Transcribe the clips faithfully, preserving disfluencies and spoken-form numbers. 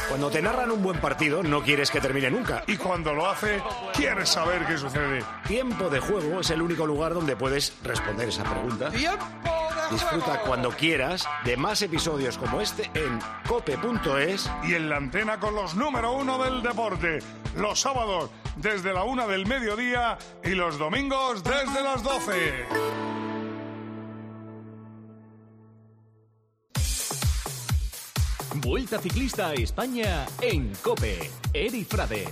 Cuando te narran un buen partido, no quieres que termine nunca. Y cuando lo hace, quieres saber qué sucede. Tiempo de Juego es el único lugar donde puedes responder esa pregunta. ¡Tiempo de Disfruta juego! cuando quieras de más episodios como este en cope punto es. Y en la antena con los número uno del deporte. Los sábados desde la una del mediodía y los domingos desde las doce. Vuelta Ciclista a España en COPE. Eri Frade.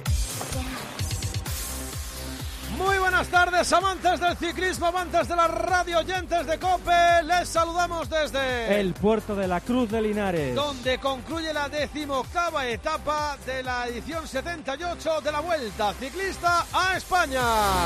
Muy buenas tardes, amantes del ciclismo, amantes de la radio, oyentes de COPE. Les saludamos desde el puerto de la Cruz de Linares, donde concluye la decimoctava etapa de la edición setenta y ocho de la Vuelta Ciclista a España.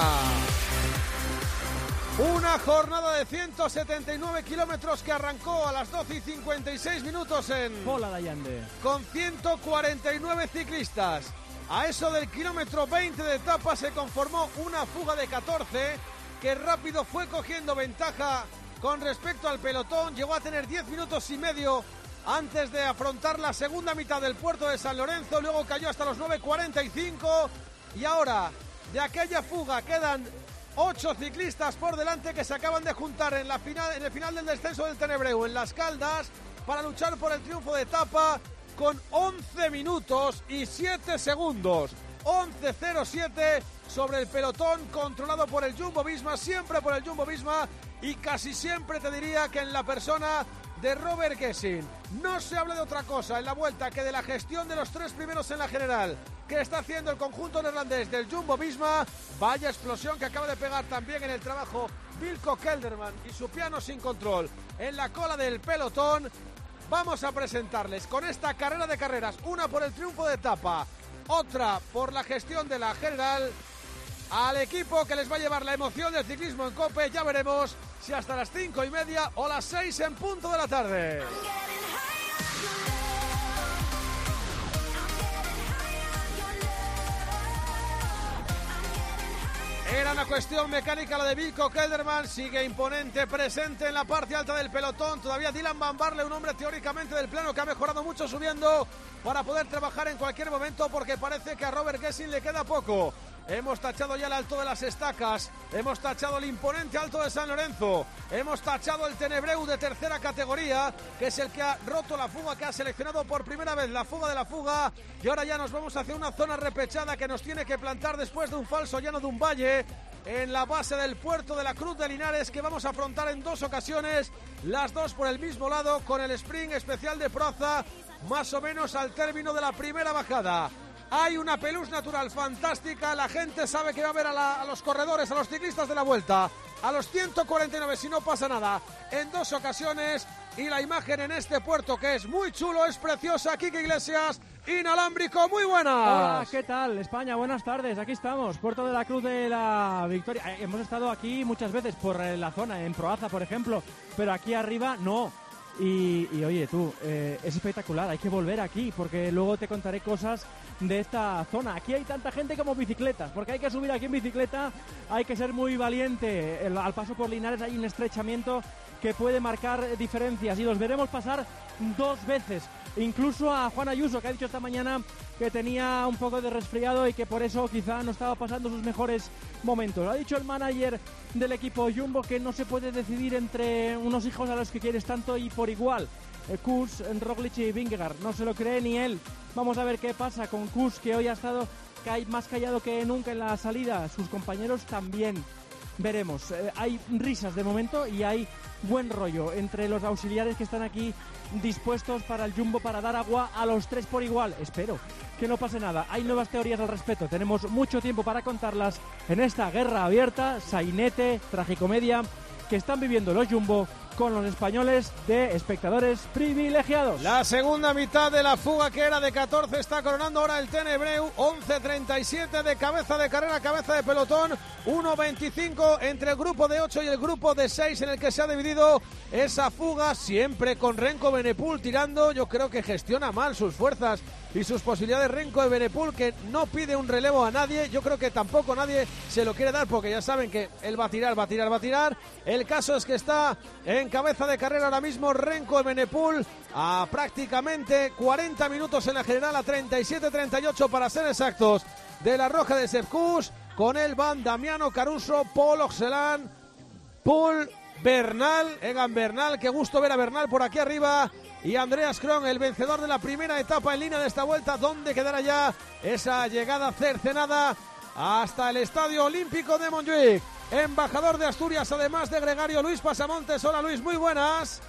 Una jornada de ciento setenta y nueve kilómetros que arrancó a las doce y cincuenta y seis minutos en Pola de Allande, con ciento cuarenta y nueve ciclistas. A eso del kilómetro veinte de etapa se conformó una fuga de catorce que rápido fue cogiendo ventaja con respecto al pelotón. Llegó a tener diez minutos y medio antes de afrontar la segunda mitad del puerto de San Lorenzo. Luego cayó hasta los nueve cuarenta y cinco y ahora de aquella fuga quedan ocho ciclistas por delante que se acaban de juntar en, la final, en el final del descenso del Tenebreu, en Las Caldas, para luchar por el triunfo de etapa con once minutos y siete segundos. once cero siete sobre el pelotón controlado por el Jumbo-Visma, siempre por el Jumbo-Visma y casi siempre te diría que en la persona de Robert Gesing. No se habla de otra cosa en la Vuelta que de la gestión de los tres primeros en la general que está haciendo el conjunto neerlandés del Jumbo-Visma. Vaya explosión que acaba de pegar también en el trabajo Wilco Kelderman y su piano sin control en la cola del pelotón. Vamos a presentarles con esta carrera de carreras, una por el triunfo de etapa, otra por la gestión de la general, al equipo que les va a llevar la emoción del ciclismo en COPE. Ya veremos si hasta las cinco y media o las seis en punto de la tarde. Era una cuestión mecánica la de Wilco Kelderman, sigue imponente, presente en la parte alta del pelotón. Todavía Dylan Van Baarle, un hombre teóricamente del plano que ha mejorado mucho subiendo para poder trabajar en cualquier momento, porque parece que a Robert Gesing le queda poco. Hemos tachado ya el alto de las estacas, hemos tachado el imponente alto de San Lorenzo, hemos tachado el Tenebreu de tercera categoría, que es el que ha roto la fuga, que ha seleccionado por primera vez la fuga de la fuga, y ahora ya nos vamos hacia una zona repechada que nos tiene que plantar después de un falso llano de un valle en la base del puerto de la Cruz de Linares, que vamos a afrontar en dos ocasiones, las dos por el mismo lado, con el sprint especial de Proaza, más o menos al término de la primera bajada. Hay una pelusa natural fantástica, la gente sabe que va a ver a, la, a los corredores, a los ciclistas de la Vuelta, a los ciento cuarenta y nueve si no pasa nada, en dos ocasiones, y la imagen en este puerto que es muy chulo, es preciosa. Quique Iglesias, inalámbrico, muy buenas. Hola, ¿qué tal? España, buenas tardes, aquí estamos, Puerto de la Cruz de la Victoria. Eh, hemos estado aquí muchas veces por eh, la zona, en Proaza, por ejemplo, pero aquí arriba no. Y, y oye, tú, eh, es espectacular, hay que volver aquí, porque luego te contaré cosas de esta zona. Aquí hay tanta gente como bicicletas, porque hay que subir aquí en bicicleta, hay que ser muy valiente. El, al paso por Linares hay un estrechamiento que puede marcar diferencias, y los veremos pasar dos veces. Incluso a Juan Ayuso, que ha dicho esta mañana que tenía un poco de resfriado y que por eso quizá no estaba pasando sus mejores momentos. Lo ha dicho el manager del equipo Jumbo, que no se puede decidir entre unos hijos a los que quieres tanto y por igual. Kuss, Roglic y Vingegaard, no se lo cree ni él. Vamos a ver qué pasa con Kuss, que hoy ha estado más callado que nunca en la salida. Sus compañeros también. Veremos. Eh, hay risas de momento y hay buen rollo entre los auxiliares que están aquí dispuestos para el Jumbo, para dar agua a los tres por igual. Espero que no pase nada. Hay nuevas teorías al respecto. Tenemos mucho tiempo para contarlas en esta guerra abierta, sainete, tragicomedia, que están viviendo los Jumbo con los españoles de espectadores privilegiados. La segunda mitad de la fuga, que era de catorce, está coronando ahora el Tenebreu. once treinta y siete de cabeza de carrera, cabeza de pelotón. uno veinticinco entre el grupo de ocho y el grupo de seis, en el que se ha dividido esa fuga, siempre con Renko Benepul tirando. Yo creo que gestiona mal sus fuerzas y sus posibilidades Renko de Benepul, que no pide un relevo a nadie. Yo creo que tampoco nadie se lo quiere dar, porque ya saben que él va a tirar, va a tirar, va a tirar. El caso es que está en en cabeza de carrera ahora mismo Renko Evenepoel a prácticamente cuarenta minutos en la general, a treinta y siete treinta y ocho para ser exactos, de la roja de Sepp Kuss. Con él van Damiano Caruso, Paul Oxelan, Paul Bernal, Egan Bernal, qué gusto ver a Bernal por aquí arriba, y Andreas Kron, el vencedor de la primera etapa en línea de esta vuelta, donde quedará ya esa llegada cercenada hasta el Estadio Olímpico de Montjuic. Embajador de Asturias, además de Gregario, Luis Pasamontes. Hola Luis, muy buenas.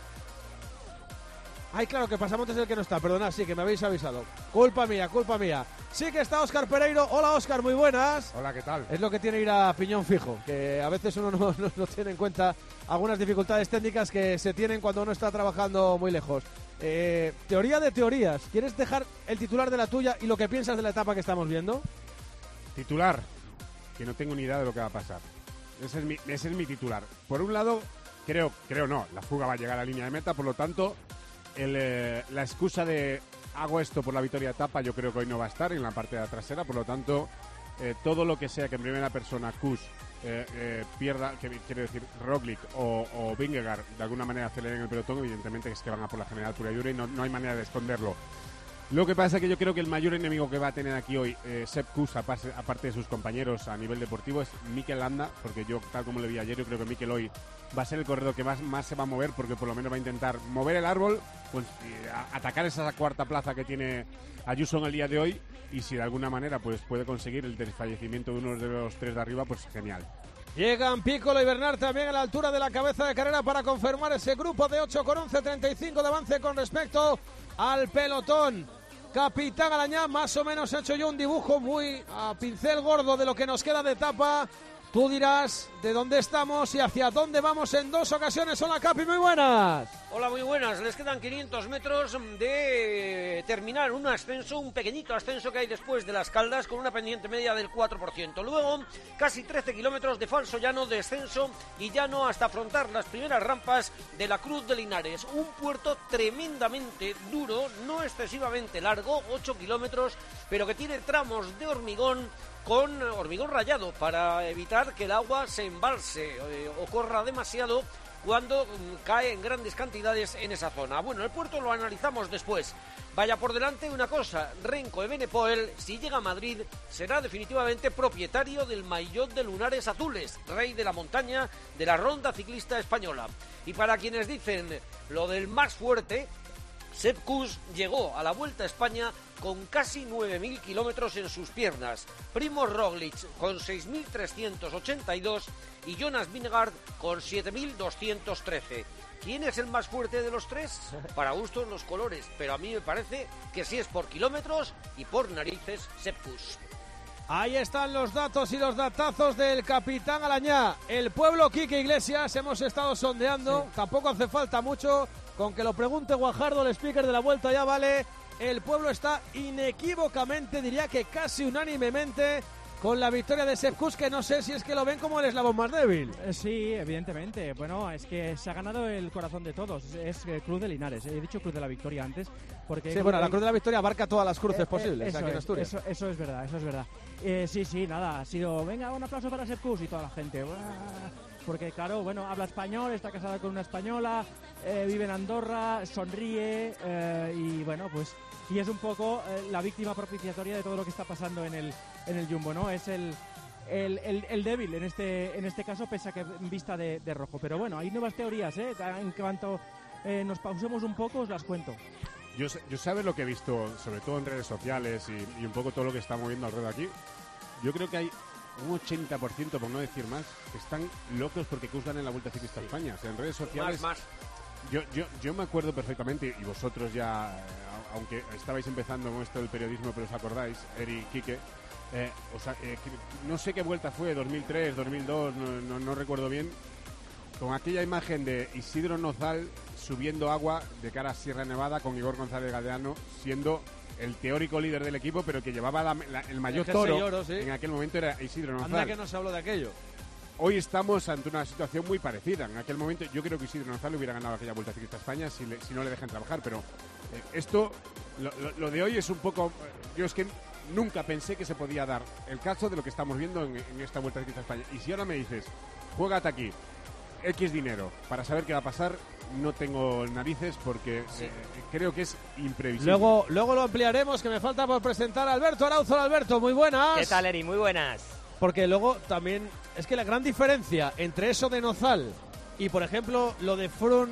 Ay, claro que Pasamontes es el que no está, perdonad, sí, que me habéis avisado. Culpa mía, culpa mía. Sí que está Óscar Pereiro. Hola Óscar, muy buenas. Hola, ¿qué tal? Es lo que tiene ir a piñón fijo, que a veces uno no, no, no tiene en cuenta algunas dificultades técnicas que se tienen cuando uno está trabajando muy lejos. Eh, teoría de teorías, ¿quieres dejar el titular de la tuya y lo que piensas de la etapa que estamos viendo? Titular, que no tengo ni idea de lo que va a pasar. Ese es mi, ese es mi titular. Por un lado, creo, creo no, la fuga va a llegar a la línea de meta, por lo tanto, el, eh, la excusa de hago esto por la victoria de etapa, yo creo que hoy no va a estar en la parte de la trasera, por lo tanto, eh, todo lo que sea que en primera persona Kuss eh, eh, pierda, que quiere decir Roglic o, o Vingegaard, de alguna manera aceleren el pelotón, evidentemente es que van a por la general pura y dura y no, no hay manera de esconderlo. Lo que pasa es que yo creo que el mayor enemigo que va a tener aquí hoy eh, Sepp Kuss, aparte, aparte de sus compañeros a nivel deportivo, es Mikel Landa, porque yo, tal como le vi ayer, yo creo que Mikel hoy va a ser el corredor que más, más se va a mover, porque por lo menos va a intentar mover el árbol, pues eh, a, atacar esa cuarta plaza que tiene Ayuso en el día de hoy, y si de alguna manera pues puede conseguir el desfallecimiento de uno de los tres de arriba, pues genial. Llegan Piccolo y Bernard también a la altura de la cabeza de carrera para confirmar ese grupo de ocho con once treinta y cinco de avance con respecto al pelotón. Capitán Alañá, más o menos he hecho yo un dibujo muy a pincel gordo de lo que nos queda de etapa. Tú dirás de dónde estamos y hacia dónde vamos en dos ocasiones. Hola Capi, muy buenas. Hola, muy buenas. Les quedan quinientos metros de terminar un ascenso, un pequeñito ascenso que hay después de las Caldas con una pendiente media del cuatro por ciento. Luego, casi trece kilómetros de falso llano, descenso y llano hasta afrontar las primeras rampas de la Cruz de Linares. Un puerto tremendamente duro, no excesivamente largo, ocho kilómetros, pero que tiene tramos de hormigón con hormigón rayado para evitar que el agua se embalse eh, o corra demasiado cuando mm, cae en grandes cantidades en esa zona. Bueno, el puerto lo analizamos después. Vaya por delante una cosa, Renko Evenepoel, si llega a Madrid, será definitivamente propietario del maillot de lunares azules, rey de la montaña de la Ronda Ciclista Española. Y para quienes dicen lo del más fuerte, Sepp Kuss llegó a la Vuelta a España con casi nueve mil kilómetros en sus piernas. Primož Roglic con seis mil trescientos ochenta y dos y Jonas Vingegaard con siete mil doscientos trece. ¿Quién es el más fuerte de los tres? Para gustos los colores, pero a mí me parece que sí es por kilómetros y por narices Sepp Kuss. Ahí están los datos y los datazos del capitán Alañá. El pueblo Quique Iglesias, hemos estado sondeando, sí. Tampoco hace falta mucho, con que lo pregunte Guajardo, el speaker de la Vuelta, ya vale. El pueblo está inequívocamente, diría que casi unánimemente, con la victoria de Sepp Kuss, que no sé si es que lo ven como el eslabón más débil. Sí, evidentemente. Bueno, es que se ha ganado el corazón de todos. Es el Cruz de Linares. He dicho Cruz de la Victoria antes. Porque sí, bueno, la Cruz de la Victoria abarca todas las cruces eh, posibles eso aquí en es, Asturias. Eso, eso es verdad, eso es verdad. Eh, sí, sí, nada, ha sido, venga, un aplauso para Sepp Kuss y toda la gente. Porque, claro, bueno, habla español, está casada con una española, eh, vive en Andorra, sonríe eh, y, bueno, pues... Y es un poco eh, la víctima propiciatoria de todo lo que está pasando en el en el Jumbo, ¿no? Es el, el, el, el débil en este en este caso, pese a que vista de, de rojo. Pero bueno, hay nuevas teorías, ¿eh? En cuanto eh, nos pausemos un poco, os las cuento. Yo, yo sabes lo que he visto, sobre todo en redes sociales y, y un poco todo lo que está moviendo alrededor aquí. Yo creo que hay un ochenta por ciento, por no decir más, que están locos porque Kuss gana en la Vuelta Ciclista a España. O sea, en redes sociales... Más, más. Yo, yo, yo me acuerdo perfectamente, y vosotros ya, aunque estabais empezando con esto del periodismo, pero os acordáis, Eri, Quique, eh, o sea, eh, no sé qué vuelta fue, dos mil tres, dos mil dos, no, no, no recuerdo bien, con aquella imagen de Isidro Nozal subiendo agua de cara a Sierra Nevada con Igor González Galdeano siendo el teórico líder del equipo, pero que llevaba la, la, el mayor el toro, oro, sí. En aquel momento era Isidro Nozal. Anda que no se habló de aquello. Hoy estamos ante una situación muy parecida. En aquel momento yo creo que Isidro Nozal hubiera ganado aquella Vuelta Ciclista a España si, le, si no le dejan trabajar, pero eh, esto, lo, lo, lo de hoy es un poco... Eh, yo es que nunca pensé que se podía dar el caso de lo que estamos viendo en, en esta Vuelta Ciclista a España. Y si ahora me dices, juégate aquí, X dinero para saber qué va a pasar. No tengo narices porque sí. eh, creo que es imprevisible. Luego, luego lo ampliaremos, que me falta por presentar a Alberto Arauzo. Alberto, muy buenas. ¿Qué tal, Eri? Muy buenas. Porque luego también es que la gran diferencia entre eso de Nozal y, por ejemplo, lo de Froome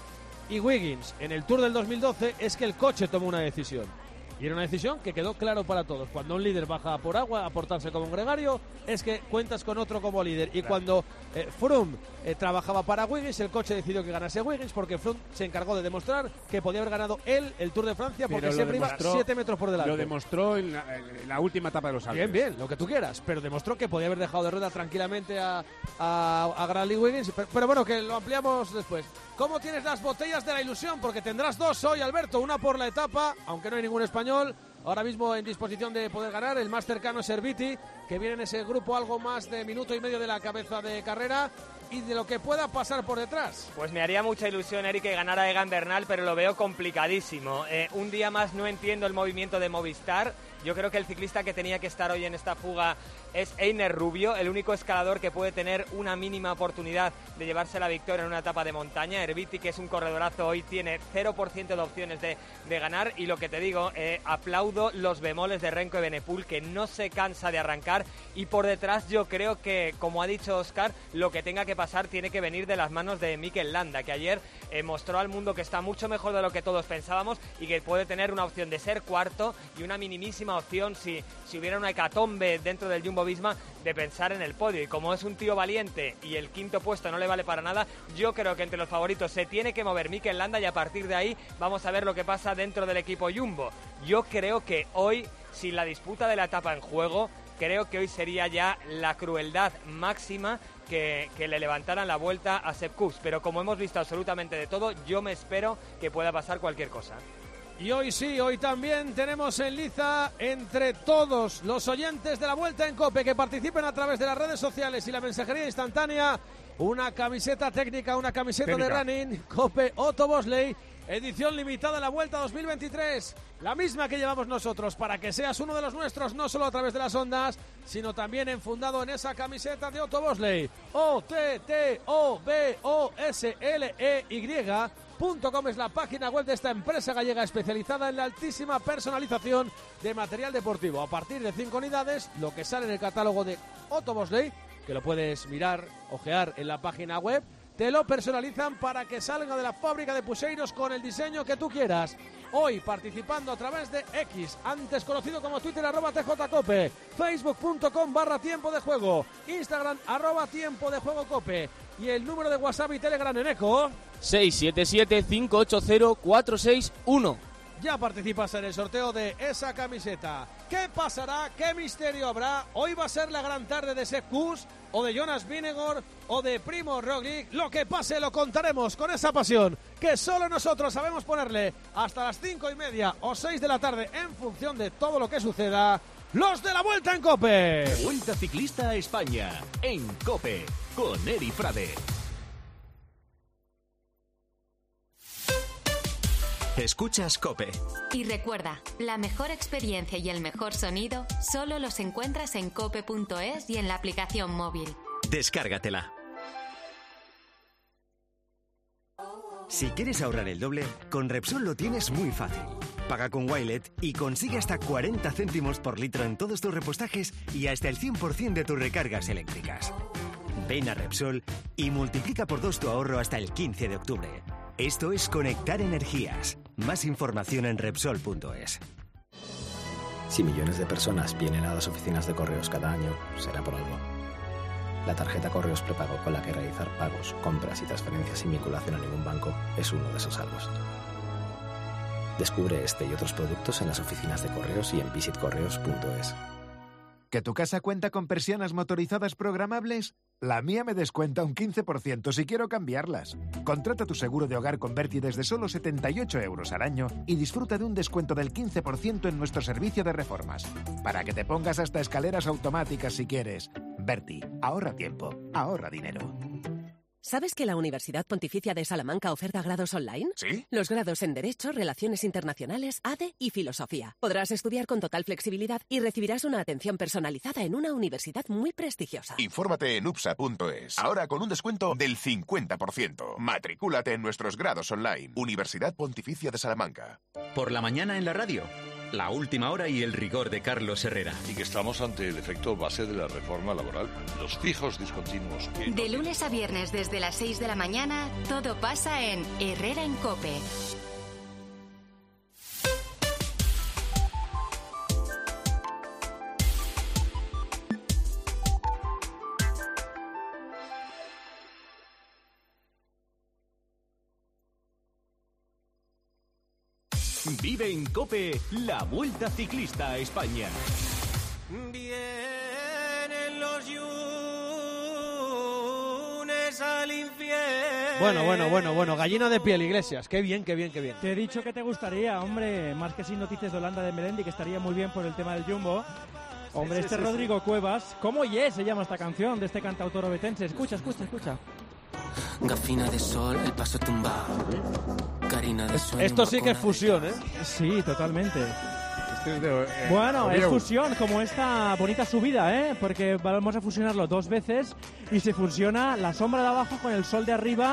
y Wiggins en el Tour del dos mil doce es que el coche tomó una decisión. Y era una decisión que quedó claro para todos. Cuando un líder baja por agua a portarse como un gregario, es que cuentas con otro como líder. Y claro. cuando eh, Froome eh, trabajaba para Wiggins, el coche decidió que ganase Wiggins, porque Froome se encargó de demostrar que podía haber ganado él el Tour de Francia, porque pero siempre iba siete metros por delante. Lo demostró en la, en la última etapa de los Alpes. Bien, bien, lo que tú quieras. Pero demostró que podía haber dejado de rueda tranquilamente a, a, a Granley Wiggins. Pero, pero bueno, que lo ampliamos después. ¿Cómo tienes las botellas de la ilusión? Porque tendrás dos hoy, Alberto. Una por la etapa, aunque no hay ningún español ahora mismo en disposición de poder ganar. El más cercano es Erviti, que viene en ese grupo algo más de minuto y medio de la cabeza de carrera, y de lo que pueda pasar por detrás. Pues me haría mucha ilusión, Eric, que ganara Egan Bernal, pero lo veo complicadísimo. Eh, un día más no entiendo el movimiento de Movistar. Yo creo que el ciclista que tenía que estar hoy en esta fuga es Einer Rubio, el único escalador que puede tener una mínima oportunidad de llevarse la victoria en una etapa de montaña. Erviti, que es un corredorazo, hoy tiene cero por ciento de opciones de, de ganar. Y lo que te digo, eh, aplaudo los bemoles de Renko Evenepoel, que no se cansa de arrancar. Y por detrás yo creo que, como ha dicho Óscar, lo que tenga que pasar tiene que venir de las manos de Mikel Landa, que ayer eh, mostró al mundo que está mucho mejor de lo que todos pensábamos y que puede tener una opción de ser cuarto y una minimísima opción, si, si hubiera una hecatombe dentro del Jumbo-Visma, de pensar en el podio. Y como es un tío valiente y el quinto puesto no le vale para nada, yo creo que entre los favoritos se tiene que mover Mikel Landa, y a partir de ahí vamos a ver lo que pasa dentro del equipo Jumbo. Yo creo que hoy, sin la disputa de la etapa en juego, creo que hoy sería ya la crueldad máxima que, que le levantaran la vuelta a Sepp Kuss. Pero como hemos visto absolutamente de todo, yo me espero que pueda pasar cualquier cosa. Y hoy sí, hoy también tenemos en liza entre todos los oyentes de la Vuelta en COPE que participen a través de las redes sociales y la mensajería instantánea una camiseta técnica, una camiseta técnica de running COPE Otto Bosley, edición limitada de la Vuelta dos mil veintitrés, la misma que llevamos nosotros, para que seas uno de los nuestros, no solo a través de las ondas, sino también enfundado en esa camiseta de Otto Bosley. O T T O B O S L E Y punto com es la página web de esta empresa gallega especializada en la altísima personalización de material deportivo. A partir de cinco unidades, lo que sale en el catálogo de Otto Bosley, que lo puedes mirar, ojear en la página web, te lo personalizan para que salga de la fábrica de Puseiros con el diseño que tú quieras. Hoy participando a través de X, antes conocido como Twitter, arroba T J Cope, Facebook punto com barra tiempo de juego, Instagram arroba tiempo de juego Cope, y el número de WhatsApp y Telegram en Eco seis siete siete, cinco ocho cero, cuatro seis uno. Ya participas en el sorteo de esa camiseta. ¿Qué pasará? ¿Qué misterio habrá? Hoy va a ser la gran tarde de Sepp Kuss, o de Jonas Vingegaard, o de Primo Roglic. Lo que pase lo contaremos con esa pasión que solo nosotros sabemos ponerle, hasta las cinco y media o seis de la tarde, en función de todo lo que suceda. Los de la Vuelta en COPE. Vuelta Ciclista a España en COPE con Eri Frade. Escuchas COPE. Y recuerda, la mejor experiencia y el mejor sonido solo los encuentras en cope punto es y en la aplicación móvil. Descárgatela. Si quieres ahorrar el doble, con Repsol lo tienes muy fácil. Paga con Wilet y consigue hasta cuarenta céntimos por litro en todos tus repostajes y hasta el cien por ciento de tus recargas eléctricas. Ven a Repsol y multiplica por dos tu ahorro hasta el quince de octubre. Esto es conectar energías. Más información en Repsol punto es. Si millones de personas vienen a las oficinas de correos cada año, será por algo. La tarjeta Correos Prepago, con la que realizar pagos, compras y transferencias sin vinculación a ningún banco, es uno de esos algos. Descubre este y otros productos en las oficinas de correos y en visit correos punto es. ¿Que tu casa cuenta con persianas motorizadas programables? La mía me descuenta un quince por ciento si quiero cambiarlas. Contrata tu seguro de hogar con Berti desde solo setenta y ocho euros al año y disfruta de un descuento del quince por ciento en nuestro servicio de reformas. Para que te pongas hasta escaleras automáticas si quieres. Berti, ahorra tiempo, ahorra dinero. ¿Sabes que la Universidad Pontificia de Salamanca oferta grados online? ¿Sí? Los grados en Derecho, Relaciones Internacionales, A D E y Filosofía. Podrás estudiar con total flexibilidad y recibirás una atención personalizada en una universidad muy prestigiosa. Infórmate en upsa punto es. Ahora con un descuento del cincuenta por ciento. Matricúlate en nuestros grados online. Universidad Pontificia de Salamanca. Por la mañana en la radio. La última hora y el rigor de Carlos Herrera. Y que estamos ante el efecto base de la reforma laboral, los fijos discontinuos. Que de lunes a viernes desde las seis de la mañana, todo pasa en Herrera en COPE. Vive en COPE la Vuelta Ciclista a España. Vienen los yunes al infierno. Bueno, bueno, bueno, bueno, gallina de piel, Iglesias. Qué bien, qué bien, qué bien. Te he dicho que te gustaría, hombre, más que sin noticias de Holanda de Melendi, que estaría muy bien por el tema del Jumbo. Hombre, Sí, sí, este sí, Rodrigo sí. Cuevas, ¿cómo yes se llama esta canción de este cantautor obetense? Escucha, escucha, escucha. Gafina de sol, el paso tumbado. Carina de sueño. Esto sí que es fusión, ¿eh? Sí, totalmente. Este es de, eh, Bueno, es Oviedo. fusión, como esta bonita subida, ¿eh? Porque vamos a fusionarlo dos veces y se fusiona la sombra de abajo con el sol de arriba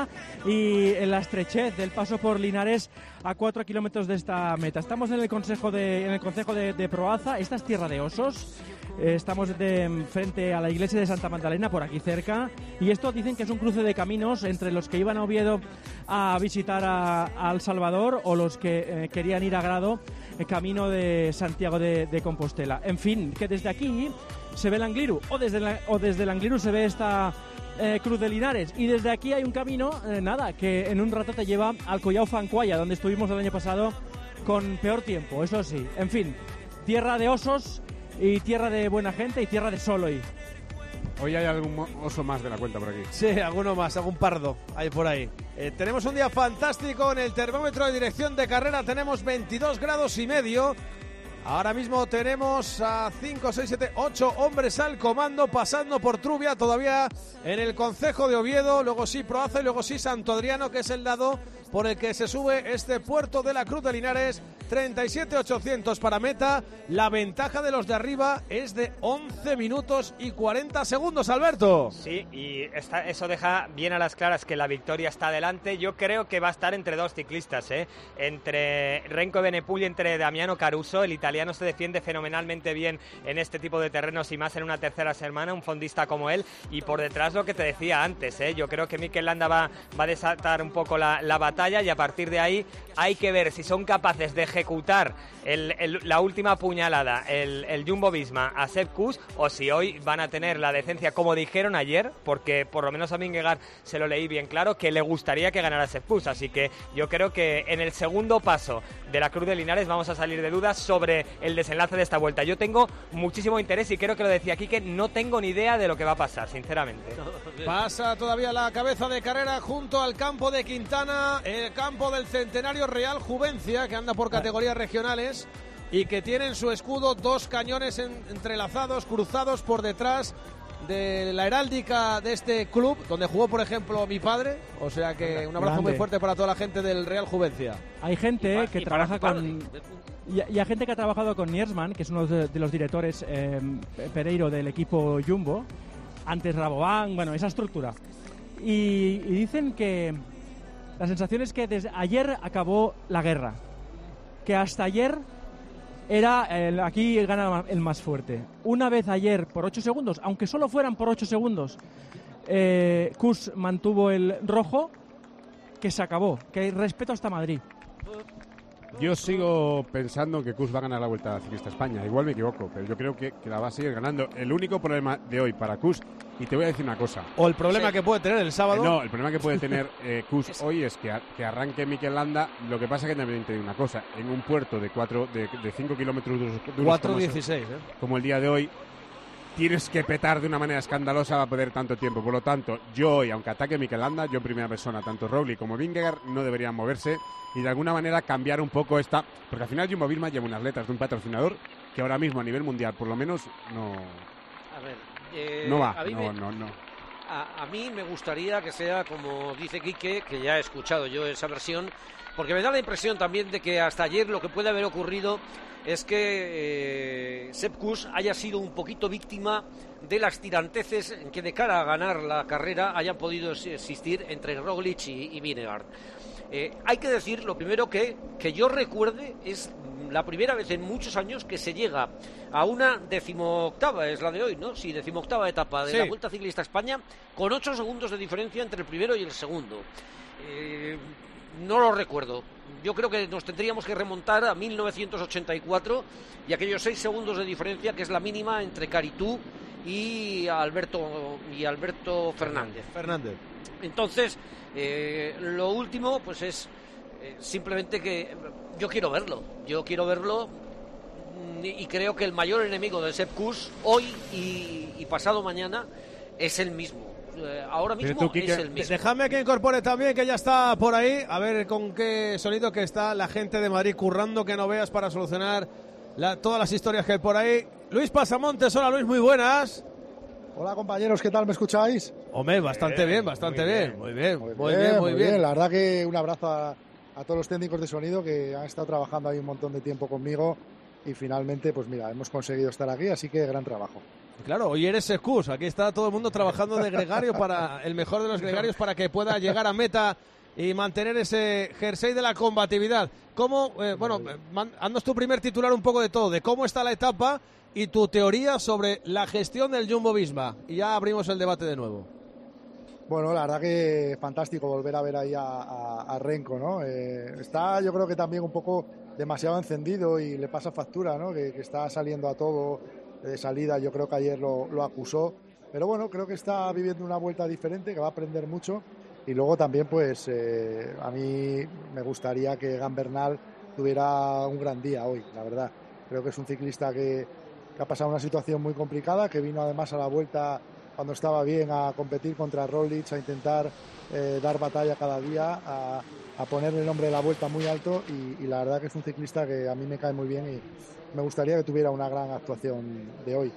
y en la estrechez del paso por Linares a cuatro kilómetros de esta meta. Estamos en el consejo de, en el concejo de, de Proaza, esta es tierra de osos. Eh, estamos de frente a la iglesia de Santa Magdalena, por aquí cerca, y esto dicen que es un cruce de caminos entre los que iban a Oviedo a visitar a, a El Salvador o los que eh, querían ir a Grado, el camino de Santiago de, de Compostela. En fin, que desde aquí se ve el Angliru, o desde, la, o desde el Angliru se ve esta eh, Cruz de Linares, y desde aquí hay un camino, eh, nada, que en un rato te lleva al Collao Fancuaya, donde estuvimos el año pasado con peor tiempo, eso sí. En fin, tierra de osos y tierra de buena gente y tierra de sol hoy. Hoy hay algún mo- oso más de la cuenta por aquí. Sí, alguno más, algún pardo hay por ahí. Eh, tenemos un día fantástico en el termómetro de dirección de carrera. Tenemos veintidós grados y medio. Ahora mismo tenemos a cinco, seis, siete, ocho hombres al comando, pasando por Trubia, todavía en el concejo de Oviedo, luego sí Proaza y luego sí Santo Adriano, que es el lado por el que se sube este puerto de la Cruz de Linares. Treinta y siete ochocientos para meta. La ventaja de los de arriba es de once minutos y cuarenta segundos, Alberto. Sí, y está, eso deja bien a las claras que la victoria está adelante. Yo creo que va a estar entre dos ciclistas, ¿eh? Entre Renko Benepul y entre Damiano Caruso. El italiano se defiende fenomenalmente bien en este tipo de terrenos y más en una tercera semana, un fondista como él. Y por detrás lo que te decía antes, ¿eh? Yo creo que Mikel Landa va, va a desatar un poco la, la batalla y a partir de ahí hay que ver si son capaces de ejecutar el, el, la última puñalada, el, el Jumbo-Visma a Sepp Kuss, o si hoy van a tener la decencia, como dijeron ayer, porque por lo menos a Vingegaard se lo leí bien claro, que le gustaría que ganara Sepp Kuss. Así que yo creo que en el segundo paso de la Cruz de Linares vamos a salir de dudas sobre el desenlace de esta vuelta. Yo tengo muchísimo interés y creo que lo decía aquí, que no tengo ni idea de lo que va a pasar, sinceramente. Pasa todavía la cabeza de carrera junto al campo de Quintana, el campo del centenario Real Juvencia, que anda por categorías regionales y que tiene en su escudo dos cañones en, entrelazados, cruzados por detrás de la heráldica de este club, donde jugó, por ejemplo, mi padre. O sea que un abrazo Grande. muy fuerte para toda la gente del Real Juvencia. Hay gente Y que y para trabaja tu padre. con... Y, y hay gente que ha trabajado con Niersman, que es uno de, de los directores eh, Pereiro del equipo Jumbo, antes Rabobank, bueno, esa estructura. Y, y dicen que la sensación es que desde ayer acabó la guerra, que hasta ayer era el, aquí gana el más fuerte. Una vez ayer por ocho segundos, aunque solo fueran por ocho segundos, eh, Kuss mantuvo el rojo, que se acabó, que hay respeto hasta Madrid. Yo sigo pensando que Kuss va a ganar la Vuelta Ciclista a España. Igual me equivoco, pero yo creo que, que la va a seguir ganando. El único problema de hoy para Kuss, y te voy a decir una cosa. O el problema Sí. que puede tener el sábado. Eh, no, el problema que puede tener eh, Kuss hoy es que, a- que arranque Mikel Landa. Lo que pasa es que también te digo una cosa. En un puerto de cuatro de, de cinco kilómetros duros, duros cuatro como es- dieciséis, ¿eh? como el día de hoy, tienes que petar de una manera escandalosa para poder tanto tiempo. Por lo tanto, yo hoy, aunque ataque Mikel Landa, yo en primera persona, tanto Rowley como Vingegaard no deberían moverse y de alguna manera cambiar un poco esta... Porque al final Jumbo-Visma lleva unas letras de un patrocinador que ahora mismo a nivel mundial, por lo menos, no, A ver, eh, no va. a mí No, me- no, no. a, a mí me gustaría que sea como dice Quique, que ya he escuchado yo esa versión, porque me da la impresión también de que hasta ayer lo que puede haber ocurrido es que eh, Sepp Kuss haya sido un poquito víctima de las tiranteces en que de cara a ganar la carrera hayan podido existir entre Roglic y, y Vingegaard. Eh, hay que decir, lo primero que, que yo recuerde, es la primera vez en muchos años que se llega a una decimoctava, es la de hoy, ¿no? Sí, decimoctava etapa de sí. la Vuelta Ciclista a España, con ocho segundos de diferencia entre el primero y el segundo. Eh, no lo recuerdo. Yo creo que nos tendríamos que remontar a mil novecientos ochenta y cuatro y aquellos seis segundos de diferencia que es la mínima entre Caritú y Alberto y Alberto Fernández. Fernández. Entonces, eh, lo último, pues es eh, simplemente que yo quiero verlo. Yo quiero verlo y, y creo que el mayor enemigo de Sepp Kuss hoy y, y pasado mañana es el mismo. Eh, ahora mismo es el mismo. Déjame que incorpore también, que ya está por ahí, a ver con qué sonido que está la gente de Madrid currando, que no veas, para solucionar la, todas las historias que hay por ahí. Luis Pasamontes, hola Luis, muy buenas. Hola compañeros, ¿qué tal? ¿Me escucháis? Hombre, bastante bien, bien bastante muy bien. bien, muy bien, muy, muy bien, bien, muy bien. bien. La verdad que un abrazo a, a todos los técnicos de sonido que han estado trabajando ahí un montón de tiempo conmigo y finalmente, pues mira, hemos conseguido estar aquí, así que gran trabajo. Claro, hoy eres Sepp Kuss, aquí está todo el mundo trabajando de gregario para el mejor de los gregarios para que pueda llegar a meta y mantener ese jersey de la combatividad. ¿Cómo, eh, bueno, haznos tu primer titular un poco de todo, de cómo está la etapa y tu teoría sobre la gestión del Jumbo-Visma? Y ya abrimos el debate de nuevo. Bueno, la verdad que fantástico volver a ver ahí a, a, a Renko, ¿no? Eh, está, yo creo que también un poco demasiado encendido y le pasa factura, ¿no? Que, que está saliendo a todo de salida, yo creo que ayer lo, lo acusó, pero bueno, creo que está viviendo una vuelta diferente, que va a aprender mucho, y luego también pues eh, a mí me gustaría que Egan Bernal tuviera un gran día hoy, la verdad. Creo que es un ciclista que, que ha pasado una situación muy complicada, que vino además a la vuelta cuando estaba bien a competir contra Roglic, a intentar eh, dar batalla cada día, a, a poner el nombre de la vuelta muy alto, y, y la verdad que es un ciclista que a mí me cae muy bien y me gustaría que tuviera una gran actuación de hoy.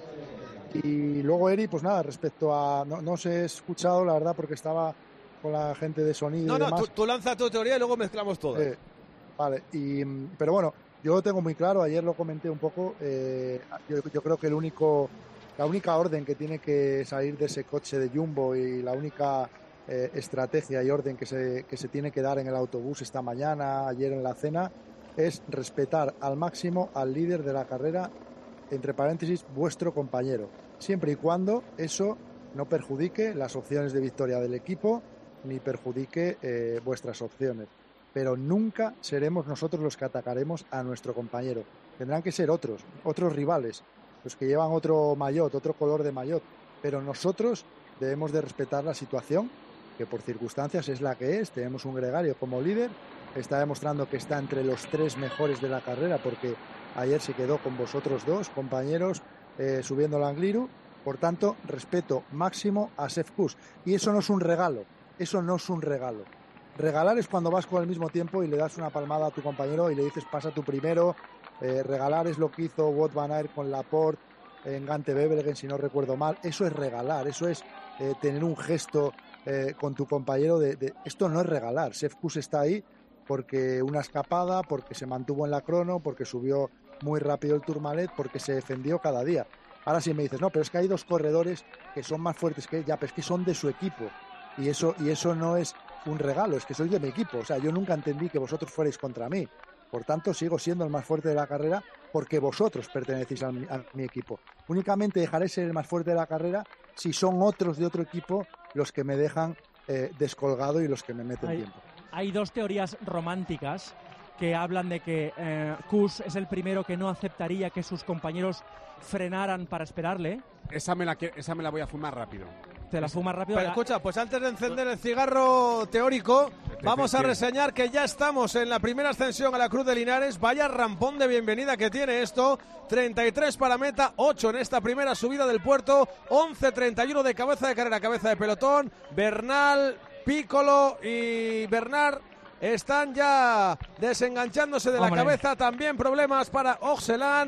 Y luego Eri, pues nada, respecto a... No, no os he escuchado, la verdad, porque estaba con la gente de sonido no, y no, demás. Tú, tú lanza tu teoría y luego mezclamos todo. Eh, vale, y, pero bueno, yo lo tengo muy claro, ayer lo comenté un poco, eh, yo, yo creo que el único, la única orden que tiene que salir de ese coche de Jumbo y la única eh, estrategia y orden que se, que se tiene que dar en el autobús esta mañana, ayer en la cena, es respetar al máximo al líder de la carrera, entre paréntesis, vuestro compañero, siempre y cuando eso no perjudique las opciones de victoria del equipo ni perjudique eh, vuestras opciones. Pero nunca seremos nosotros los que atacaremos a nuestro compañero. Tendrán que ser otros, otros rivales, los que llevan otro maillot, otro color de maillot. Pero nosotros debemos de respetar la situación, que por circunstancias es la que es. Tenemos un gregario como líder, está demostrando que está entre los tres mejores de la carrera, porque ayer se quedó con vosotros dos compañeros eh, subiendo el Angliru. Por tanto, respeto máximo a Sepp Kuss. Y eso no es un regalo, eso no es un regalo. Regalar es cuando vas con el mismo tiempo y le das una palmada a tu compañero y le dices pasa tú primero. Eh, regalar es lo que hizo Wout van Aert con Laporte en Gante-Wevelgem, si no recuerdo mal. Eso es regalar, eso es eh, tener un gesto eh, con tu compañero. De, de... Esto no es regalar. Sepp Kuss está ahí porque una escapada, porque se mantuvo en la crono, porque subió muy rápido el Tourmalet, porque se defendió cada día. Ahora sí me dices, no, pero es que hay dos corredores que son más fuertes que él, ya, pero es que son de su equipo. Y eso, y eso no es un regalo, es que sois de mi equipo. O sea, yo nunca entendí que vosotros fuerais contra mí. Por tanto, sigo siendo el más fuerte de la carrera porque vosotros pertenecéis a mi, a mi equipo. Únicamente dejaré ser el más fuerte de la carrera si son otros de otro equipo los que me dejan eh, descolgado y los que me meten hay, tiempo. Hay dos teorías románticas que hablan de que eh, Kuss es el primero que no aceptaría que sus compañeros frenaran para esperarle. Esa me la, esa me la voy a fumar rápido. Te la fumas rápido. Pero escucha, pues antes de encender el cigarro teórico, vamos a reseñar que ya estamos en la primera ascensión a la Cruz de Linares. Vaya rampón de bienvenida que tiene esto. treinta y tres para meta, ocho en esta primera subida del puerto, once treinta y uno de cabeza de carrera, cabeza de pelotón. Bernal, Piccolo y Bernard están ya desenganchándose de la Hombre. cabeza. También problemas para Oxelan.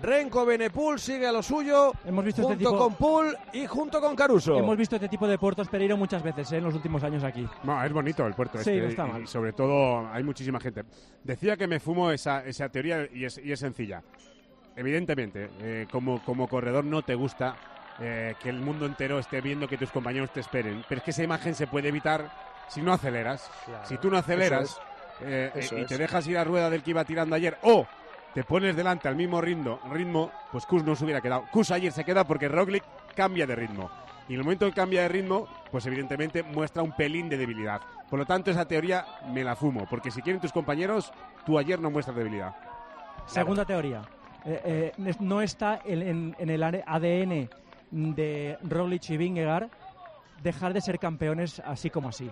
Renko Benepul sigue a lo suyo, Hemos visto junto este tipo... con Pool y junto con Caruso. Hemos visto este tipo de puertos Pereiro muchas veces ¿eh? en los últimos años aquí. No, es bonito el puerto Sí, este no está y, mal. y sobre todo hay muchísima gente. Decía que me fumo esa, esa teoría y es, y es sencilla. Evidentemente, eh, como, como corredor no te gusta eh, que el mundo entero esté viendo que tus compañeros te esperen, pero es que esa imagen se puede evitar si no aceleras. Claro. Si tú no aceleras Eso es. eh, Eso y es. te dejas ir a rueda del que iba tirando ayer o te pones delante al mismo ritmo, ritmo pues Kuss no se hubiera quedado. Kuss ayer se queda porque Roglic cambia de ritmo. Y en el momento que cambia de ritmo, pues evidentemente muestra un pelín de debilidad. Por lo tanto, esa teoría me la fumo, porque si quieren tus compañeros, tú ayer no muestras debilidad. Segunda teoría. Eh, eh, no está en, en- en el A D N de Roglic y Vingegaard dejar de ser campeones así como así.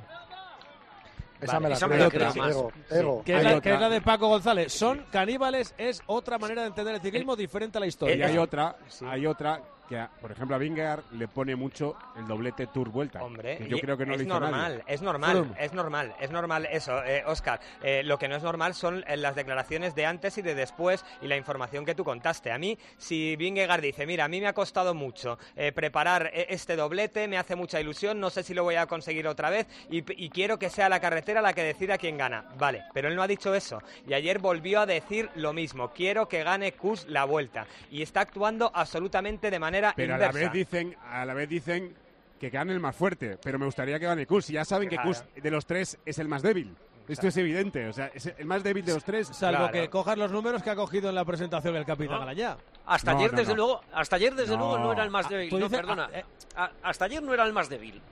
Esa Vale, me la esa me creo, la creo Ego, más. Ego, Sí. Ego. Que es, Hay la, otra. que es la de Paco González. Son caníbales, es otra manera de entender el ciclismo diferente a la historia. Y hay otra, hay otra que, a- por ejemplo, a Vingegaard le pone mucho el doblete Tour Vuelta. Hombre, que yo y creo que no es lo hizo normal, nadie. es normal, Froome. es normal, es normal eso, eh, Óscar. Eh, lo que no es normal son eh, las declaraciones de antes y de después y la información que tú contaste. A mí, si Vingegaard dice, mira, a mí me ha costado mucho eh, preparar eh, este doblete, me hace mucha ilusión, no sé si lo voy a conseguir otra vez y, y quiero que sea la carretera la que decida quién gana. Vale, pero él no ha dicho eso. Y ayer volvió a decir lo mismo, quiero que gane Kuss la Vuelta. Y está actuando absolutamente de manera Pero a la inversa. vez dicen, a la vez dicen que gane el más fuerte, pero me gustaría que gane Kuss. Y ya saben Claro. que Kuss de los tres es el más débil. Esto es evidente, o sea, es el más débil de los tres. Salvo Claro. que cojas los números que ha cogido en la presentación el capitán No. Galañá. Hasta No, ayer, no, desde no. luego, hasta ayer, desde No. luego, no era el más Ah, débil. tú No, dices- perdona. ah, eh. A- hasta ayer no era el más débil.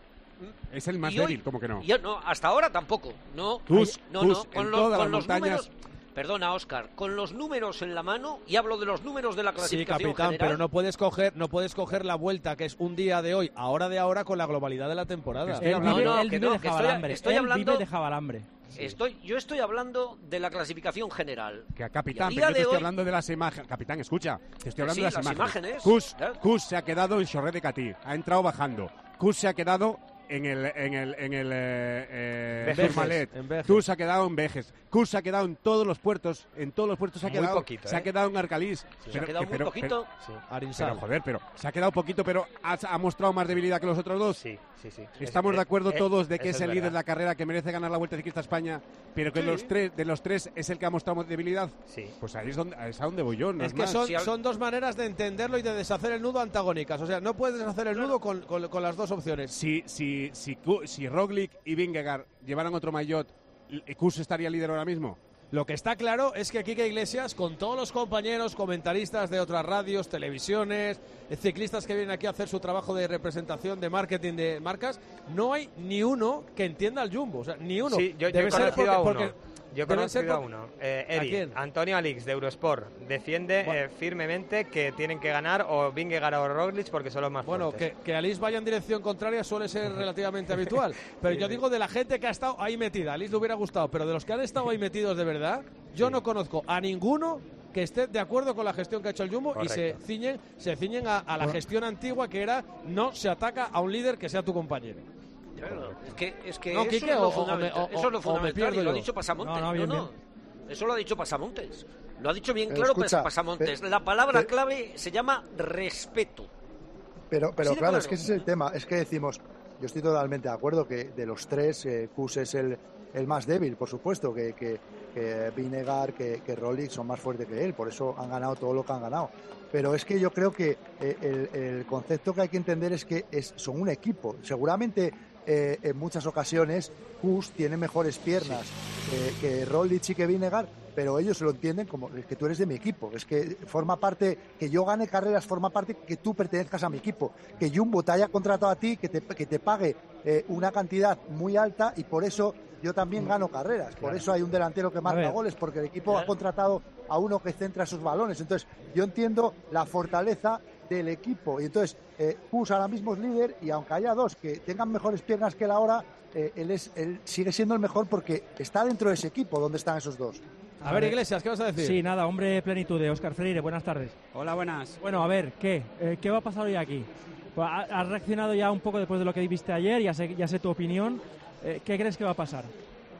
Es el más Y hoy- débil, ¿cómo que no? y yo- no, hasta ahora tampoco. No, Kuss, no, Kuss, no. Con, en los, todas con las los montañas- números. Perdona, Óscar, con los números en la mano, y hablo de los números de la Sí, clasificación capitán, general. pero no puedes coger, no puedes coger la vuelta que es un día de hoy, ahora de ahora con la globalidad de la temporada. Estoy Él hablando- vive, no, él que vive no, de que estoy- Jabalambre. estoy Él hablando- vive de Jabalambre. Estoy, yo estoy hablando de la clasificación general. Que a capitán, Y a pero día yo te de estoy hoy- hablando de las imágenes. Capitán, escucha, te estoy hablando Sí, de las, las imágenes. imágenes, Kuss, claro. Kuss se ha quedado en Chorret de Catí, ha entrado bajando. Kuss se ha quedado en el en el en el eh, eh, Vejes, Tourmalet. en Vejes. Kuss se ha quedado en Vejes. Kuss se ha quedado en todos los puertos, en todos los puertos se ha Muy quedado. poquito, se ha ¿eh? quedado en Arcalís. Se ha quedado que- muy poquito. Pero, Arinsal. pero, joder, pero se ha quedado poquito, pero ha, ha mostrado más debilidad que los otros dos. Sí, sí, sí. Estamos Es- de acuerdo eh, todos de que eso es el líder de verdad. la carrera, que merece ganar la Vuelta Ciclista a España, pero que los tres, de los tres es el que ha mostrado debilidad. Sí. Pues ahí es, donde, es a donde voy yo. No Es es que más. son, Si al- son dos maneras de entenderlo y de deshacer el nudo antagónicas. O sea, no puedes deshacer el nudo con, con- con las dos opciones. Si, si, si, Ku- si Roglic y Vingegaard llevaran otro maillot, ¿Kuss estaría líder ahora mismo? Lo que está claro es que Quique Iglesias, con todos los compañeros, comentaristas de otras radios, televisiones, eh, ciclistas que vienen aquí a hacer su trabajo de representación, de marketing de marcas, no hay ni uno que entienda al Jumbo. O sea, ni uno. Sí, yo, yo Debe he ser conocido a uno. porque- Yo he deben ser conocido a por- uno. Eh, ¿A Eri, quién? Antonio Alix, de Eurosport. Defiende Bueno. eh, firmemente que tienen que ganar o Vingegaard o Roglic porque son los más Bueno, fuertes. que, que Alice vaya en dirección contraria suele ser relativamente habitual. Pero yo digo de la gente que ha estado ahí metida. A Alice le hubiera gustado, pero de los que han estado ahí metidos de verdad, yo no conozco a ninguno que esté de acuerdo con la gestión que ha hecho el Jumbo y se Correcto. ciñen, se ciñen a, a la gestión antigua que era no se ataca a un líder que sea tu compañero. Claro, es que, es que No, eso, Quique, es o- lo o me- fundamental, o- eso es lo o me fundamental pierdo y lo ha yo. dicho Pasamontes. No, no, No, bien, no, eso lo ha dicho Pasamontes. Lo ha dicho bien claro Escucha, Pasamontes. pe- La palabra pe- clave se llama respeto. Pero, pero Así de claro, claro. es que ese es el tema. Es que decimos, yo estoy totalmente de acuerdo que de los tres, eh, Kuss es el, el más débil, por supuesto, que, que, que Vingegaard, que, que Roglic son más fuertes que él, por eso han ganado todo lo que han ganado. Pero es que yo creo que eh, el, el concepto que hay que entender es que es, son un equipo. Seguramente eh, en muchas ocasiones Kuss tiene mejores piernas eh, que Roglic y que Vingegaard, pero ellos lo entienden como es que tú eres de mi equipo, es que forma parte, que yo gane carreras, forma parte que tú pertenezcas a mi equipo, que Jumbo te haya contratado a ti, que te, que te pague eh, una cantidad muy alta y por eso yo también gano carreras, por eso hay un delantero que marca ver. goles, porque el equipo ha contratado a uno que centra sus balones, entonces yo entiendo la fortaleza del equipo y entonces eh, Kuss ahora mismo es líder y aunque haya dos que tengan mejores piernas que él ahora, eh, él, es, él sigue siendo el mejor porque está dentro de ese equipo donde están esos dos. A ver, Iglesias, ¿qué vas a decir? Sí, nada, hombre plenitud de Óscar Freire, buenas tardes. Hola, buenas. Bueno, a ver, ¿qué? Eh, ¿Qué va a pasar hoy aquí? Pues, ha- has reaccionado ya un poco después de lo que viste ayer, ya sé, ya sé tu opinión. Eh, ¿Qué crees que va a pasar?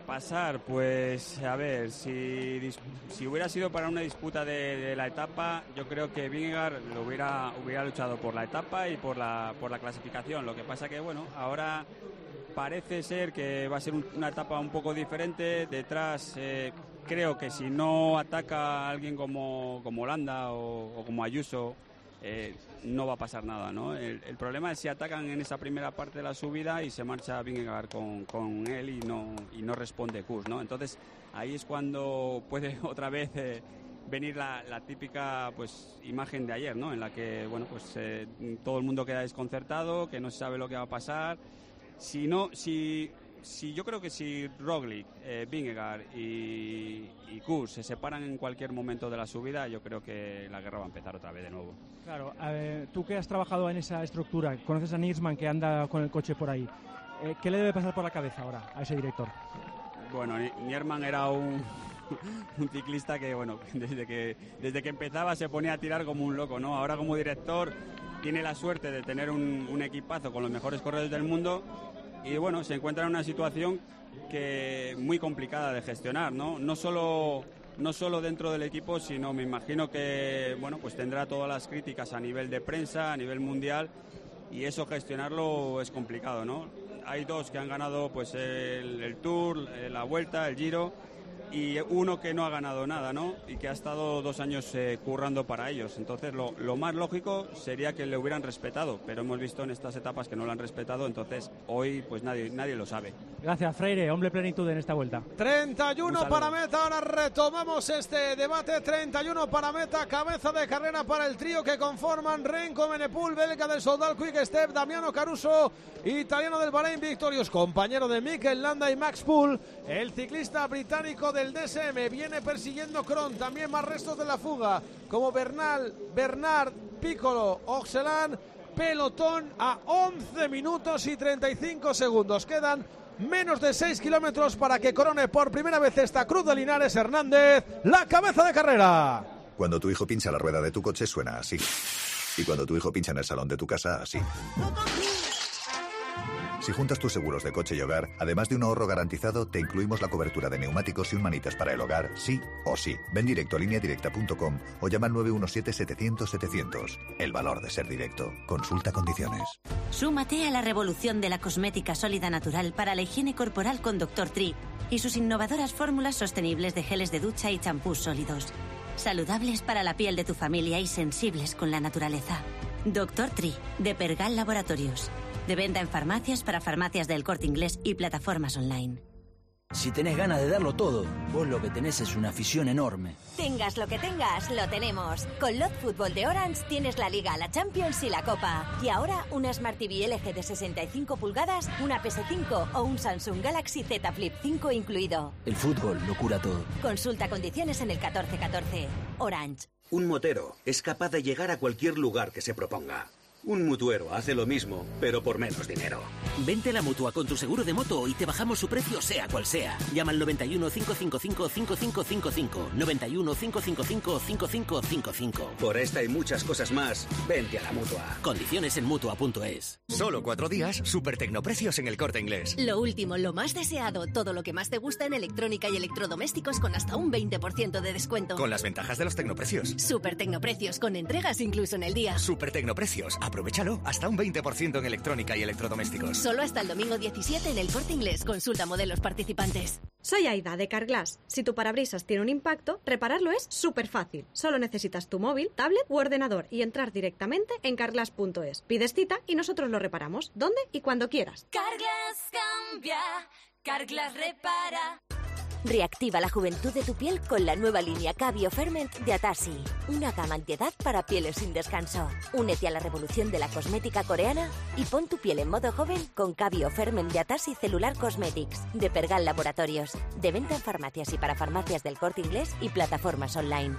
pasar, pues a ver, si, si hubiera sido para una disputa de, de la etapa, yo creo que Vingegaard lo hubiera, hubiera luchado por la etapa y por la, por la clasificación. Lo que pasa que, bueno, ahora parece ser que va a ser un, una etapa un poco diferente. Detrás, eh, creo que si no ataca a alguien como, como Landa o, o como Ayuso, eh, no va a pasar nada, ¿no? El, el problema es si atacan en esa primera parte de la subida y se marcha Vingegaard con, con él y no, y no responde Kuss, ¿no? Entonces ahí es cuando puede otra vez eh, venir la, la típica pues imagen de ayer, ¿no? En la que, bueno, pues eh, todo el mundo queda desconcertado, que no se sabe lo que va a pasar. Si no, si... Si yo creo que si Roglic, eh, Vingegaard y, y Kuss se separan en cualquier momento de la subida, yo creo que la guerra va a empezar otra vez de nuevo. Claro, eh, tú que has trabajado en esa estructura, conoces a Niersman que anda con el coche por ahí, eh, ¿qué le debe pasar por la cabeza ahora a ese director? Bueno, Niersman era un, un ciclista que, bueno, desde que, desde que empezaba se ponía a tirar como un loco, ¿no? Ahora como director tiene la suerte de tener un, un equipazo con los mejores corredores del mundo. Y bueno, se encuentra en una situación que muy complicada de gestionar, ¿no? No solo, no solo dentro del equipo, sino me imagino que, bueno, pues tendrá todas las críticas a nivel de prensa, a nivel mundial, y eso gestionarlo es complicado, ¿no? Hay dos que han ganado pues el, el Tour, la Vuelta, el Giro, y uno que no ha ganado nada, ¿no? Y que ha estado dos años eh, currando para ellos. Entonces lo, lo más lógico sería que le hubieran respetado, pero hemos visto en estas etapas que no lo han respetado, entonces hoy pues nadie, nadie lo sabe. Gracias, Freire, hombre plenitud en esta vuelta. treinta y uno para meta, ahora retomamos este debate. Treinta y uno para meta, cabeza de carrera para el trío que conforman Renko Evenepoel, belga del Soudal Quick Step, Damiano Caruso, italiano del Bahrein Victorious, compañero de Mikel Landa y Max Poole, el ciclista británico del D S M. Viene persiguiendo Kron, también más restos de la fuga como Bernal, Bernard, Piccolo, Oxelan, pelotón a once minutos y treinta y cinco segundos. Quedan menos de seis kilómetros para que corone por primera vez esta Cruz de Linares. Hernández, la cabeza de carrera. Cuando tu hijo pincha la rueda de tu coche suena así. Y cuando tu hijo pincha en el salón de tu casa, así. Si juntas tus seguros de coche y hogar, además de un ahorro garantizado, te incluimos la cobertura de neumáticos y un manitas para el hogar, sí o sí. Ven directo a línea directa punto com o llama al nueve uno siete, setecientos, setecientos. El valor de ser directo. Consulta condiciones. Súmate a la revolución de la cosmética sólida natural para la higiene corporal con doctor Tree y sus innovadoras fórmulas sostenibles de geles de ducha y champús sólidos. Saludables para la piel de tu familia y sensibles con la naturaleza. doctor Tree, de Pergal Laboratorios. De venta en farmacias para farmacias del Corte Inglés y plataformas online. Si tenés ganas de darlo todo, vos lo que tenés es una afición enorme. Tengas lo que tengas, lo tenemos. Con Lot Fútbol de Orange tienes la Liga, la Champions y la Copa. Y ahora una Smart T V L G de sesenta y cinco pulgadas, una P S cinco o un Samsung Galaxy Z Flip cinco incluido. El fútbol lo cura todo. Consulta condiciones en el catorce catorce. Orange. Un motero es capaz de llegar a cualquier lugar que se proponga. Un mutuero hace lo mismo, pero por menos dinero. Vente a la Mutua con tu seguro de moto y te bajamos su precio sea cual sea. Llama al noventa y uno, cinco cinco cinco, cinco cinco cinco cinco. noventa y uno, cinco cinco cinco, cinco cinco cinco cinco. Por esta y muchas cosas más, vente a la Mutua. Condiciones en Mutua punto es. Solo cuatro días, super tecnoprecios en el Corte Inglés. Lo último, lo más deseado, todo lo que más te gusta en electrónica y electrodomésticos con hasta un veinte por ciento de descuento. Con las ventajas de los tecnoprecios. Super tecnoprecios, con entregas incluso en el día. Super tecnoprecios, aprovechalo, hasta un veinte por ciento en electrónica y electrodomésticos. Solo hasta el domingo diecisiete en el Corte Inglés. Consulta modelos participantes. Soy Aida, de Carglass. Si tu parabrisas tiene un impacto, repararlo es súper fácil. Solo necesitas tu móvil, tablet u ordenador y entrar directamente en carglass punto es. Pides cita y nosotros lo reparamos, donde y cuando quieras. Carglass cambia, Carglass repara. Reactiva la juventud de tu piel con la nueva línea Cabio Ferment de Atasi. Una gama antiedad para pieles sin descanso. Únete a la revolución de la cosmética coreana y pon tu piel en modo joven con Cabio Ferment de Atasi Cellular Cosmetics de Pergal Laboratorios. De venta en farmacias y para farmacias del Corte Inglés y plataformas online.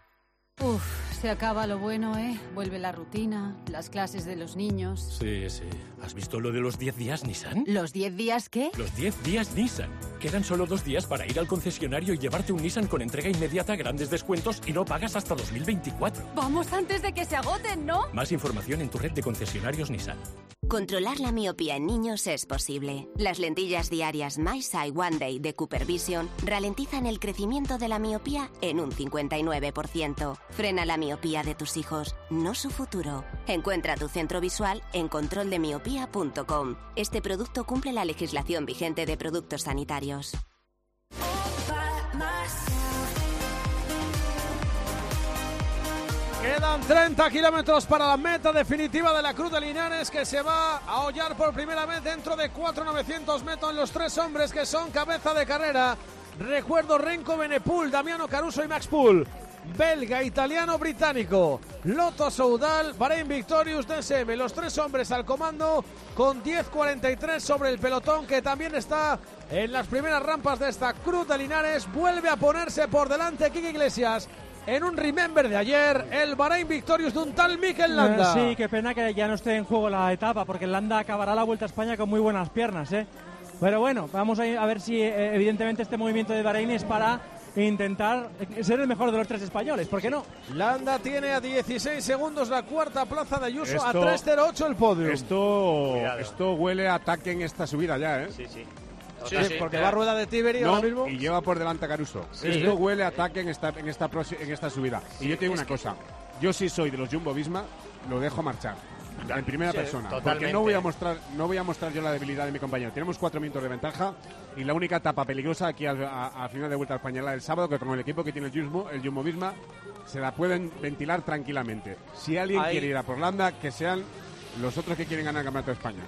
Uf, se acaba lo bueno, ¿eh? Vuelve la rutina, las clases de los niños. Sí, sí. ¿Has visto lo de los diez días Nissan? ¿Los diez días qué? Los diez días Nissan. Quedan solo dos días para ir al concesionario y llevarte un Nissan con entrega inmediata, grandes descuentos y no pagas hasta dos mil veinticuatro. Vamos antes de que se agoten, ¿no? Más información en tu red de concesionarios Nissan. Controlar la miopía en niños es posible. Las lentillas diarias My Sight One Day de Cooper Vision ralentizan el crecimiento de la miopía en un cincuenta y nueve por ciento. Frena la miopía de tus hijos, no su futuro. Encuentra tu centro visual en control de miopía punto com. Este producto cumple la legislación vigente de productos sanitarios. Quedan treinta kilómetros para la meta definitiva de la Cruz de Linares, que se va a hollar por primera vez dentro de cuatro mil novecientos metros los tres hombres que son cabeza de carrera. Recuerdo: Renko Benepul, Damiano Caruso y Max Poole. Belga, italiano, británico. Lotto Soudal, Bahrein Victorious, D S M. Los tres hombres al comando con diez cuarenta y tres sobre el pelotón, que también está en las primeras rampas de esta Cruz de Linares. Vuelve a ponerse por delante Quique Iglesias. En un remember de ayer, el Bahrein Victorious de un tal Mikel Landa. Eh, sí, qué pena que ya no esté en juego la etapa, porque Landa acabará la Vuelta a España con muy buenas piernas, ¿eh? Pero bueno, vamos a, a ver si eh, evidentemente este movimiento de Bahrein es para intentar ser el mejor de los tres españoles, ¿por qué no? Landa tiene a dieciséis segundos la cuarta plaza de Ayuso, Esto, a tres cero ocho el podio. Esto, esto huele a ataque en esta subida ya, ¿eh? Sí, sí. Sí, sí, porque va a rueda de Tiberi no, ahora mismo. Y lleva por delante a Caruso. Sí. Esto huele a ataque en esta, en esta, en esta subida. Sí, y yo te digo es una que... cosa. Yo sí soy de los Jumbo Visma, lo dejo marchar. En primera sí, persona. totalmente. Porque no voy a mostrar no voy a mostrar yo la debilidad de mi compañero. Tenemos cuatro minutos de ventaja y la única etapa peligrosa aquí al, a, a final de Vuelta a España el sábado, que con el equipo que tiene el Jumbo, el Jumbo Visma, se la pueden ventilar tranquilamente. Si alguien Ahí. quiere ir a por Landa, que sean los otros que quieren ganar el Campeonato de España.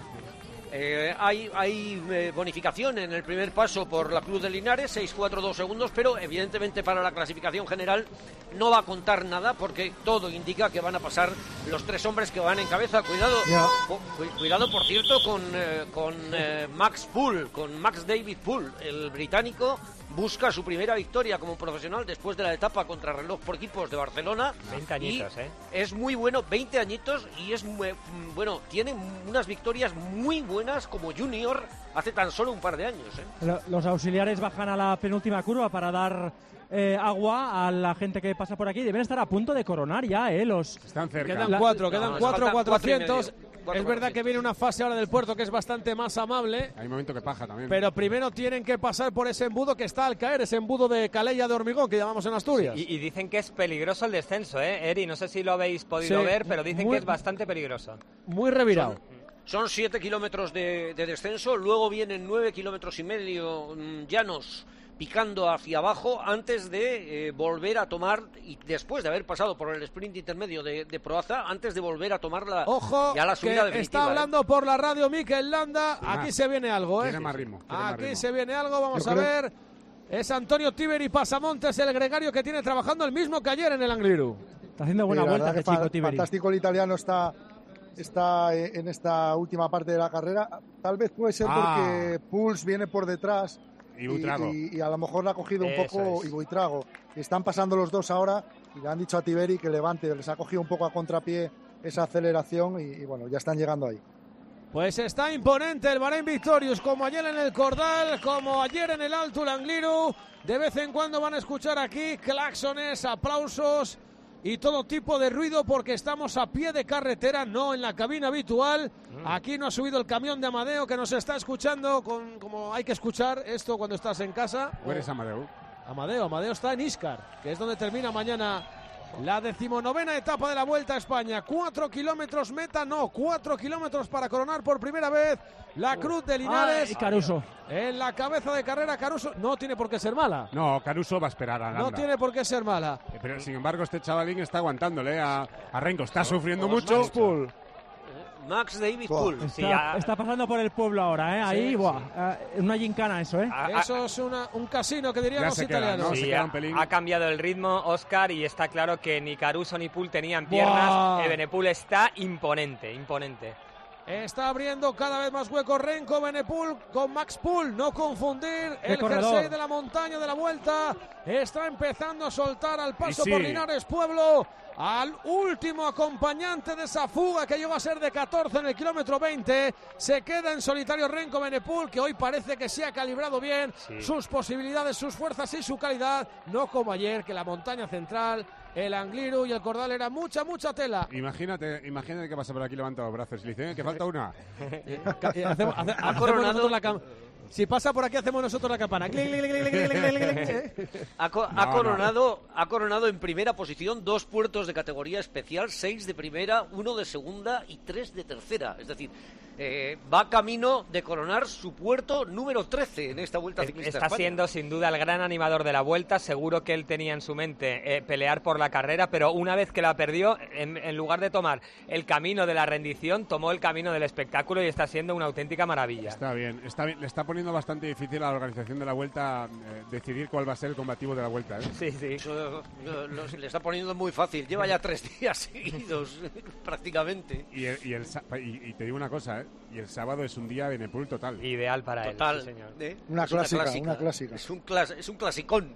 Eh, hay hay eh, bonificación en el primer paso por la Cruz de Linares, seis cuatro dos segundos, pero evidentemente para la clasificación general no va a contar nada, porque todo indica que van a pasar los tres hombres que van en cabeza. Cuidado, cu cuidado por cierto con, eh, con eh, Max Poole, con Max David Poole, el británico. Busca su primera victoria como profesional después de la etapa contrarreloj por equipos de Barcelona. veinte añitos, y ¿eh? Es muy bueno, veinte añitos, y es muy, bueno, tiene unas victorias muy buenas como junior hace tan solo un par de años, ¿eh? Los auxiliares bajan a la penúltima curva para dar eh, agua a la gente que pasa por aquí. Deben estar a punto de coronar ya, ¿eh? Los... Están cerca. Quedan cuatro, No, quedan nos cuatro, faltan cuatrocientos. cuatro y medio. Cuatro, Es verdad cuatro, que viene una fase ahora del puerto que es bastante más amable. Hay un momento que paja también. Pero primero tienen que pasar por ese embudo que está al caer, ese embudo de Calella de Hormigón que llamamos en Asturias. Y, y dicen que es peligroso el descenso, ¿eh, Eri? No sé si lo habéis podido Sí, ver, pero dicen muy- que es bastante peligroso. Muy revirado. Son siete kilómetros de, de descenso, luego vienen nueve kilómetros y medio mm, llanos picando hacia abajo antes de eh, volver a tomar, y después de haber pasado por el sprint intermedio de, de Proaza, antes de volver a tomar la, Ojo, ya la que subida definitiva. está hablando por la radio Mikel Landa. Aquí Ah, se viene algo, ¿eh? tiene más ritmo, tiene más Aquí ritmo. se viene algo, vamos Yo a creo- ver. Es Antonio Tiberi Pasamontes, el gregario que tiene trabajando el mismo que ayer en el Angliru. Está haciendo buena Sí, la vuelta verdad este que chico fa- Tiberi. Fantástico el italiano está, está en esta última parte de la carrera. Tal vez puede ser Ah. porque Puls viene por detrás Y Buitrago. y, y a lo mejor le ha cogido un Eso poco es. y Buitrago. Están pasando los dos ahora y le han dicho a Tiberi que levante, les ha cogido un poco a contrapié esa aceleración y, y bueno, ya están llegando ahí. Pues está imponente el Bahrein Victorious, como ayer en el Cordal, como ayer en el Alto Langliru. De vez en cuando van a escuchar aquí claxones, aplausos y todo tipo de ruido, porque estamos a pie de carretera, no en la cabina habitual. Aquí no ha subido el camión de Amadeo, que nos está escuchando con, como hay que escuchar esto cuando estás en casa. ¿Tú eres Amadeu? Amadeo, Amadeo está en Iscar, que es donde termina mañana la decimonovena etapa de la Vuelta a España. Cuatro kilómetros meta, no, cuatro kilómetros para coronar por primera vez la Cruz de Linares. Ay, Caruso. En la cabeza de carrera, Caruso no tiene por qué ser mala. No, Caruso va a esperar a Landa. No tiene por qué ser mala. Eh, Pero sin embargo este chavalín está aguantándole a, a Renko. Está sufriendo Pues mucho. Max Poole. Max David Poole. Está, Sí, ya- está pasando por el pueblo ahora, ¿eh? Ahí, Sí, buah, eh, una gincana eso, ¿eh? Ha- Eso es una, un casino que dirían Ya los se queda, italianos. ¿no? Sí, se queda ha, un pelín. ha cambiado el ritmo Oscar y está claro que ni Caruso ni Poole tenían piernas. Buah. Evenepoel está imponente, imponente. Está abriendo cada vez más hueco Renko Benepul con Max Poole. No confundir el corredor. jersey de la montaña de la Vuelta. Está empezando a soltar al paso Y sí. por Linares Pueblo al último acompañante de esa fuga que llegó a ser de catorce en el kilómetro veinte. Se queda en solitario Renko Benepul, que hoy parece que se ha calibrado bien Sí. sus posibilidades, sus fuerzas y su calidad. No como ayer, que la montaña central el Angliru y el Cordal era mucha, mucha tela. Imagínate, imagínate que pasa por aquí levanta los brazos y le dice que falta una. hacemos, hace, hacemos nosotros la cam- Si pasa por aquí hacemos nosotros la campana. Ha, co- ha, No, coronado, ha coronado en primera posición dos puertos de categoría especial, seis de primera, uno de segunda y tres de tercera. Es decir, eh, va camino de coronar su puerto número trece en esta Vuelta Ciclista Está a España. siendo sin duda el gran animador de la Vuelta. Seguro que él tenía en su mente eh, pelear por la carrera, pero una vez que la perdió, en, en lugar de tomar el camino de la rendición, tomó el camino del espectáculo y está siendo una auténtica maravilla. Está bien, está bien. Le está poniendo bastante difícil a la organización de la Vuelta eh, decidir cuál va a ser el combativo de la Vuelta, ¿eh? Sí, sí. Eso, lo, lo- le está poniendo muy fácil. Lleva ya tres días seguidos, prácticamente. Y, el- y, el sa- y, y te digo una cosa, ¿eh? Y el sábado es un día Benepul total. Ideal para Total. él, sí, señor. ¿eh? Una Es clásica, una clásica. Es un, clas- es un clasicón.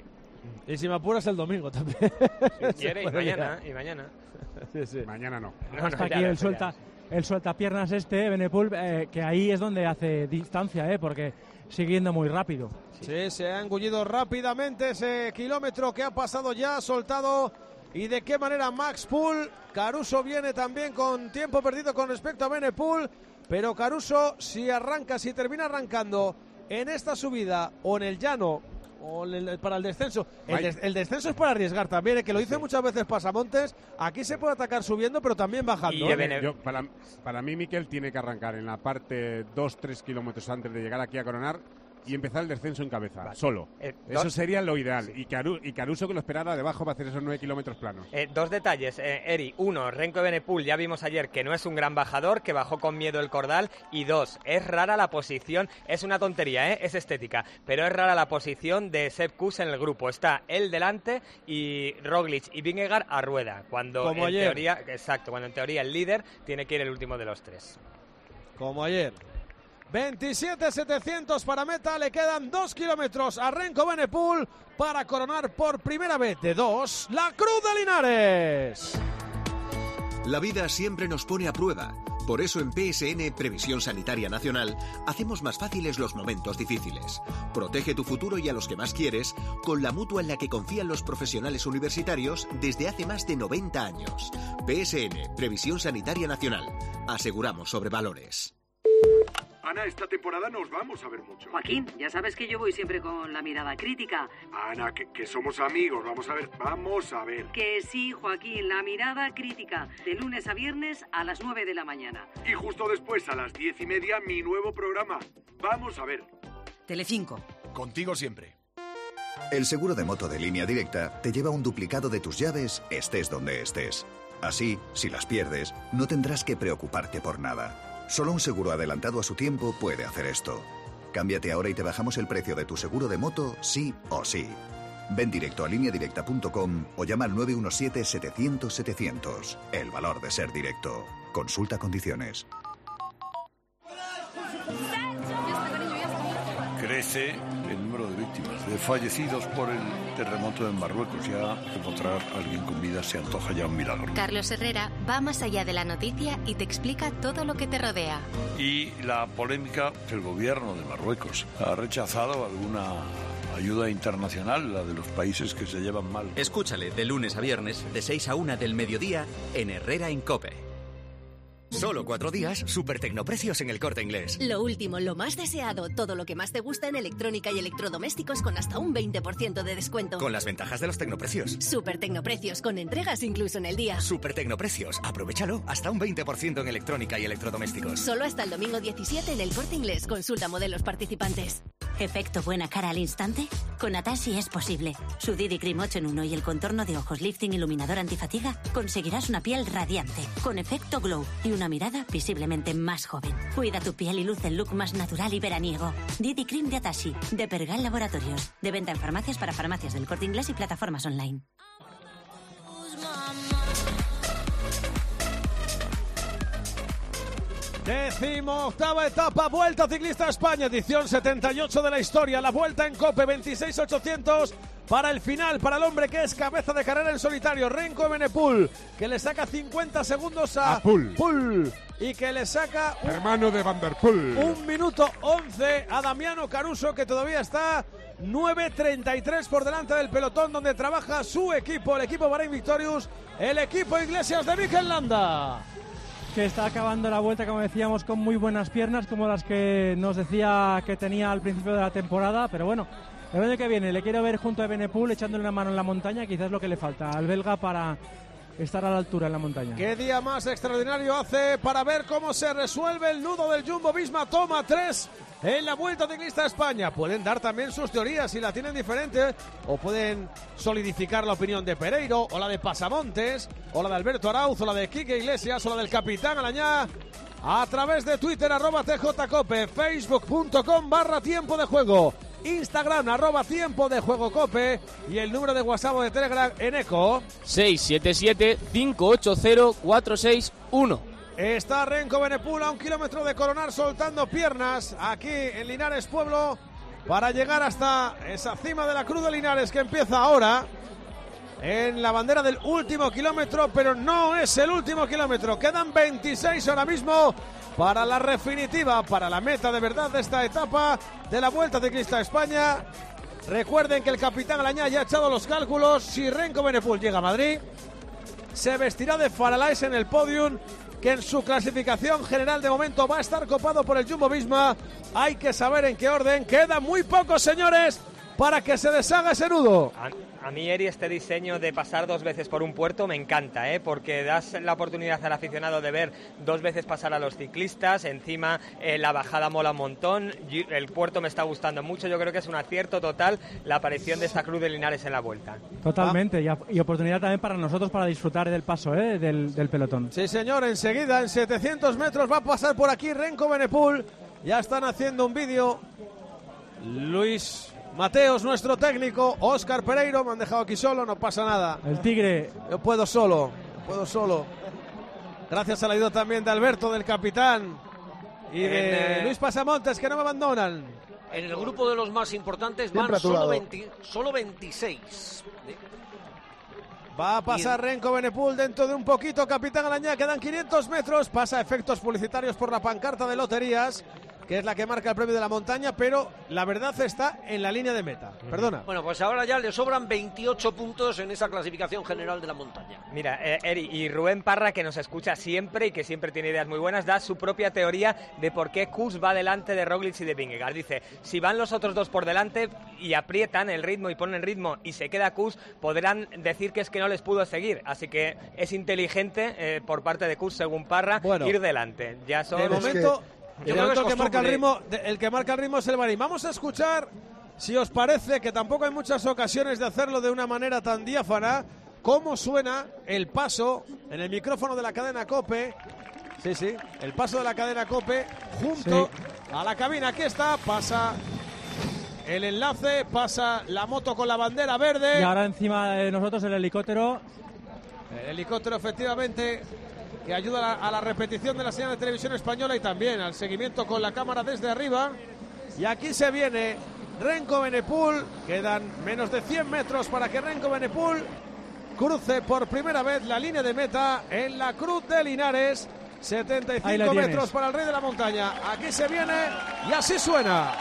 Y si me apuras el domingo también. Y, era- y mañana, y mañana. Sí, sí. Mañana no. No, Hasta no, aquí ya el ves, ya suelta, ves. el suelta piernas este, Benepul, eh, que ahí es donde hace distancia, eh, porque sigue yendo muy rápido. Sí, se ha engullido rápidamente ese kilómetro que ha pasado ya, soltado. ¿Y de qué manera Max Poole? Caruso viene también con tiempo perdido con respecto a Benepul, pero Caruso, si arranca, si termina arrancando en esta subida o en el llano o en el- para el descenso, el, Ay. des- el descenso es para arriesgar también, eh, que lo dice muchas veces Pasamontes, aquí se puede atacar subiendo pero también bajando. Y ¿eh? Bene- Yo, para, para mí, Miquel tiene que arrancar en la parte dos tres kilómetros antes de llegar aquí a coronar y empezar el descenso en cabeza, Vale. solo. Eh, Eso dos- sería lo ideal. Y, Caru- y Caruso que lo esperara debajo para hacer esos nueve kilómetros planos. Eh, dos detalles, eh, Eri. Uno, Renko Benepul, ya vimos ayer que no es un gran bajador, que bajó con miedo el Cordal. Y dos, es rara la posición, es una tontería, ¿eh? Es estética, pero es rara la posición de Sepp Kuss en el grupo. Está él delante y Roglic y Vingegaard a rueda. Cuando Como en ayer. teoría, exacto, cuando en teoría el líder tiene que ir el último de los tres. Como ayer. veintisiete setecientos para meta, le quedan dos kilómetros a Renko Benepul para coronar por primera vez de dos la Cruz de Linares. La vida siempre nos pone a prueba. Por eso en P S N Previsión Sanitaria Nacional hacemos más fáciles los momentos difíciles. Protege tu futuro y a los que más quieres con la mutua en la que confían los profesionales universitarios desde hace más de noventa años. P S N Previsión Sanitaria Nacional. Aseguramos sobre valores. Ana, esta temporada nos vamos a ver mucho. Joaquín, ya sabes que yo voy siempre con la mirada crítica. Ana, que, que somos amigos, vamos a ver, vamos a ver. Que sí, Joaquín, la mirada crítica. De lunes a viernes a las nueve de la mañana. Y justo después, a las diez y media, mi nuevo programa. Vamos a ver. Telecinco. Contigo siempre. El seguro de moto de Línea Directa te lleva un duplicado de tus llaves, estés donde estés. Así, si las pierdes, no tendrás que preocuparte por nada. Solo un seguro adelantado a su tiempo puede hacer esto. Cámbiate ahora y te bajamos el precio de tu seguro de moto, sí o sí. Ven directo a línea directa punto com o llama al nueve uno siete setecientos setecientos. El valor de ser directo. Consulta condiciones. Crece el número de víctimas, de fallecidos por el terremoto en Marruecos. Ya encontrar a alguien con vida se antoja ya un milagro. Carlos Herrera va más allá de la noticia y te explica todo lo que te rodea. Y la polémica que el gobierno de Marruecos ha rechazado alguna ayuda internacional, la de los países que se llevan mal. Escúchale de lunes a viernes, de seis a una del mediodía, en Herrera en COPE. Solo cuatro días, super tecnoprecios en El Corte Inglés. Lo último, lo más deseado, todo lo que más te gusta en electrónica y electrodomésticos con hasta un veinte por ciento de descuento. Con las ventajas de los tecnoprecios. Super tecnoprecios con entregas incluso en el día. Super tecnoprecios. Aprovechalo. Hasta un veinte por ciento en electrónica y electrodomésticos. Solo hasta el domingo diecisiete en El Corte Inglés. Consulta modelos participantes. ¿Efecto buena cara al instante? Con Atashi es posible. Su D D Cream ocho en uno y el contorno de ojos lifting iluminador antifatiga conseguirás una piel radiante, con efecto glow y una mirada visiblemente más joven. Cuida tu piel y luce el look más natural y veraniego. D D Cream de Atashi, de Pergal Laboratorios. De venta en farmacias para farmacias del Corte Inglés y plataformas online. Décimo octava etapa, Vuelta Ciclista a España, edición setenta y ocho de la historia, la Vuelta en COPE, veintiséis mil ochocientos para el final, para el hombre que es cabeza de carrera en solitario, Renko Benepul, que le saca cincuenta segundos a, A Poole. Poole, y que le saca un, Hermano de Van der Poel. un minuto once a Damiano Caruso, que todavía está nueve treinta y tres por delante del pelotón donde trabaja su equipo, el equipo Bahrein Victorious, el equipo Iglesias de Mikel Landa. Que está acabando la vuelta, como decíamos, con muy buenas piernas, como las que nos decía que tenía al principio de la temporada, pero bueno, el año que viene le quiero ver junto a Evenepoel echándole una mano en la montaña, quizás lo que le falta al belga para estar a la altura en la montaña. Qué día más extraordinario hace para ver cómo se resuelve el nudo del Jumbo-Visma. Toma tres en la Vuelta Ciclista a España. Pueden dar también sus teorías si la tienen diferente, o pueden solidificar la opinión de Pereiro, o la de Pasamontes, o la de Alberto Arauz, o la de Quique Iglesias, o la del Capitán Alañá, a través de Twitter, arroba tjcope, facebook punto com barra tiempo de juego, Instagram, arroba tiempo de juego cope, y el número de WhatsApp o de Telegram en eco seis siete siete, cinco ocho cero, cuatro seis uno. Está Renko Evenepoel a un kilómetro de coronar, soltando piernas aquí en Linares Pueblo para llegar hasta esa cima de la Cruz de Linares que empieza ahora en la bandera del último kilómetro, pero no es el último kilómetro. Quedan veintiséis ahora mismo para la definitiva, para la meta de verdad de esta etapa de la Vuelta Ciclista a España. Recuerden que el Capitán Alañá ya ha echado los cálculos. Si Renko Evenepoel llega a Madrid, se vestirá de Faralaes en el podium, que en su clasificación general de momento va a estar copado por el Jumbo-Visma. Hay que saber en qué orden. Queda muy poco, señores, para que se deshaga ese nudo. A, a mí, Eri, este diseño de pasar dos veces por un puerto me encanta, ¿eh? Porque das la oportunidad al aficionado de ver dos veces pasar a los ciclistas. Encima, eh, la bajada mola un montón. El puerto me está gustando mucho. Yo creo que es un acierto total la aparición de esta Cruz de Linares en la Vuelta. Totalmente, ah. y, a, y oportunidad también para nosotros para disfrutar del paso, ¿eh? del, del pelotón. Sí, señor, enseguida, en setecientos metros, va a pasar por aquí Renko Evenepoel. Ya están haciendo un vídeo Luis Mateos, nuestro técnico, Óscar Pereiro, me han dejado aquí solo, no pasa nada. El Tigre. Yo puedo solo, puedo solo. Gracias a la ayuda también de Alberto, del capitán, y en, de eh, Luis Pasamontes, que no me abandonan. En el grupo de los más importantes van solo, veinte, solo veintiséis. Va a pasar Bien. Renko Evenepoel dentro de un poquito, Capitán Alañá, quedan quinientos metros, pasa efectos publicitarios por la pancarta de loterías, que es la que marca el premio de la montaña, pero la verdad está en la línea de meta. Perdona. Bueno, pues ahora ya le sobran veintiocho puntos en esa clasificación general de la montaña. Mira, eh, Eri, y Rubén Parra, que nos escucha siempre y que siempre tiene ideas muy buenas, da su propia teoría de por qué Kuss va delante de Roglic y de Vingegaard. Dice, si van los otros dos por delante y aprietan el ritmo y ponen ritmo y se queda Kuss, podrán decir que es que no les pudo seguir. Así que es inteligente eh, por parte de Kuss, según Parra, bueno, ir delante. Ya son... De momento... Yo el, creo que que, que marca el, ritmo, el que marca el ritmo es el Bahrein. Vamos a escuchar, si os parece, que tampoco hay muchas ocasiones de hacerlo de una manera tan diáfana, cómo suena el paso en el micrófono de la cadena COPE. Sí, sí, el paso de la cadena COPE junto sí. a la cabina. Aquí está, pasa el enlace, pasa la moto con la bandera verde. Y ahora encima de nosotros el helicóptero. El helicóptero, efectivamente, que ayuda a la, a la repetición de la señal de televisión española y también al seguimiento con la cámara desde arriba. Y aquí se viene Renko Evenepoel. Quedan menos de cien metros para que Renko Evenepoel cruce por primera vez la línea de meta en la Cruz de Linares. setenta y cinco metros para el rey de la montaña. Aquí se viene y así suena.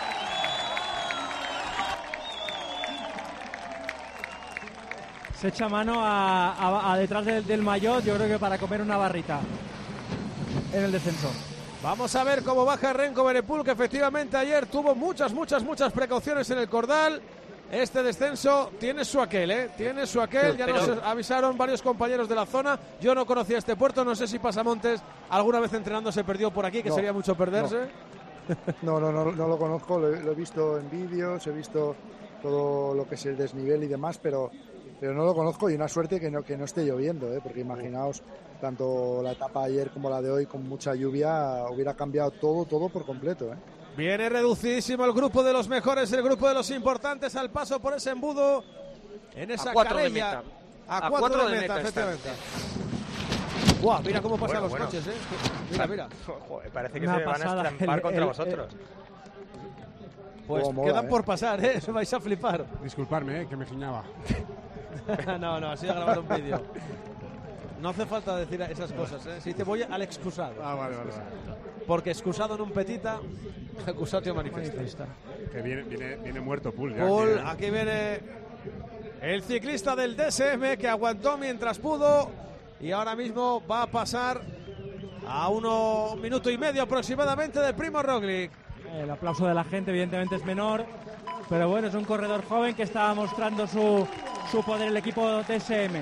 Se echa mano a, a, a detrás del, del maillot, yo creo que para comer una barrita en el descenso. Vamos a ver cómo baja Renko Evenepoel, que efectivamente ayer tuvo muchas, muchas, muchas precauciones en el cordal. Este descenso tiene su aquel, ¿eh? Tiene su aquel, sí, ya pero... nos avisaron varios compañeros de la zona. Yo no conocía este puerto, no sé si Pasamontes alguna vez entrenando se perdió por aquí, que no, sería mucho perderse. No, no, no, no, no lo conozco, lo, lo he visto en vídeos, he visto todo lo que es el desnivel y demás, pero... pero no lo conozco, y una suerte que no, que no esté lloviendo, ¿eh? Porque imaginaos, tanto la etapa ayer como la de hoy, con mucha lluvia, hubiera cambiado todo, todo por completo, ¿eh? Viene reducidísimo el grupo de los mejores, el grupo de los importantes al paso por ese embudo, en esa carrilla. A, a cuatro cuatro de de meta, meta, efectivamente. Guau, mira cómo pasan bueno, los bueno. coches, ¿eh? Mira, mira. Joder, parece que una se pasada. Van a estampar el, contra el, vosotros. El... Pues oh, quedan mola, por ¿eh? pasar, ¿eh? Vais a flipar. Disculparme, ¿eh? Que me giñaba. no, no, así ha grabado un vídeo. No hace falta decir esas cosas, ¿eh? Si te voy al excusado. Ah, vale, vale, vale. Porque excusado en un petita, accusatio manifesta. Que viene, viene, viene muerto Pool. Pool, aquí viene el ciclista del D S M que aguantó mientras pudo y ahora mismo va a pasar a uno, un minuto y medio aproximadamente del Primo Roglic. El aplauso de la gente evidentemente es menor, pero bueno, es un corredor joven que está mostrando su, su poder el equipo D S M.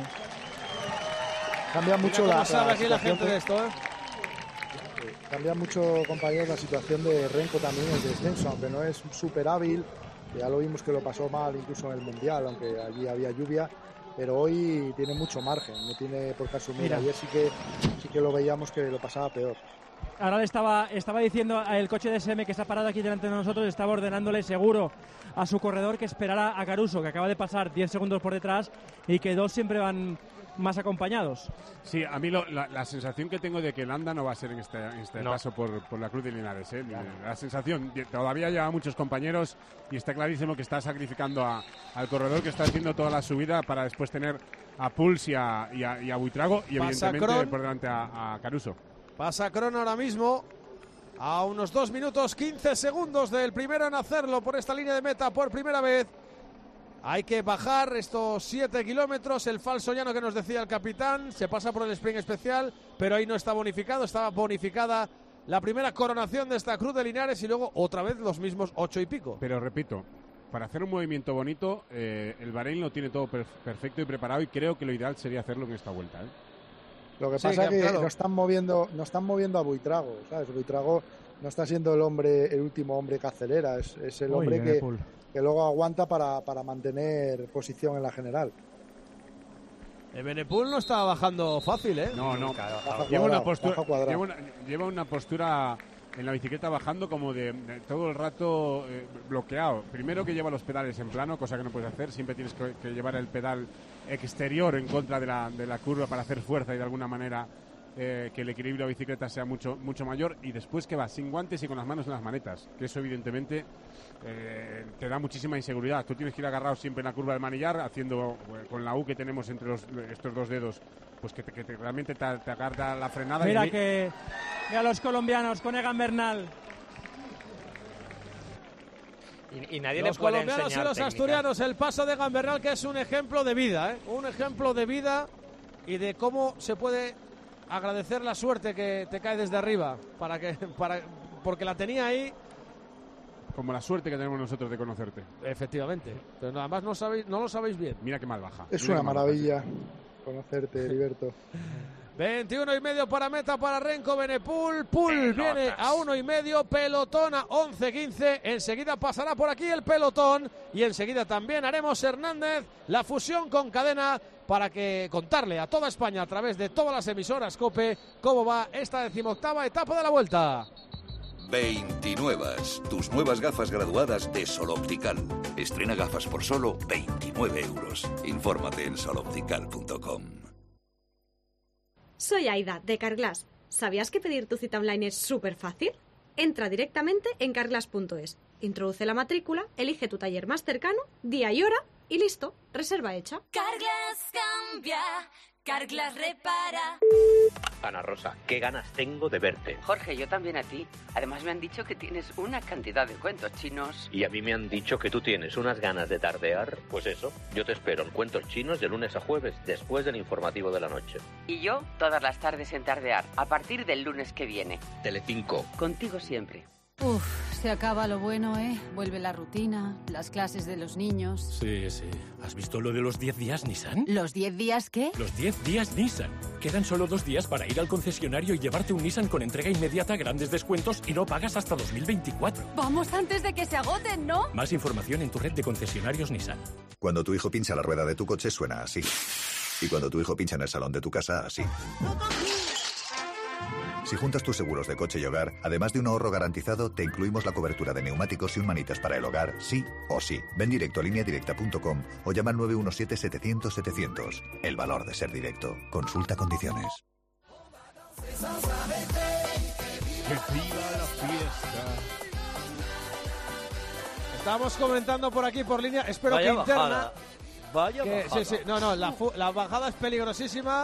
Cambia mucho Mira cómo la, sabe la aquí la situación gente de esto, ¿eh? Cambia mucho, compañeros, la situación de Renko también en el descenso, aunque no es súper hábil. Ya lo vimos que lo pasó mal incluso en el Mundial, aunque allí había lluvia, pero hoy tiene mucho margen, no tiene por qué asumir. Mira. Ayer sí que, sí que lo veíamos que lo pasaba peor. Ahora le estaba, estaba diciendo al coche de D S M que está parado aquí delante de nosotros, estaba ordenándole seguro a su corredor que esperara a Caruso, que acaba de pasar diez segundos por detrás y que dos siempre van más acompañados. Sí, a mí lo, la, la sensación que tengo de que Landa no va a ser en este, en este No. paso por, por la Cruz de Linares. ¿eh? La, la sensación, todavía lleva muchos compañeros y está clarísimo que está sacrificando a, al corredor que está haciendo toda la subida para después tener a Puls y a, y a, y a Buitrago y Pasa evidentemente Kron. por delante a, a Caruso. Pasa Crono ahora mismo a unos dos minutos quince segundos del primero en hacerlo por esta línea de meta por primera vez. Hay que bajar estos siete kilómetros, el falso llano que nos decía el capitán, se pasa por el sprint especial, pero ahí no está bonificado, estaba bonificada la primera coronación de esta Cruz de Linares y luego otra vez los mismos ocho y pico. Pero repito, para hacer un movimiento bonito, eh, el Bahrein lo tiene todo perf- perfecto y preparado y creo que lo ideal sería hacerlo en esta vuelta. ¿eh? Lo que Sí, pasa es que, que claro. no están moviendo, no están moviendo a Buitrago, ¿sabes? Buitrago no está siendo el hombre, el último hombre que acelera, es, es el Uy, hombre que, Benepool. que luego aguanta para, para mantener posición en la general. El Benepool no está bajando fácil, ¿eh? No, no. Baja Lleva una cuadrado, postura, baja cuadrado. lleva una, lleva una postura en la bicicleta bajando como de, de todo el rato eh, bloqueado. Primero que lleva los pedales en plano, cosa que no puedes hacer. Siempre tienes que, que llevar el pedal exterior en contra de la, de la curva para hacer fuerza y de alguna manera eh, que el equilibrio de la bicicleta sea mucho, mucho mayor. Y después que va sin guantes y con las manos en las manetas, que eso evidentemente eh, te da muchísima inseguridad. Tú tienes que ir agarrado siempre en la curva del manillar, haciendo eh, con la U que tenemos entre los, estos dos dedos, pues que, te, que te, realmente te, te agarra la frenada. Mira y, que mira los colombianos con Egan Bernal. Y, y nadie Los le puede colombianos y enseñar los técnica. asturianos, el paso de Gambernal, que es un ejemplo de vida, ¿eh? Un ejemplo de vida y de cómo se puede agradecer la suerte que te cae desde arriba, para que, para, porque la tenía ahí. Como la suerte que tenemos nosotros de conocerte. Efectivamente. Pero nada más no, sabéis, no lo sabéis bien. Mira qué mal baja. Es Mira una qué mal baja, maravilla sí. conocerte, Heriberto. veintiuno y medio para meta para Renko Benepool. Pool Pelotas. viene a uno y medio. Pelotón a once quince. Enseguida pasará por aquí el pelotón. Y enseguida también haremos Hernández la fusión con cadena para que contarle a toda España a través de todas las emisoras COPE cómo va esta decimoctava etapa de la Vuelta. veintinuevas, tus nuevas gafas graduadas de Sol Optical. Estrena gafas por solo veintinueve euros. Infórmate en sol optical punto com. Soy Aida, de Carglass. ¿Sabías que pedir tu cita online es súper fácil? Entra directamente en carglass punto es, introduce la matrícula, elige tu taller más cercano, día y hora y listo, reserva hecha. Carglass cambia, Carglass repara. Ana Rosa, qué ganas tengo de verte. Jorge, yo también a ti. Además me han dicho que tienes una cantidad de cuentos chinos. Y a mí me han dicho que tú tienes unas ganas de tardear. Pues eso, yo te espero en Cuentos Chinos de lunes a jueves, después del informativo de la noche. Y yo todas las tardes en tardear, a partir del lunes que viene. Telecinco. Contigo siempre. Uf, se acaba lo bueno, ¿eh? Vuelve la rutina, las clases de los niños. Sí, sí. ¿Has visto lo de los diez días Nissan? ¿Los diez días qué? Los diez días Nissan. Quedan solo dos días para ir al concesionario y llevarte un Nissan con entrega inmediata, grandes descuentos y no pagas hasta dos mil veinticuatro. Vamos antes de que se agoten, ¿no? Más información en tu red de concesionarios Nissan. Cuando tu hijo pincha la rueda de tu coche suena así. Y cuando tu hijo pincha en el salón de tu casa, así. Si juntas tus seguros de coche y hogar, además de un ahorro garantizado, te incluimos la cobertura de neumáticos y un manitas para el hogar, sí o sí. Ven directo a línea directa punto com o llama al nueve uno siete setecientos setecientos. El valor de ser directo. Consulta condiciones. ¡Que viva la fiesta! Estamos comentando por aquí por línea, espero Vaya que interna. bajada. Vaya que, bajada. sí, sí, no, no, la, fu- la bajada es peligrosísima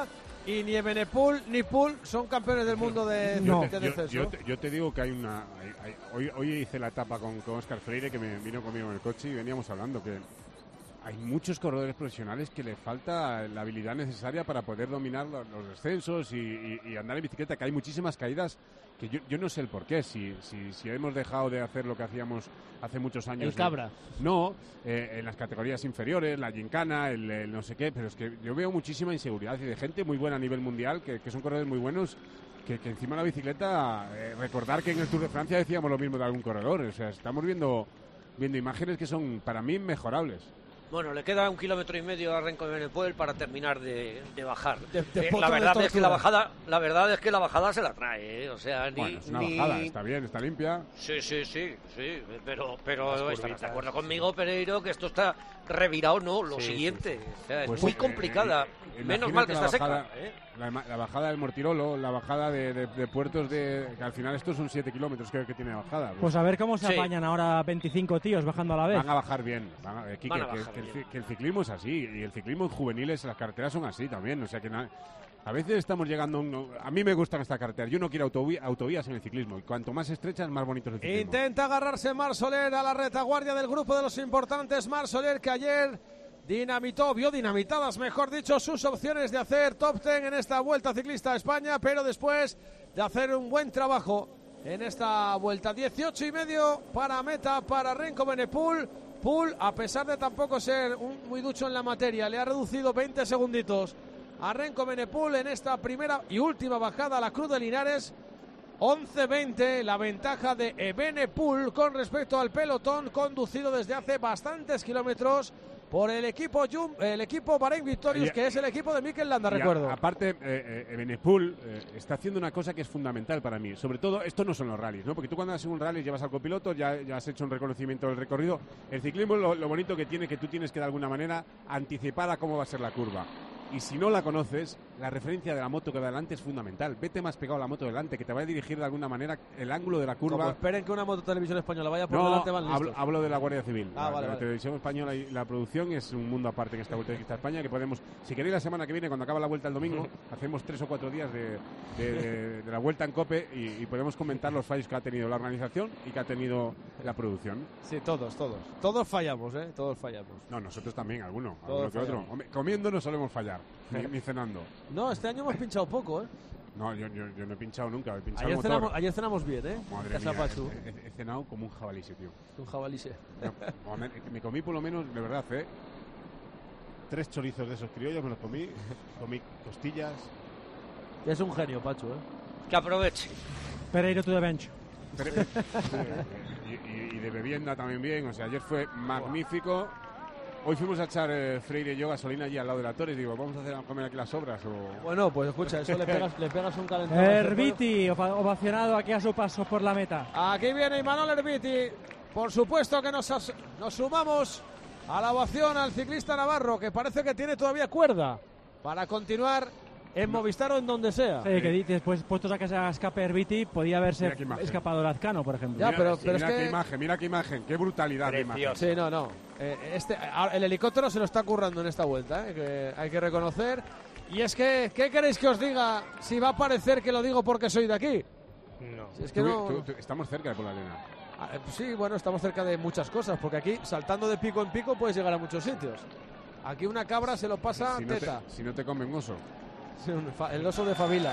Y ni Evenepoel ni Pool son campeones del mundo de, no. de descenso. Yo, yo, te, yo te digo que hay una... Hay, hay, hoy, hoy hice la etapa con, con Óscar Freire, que me vino conmigo en el coche, y veníamos hablando que hay muchos corredores profesionales que les falta la habilidad necesaria para poder dominar los, los descensos y, y, y andar en bicicleta, que hay muchísimas caídas que yo, yo no sé el porqué, si, si, si hemos dejado de hacer lo que hacíamos hace muchos años. El cabra. De, no, eh, en las categorías inferiores, la gincana, el, el no sé qué, pero es que yo veo muchísima inseguridad y de gente muy buena a nivel mundial, que, que son corredores muy buenos, que, que encima de la bicicleta, eh, recordar que en el Tour de Francia decíamos lo mismo de algún corredor, o sea, estamos viendo, viendo imágenes que son para mí inmejorables. Bueno, le queda un kilómetro y medio a Renko Evenepoel para terminar de, de bajar. De, de eh, la verdad es que la bajada, la verdad es que la bajada se la trae, ¿eh? O sea, ni, bueno, es una ni... bajada, está bien, está limpia. Sí, sí, sí, sí, pero, pero estarás de acuerdo conmigo, Pereiro, que esto está revirado, no, lo sí, siguiente. Sí, sí. O sea, pues es muy eh, complicada. Eh, Menos mal que está bajada, seca. ¿eh? La, la bajada del Mortirolo, la bajada de, de, de puertos de... Que al final estos son siete kilómetros, creo que tiene bajada. Pues, pues a ver cómo se sí. apañan ahora veinticinco tíos bajando a la vez. Van a bajar bien. Van a, eh, Quique, van a bajar que, bien. Que, el, que el ciclismo es así, y el ciclismo en juveniles, las carreteras son así también. O sea que na, a veces estamos llegando... Un, a mí me gustan estas carreteras. Yo no quiero autovías, autovías en el ciclismo. Y cuanto más estrechas, más bonito es el ciclismo. Intenta agarrarse Marc Soler a la retaguardia del grupo de los importantes. Marc Soler, que ayer dinamitó, vio dinamitadas, mejor dicho, sus opciones de hacer top ten en esta Vuelta Ciclista a España, pero después de hacer un buen trabajo en esta vuelta. dieciocho y medio para meta para Renko Evenepoel. Pool, a pesar de tampoco ser un muy ducho en la materia, le ha reducido veinte segunditos a Renko Evenepoel en esta primera y última bajada a la Cruz de Linares. once veinte la ventaja de Evenepoel con respecto al pelotón, conducido desde hace bastantes kilómetros por el equipo Jum, el equipo Bahrein Victorious, y, que es el equipo de Mikel Landa, recuerdo. A, aparte, eh, eh, Evenepoel eh, está haciendo una cosa que es fundamental para mí. Sobre todo, esto no son los rallies, ¿no? Porque tú cuando haces un rally llevas al copiloto, ya, ya has hecho un reconocimiento del recorrido. El ciclismo, lo, lo bonito que tiene, que tú tienes que de alguna manera anticipar a cómo va a ser la curva. Y si no la conoces, la referencia de la moto que va delante es fundamental. Vete más pegado a la moto delante, que te va a dirigir de alguna manera el ángulo de la curva. Como esperen que una moto televisión española vaya por no, delante, van listos. Hablo, hablo de la Guardia Civil. Ah, la, vale, la vale. televisión española y la producción es un mundo aparte en esta Vuelta Ciclista a España, que podemos, si queréis la semana que viene, cuando acaba la Vuelta el domingo, hacemos tres o cuatro días de, de, de, de la Vuelta en COPE y, y podemos comentar los fallos que ha tenido la organización y que ha tenido la producción. Sí, todos, todos. Todos fallamos, ¿eh? Todos fallamos. No, nosotros también, alguno, Todos alguno que otro. Hombre, comiendo no solemos fallar, ni, ni cenando. No, este año hemos pinchado poco, ¿eh? No, yo, yo, yo no he pinchado nunca, he pinchado Ayer motor. cenamos, ayer cenamos bien, ¿eh? Madre Casa mía, Pachu. he, he, he cenado como un jabalíse, tío. Un jabalíse. No, me, me comí por lo menos, de verdad, ¿eh? Tres chorizos de esos criollos me los comí, comí costillas. Es un genio, Pachu, ¿eh? Que aproveche. Pereiro to the bench. Pero, y, y, y de bebienda también bien, o sea, ayer fue magnífico. Hoy fuimos a echar eh, Freire y yo gasolina allí al lado de la Torres. Digo, vamos a hacer a comer aquí las sobras. O... Bueno, pues escucha, eso le pegas, le pegas un calentón. Herbiti, ovacionado aquí a su paso por la meta. Aquí viene Imanol Herbiti. Por supuesto que nos, as, nos sumamos a la ovación al ciclista navarro, que parece que tiene todavía cuerda para continuar en Movistar o en donde sea. Sí, que después, puestos a que se escape Herbiti, podía haberse escapado Lazcano, por ejemplo. Ya, mira, pero, sí, pero mira es qué que... imagen, mira qué imagen, qué brutalidad de imagen. Sí, no, no. Eh, este, el helicóptero se lo está currando en esta vuelta, eh, que hay que reconocer. Y es que, ¿qué queréis que os diga? Si va a parecer que lo digo porque soy de aquí. No. Si es que tú, no... tú, tú, estamos cerca de Polalena. Ah, eh, sí, bueno, estamos cerca de muchas cosas, porque aquí, saltando de pico en pico, puedes llegar a muchos sitios. Aquí una cabra se lo pasa si no teta. Te, si no te come un oso. Sí, un fa, el oso de Favila.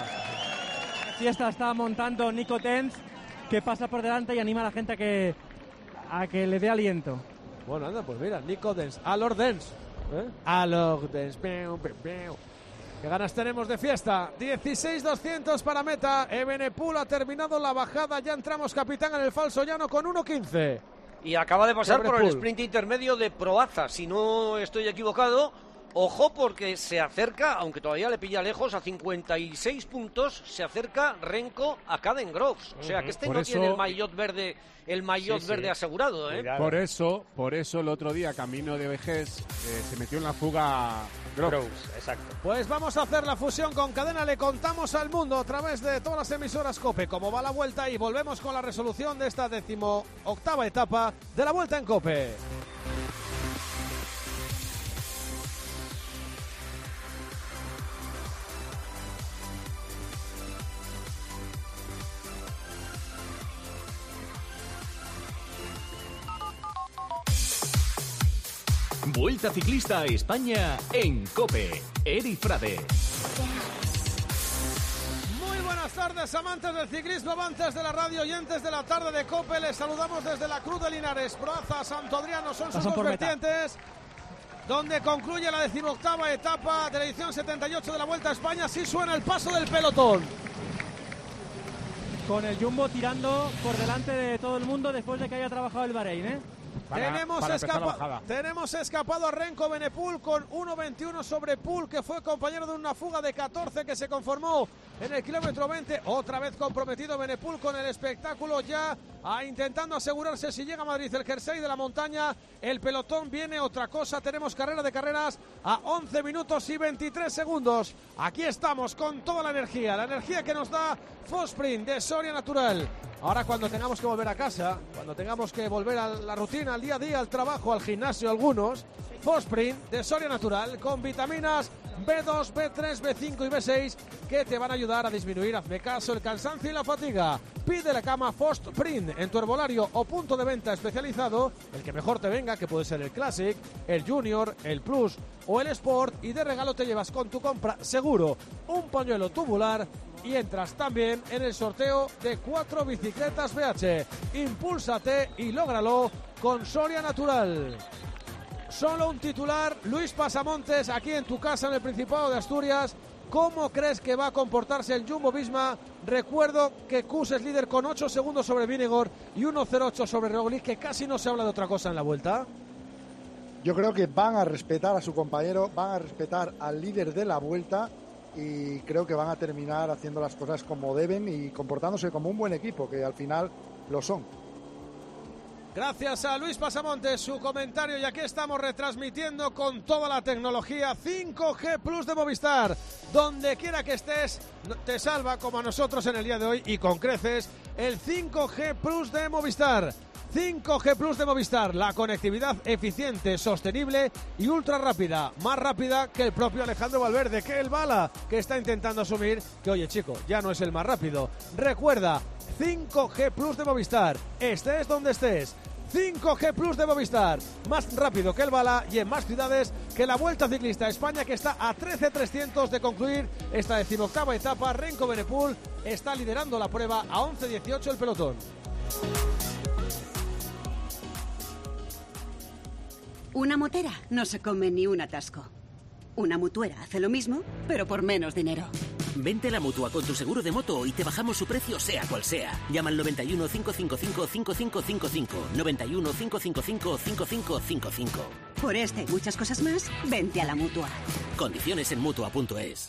Fiesta está montando Nico Tenz, que pasa por delante y anima a la gente a que, a que le dé aliento. Bueno, anda, pues mira, Nico Dens, Alor Dens, ¿eh? Alor Dens, peu, peu, peu. ¿Qué ganas tenemos de fiesta? dieciséis doscientos para meta. Evenepoel ha terminado la bajada. Ya entramos capitán en el falso llano con uno quince. Y acaba de pasar por el Evenepoel. sprint intermedio de Proaza, si no estoy equivocado. Ojo, porque se acerca, aunque todavía le pilla lejos, a cincuenta y seis puntos, se acerca Renko a Caden Groves. O sea, que este Por no eso... tiene el maillot verde, el maillot Sí, sí. verde asegurado, ¿eh? Por eso, por eso el otro día, camino de Vejez, eh, se metió en la fuga Groves. Groves, exacto. Pues vamos a hacer la fusión con cadena. Le contamos al mundo a través de todas las emisoras COPE cómo va la vuelta y volvemos con la resolución de esta decimoctava etapa de la Vuelta en COPE. Vuelta Ciclista a España en COPE. Eri Frade. Muy buenas tardes, amantes del ciclismo, amantes de la radio, oyentes de la tarde de COPE. Les saludamos desde la Cruz de Linares. Proaza, Santo Adriano son sus dos vertientes, donde concluye la decimoctava etapa de la edición setenta y ocho de la Vuelta a España. Sí suena el paso del pelotón, con el Jumbo tirando por delante de todo el mundo después de que haya trabajado el Bahrein, ¿eh? Para, tenemos, para escapa tenemos escapado a Renko Benepul con uno veintiuno sobre Pool, que fue compañero de una fuga de catorce que se conformó en el kilómetro veinte. Otra vez comprometido Benepul con el espectáculo, ya a, intentando asegurarse si llega a Madrid el jersey de la montaña. El pelotón viene otra cosa. Tenemos carrera de carreras a once minutos y veintitrés segundos. Aquí estamos con toda la energía, la energía que nos da Fosprint de Soria Natural. Ahora, cuando tengamos que volver a casa, cuando tengamos que volver a la rutina, al día a día, al trabajo, al gimnasio, algunos, Fosprint de Soria Natural con vitaminas B dos, B tres, B cinco y B seis que te van a ayudar a disminuir, hazme caso, el cansancio y la fatiga. Pide la cama Fosprint en tu herbolario o punto de venta especializado, el que mejor te venga, que puede ser el Classic, el Junior, el Plus o el Sport, y de regalo te llevas con tu compra seguro un pañuelo tubular y entras también en el sorteo de cuatro bicicletas B H. Impúlsate y lógralo con Soria Natural. Solo un titular, Luis Pasamontes, aquí en tu casa en el Principado de Asturias. ¿Cómo crees que va a comportarse el Jumbo-Visma? Recuerdo que Kuss es líder con ocho segundos sobre Vingegaard y uno cero ocho sobre Roglic, que casi no se habla de otra cosa en la Vuelta. Yo creo que van a respetar a su compañero, van a respetar al líder de la Vuelta, y creo que van a terminar haciendo las cosas como deben y comportándose como un buen equipo, que al final lo son. Gracias a Luis Pasamontes, su comentario, y aquí estamos retransmitiendo con toda la tecnología cinco G Plus de Movistar. Donde quiera que estés, te salva como a nosotros en el día de hoy, y con creces, el cinco G Plus de Movistar. cinco G Plus de Movistar, la conectividad eficiente, sostenible y ultra rápida. Más rápida que el propio Alejandro Valverde, que el Bala, que está intentando asumir que, oye chico, ya no es el más rápido. Recuerda, cinco G Plus de Movistar, estés donde estés. cinco G Plus de Movistar, más rápido que el Bala y en más ciudades que la Vuelta Ciclista a España, que está a trece trescientos de concluir esta decimoctava etapa. Renko Benepul está liderando la prueba a once dieciocho el pelotón. Una motera no se come ni un atasco. Una mutuera hace lo mismo, pero por menos dinero. Vente a la Mutua con tu seguro de moto y te bajamos su precio sea cual sea. Llama al noventa y uno, cinco cinco cinco, cinco cinco cinco cinco. noventa y uno, cinco cinco cinco, cinco cinco cinco cinco. Por esta y muchas cosas más, vente a la Mutua. Condiciones en Mutua punto es.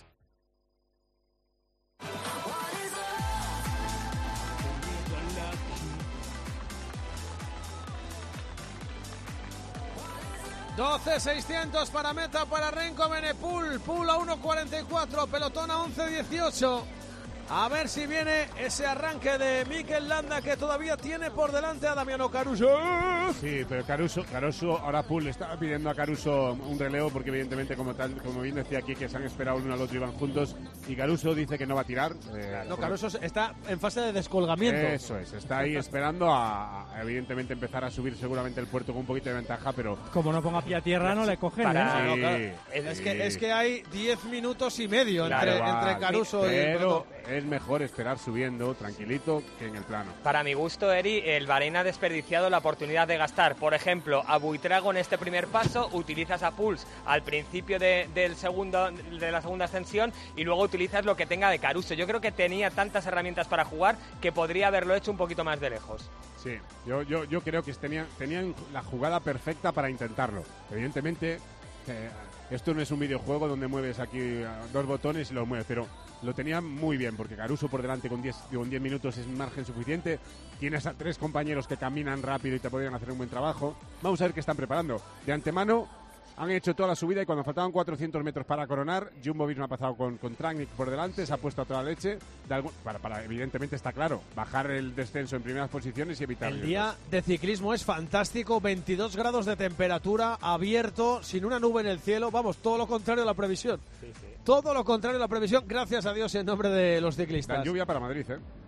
doce seiscientos para meta para Renko Benepul. Pool a uno cuarenta y cuatro, pelotón a once dieciocho. A ver si viene ese arranque de Mikel Landa, que todavía tiene por delante a Damiano Caruso. Sí, pero Caruso, Caruso ahora Pool estaba pidiendo a Caruso un relevo, porque evidentemente, como tal, como bien decía aquí, que se han esperado uno al otro y van juntos, y Caruso dice que no va a tirar. Eh, no, Caruso está en fase de descolgamiento. Eso es, está ahí esperando a, a, evidentemente, empezar a subir seguramente el puerto con un poquito de ventaja, pero... Como no ponga pie a tierra, no le cogen, Para, ¿eh? no, Sí, claro. sí. Es, que, es que hay diez minutos y medio Claro, entre, Igual, entre Caruso pero y el pelotón. es mejor esperar subiendo tranquilito que en el plano. Para mi gusto, Eri, el Bahrein ha desperdiciado la oportunidad de gastar, por ejemplo, a Buitrago en este primer paso, utilizas a Puls al principio de, del segundo, de la segunda ascensión, y luego utilizas lo que tenga de Caruso. Yo creo que tenía tantas herramientas para jugar que podría haberlo hecho un poquito más de lejos. Sí, yo, yo, yo creo que tenían, tenían la jugada perfecta para intentarlo. Evidentemente, eh, esto no es un videojuego donde mueves aquí dos botones y los mueves, pero lo tenían muy bien, porque Caruso por delante con diez, con diez minutos es un margen suficiente. Tienes a tres compañeros que caminan rápido y te podrían hacer un buen trabajo. Vamos a ver qué están preparando. De antemano han hecho toda la subida, y cuando faltaban cuatrocientos metros para coronar, Jumbo-Visma ha pasado con, con Tratnik por delante, se ha puesto a toda leche. De algún, para, para, evidentemente está claro, bajar el descenso en primeras posiciones y evitar... El día de ciclismo es fantástico, veintidós grados de temperatura, abierto, sin una nube en el cielo. Vamos, todo lo contrario a la previsión. Sí, sí. Todo lo contrario a la previsión, gracias a Dios, en nombre de los ciclistas. Dan lluvia para Madrid, ¿eh?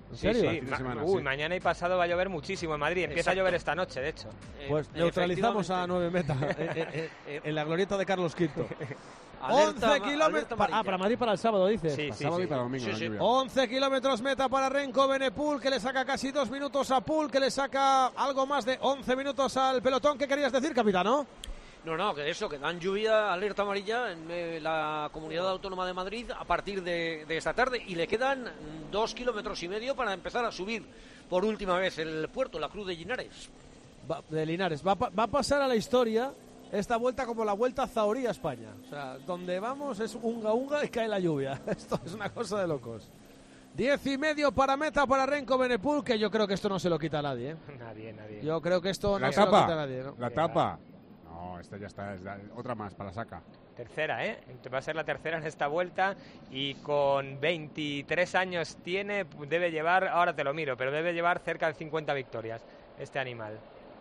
¿En Sí, serio? sí. Ma- Uy, mañana y pasado va a llover muchísimo en Madrid. Empieza Exacto. a llover esta noche, de hecho. Pues neutralizamos a nueve meta en, en- en la glorieta de Carlos Quinto. once kilómetros. Ah, para Madrid para el sábado, dices. Sí, Para sí, sábado sí. y para domingo. Sí, la sí. lluvia. once kilómetros meta para Renko Benepul, que le saca casi dos minutos a Pul, que le saca algo más de once minutos al pelotón. ¿Qué querías decir, capitano? No, no, que eso, que dan lluvia, alerta amarilla en eh, la Comunidad Autónoma de Madrid a partir de, de esta tarde y le quedan mm, dos kilómetros y medio para empezar a subir por última vez el puerto, la Cruz de Linares. Va- de Linares. Va, a pa- va a pasar a la historia esta vuelta como la vuelta a Zahorí a España. O sea, donde vamos es unga unga y cae la lluvia. Esto es una cosa de locos. Diez y medio para meta para Renko Benepul, que yo creo que esto no se lo quita a nadie. ¿eh? Nadie, nadie. Yo creo que esto La no se lo tapa. quita a nadie. ¿no? La tapa. No, esta ya está. es la- otra más para la saca. Tercera, ¿eh? Va a ser la tercera en esta vuelta y con veintitrés años tiene, debe llevar, ahora te lo miro, pero debe llevar cerca de cincuenta victorias este animal.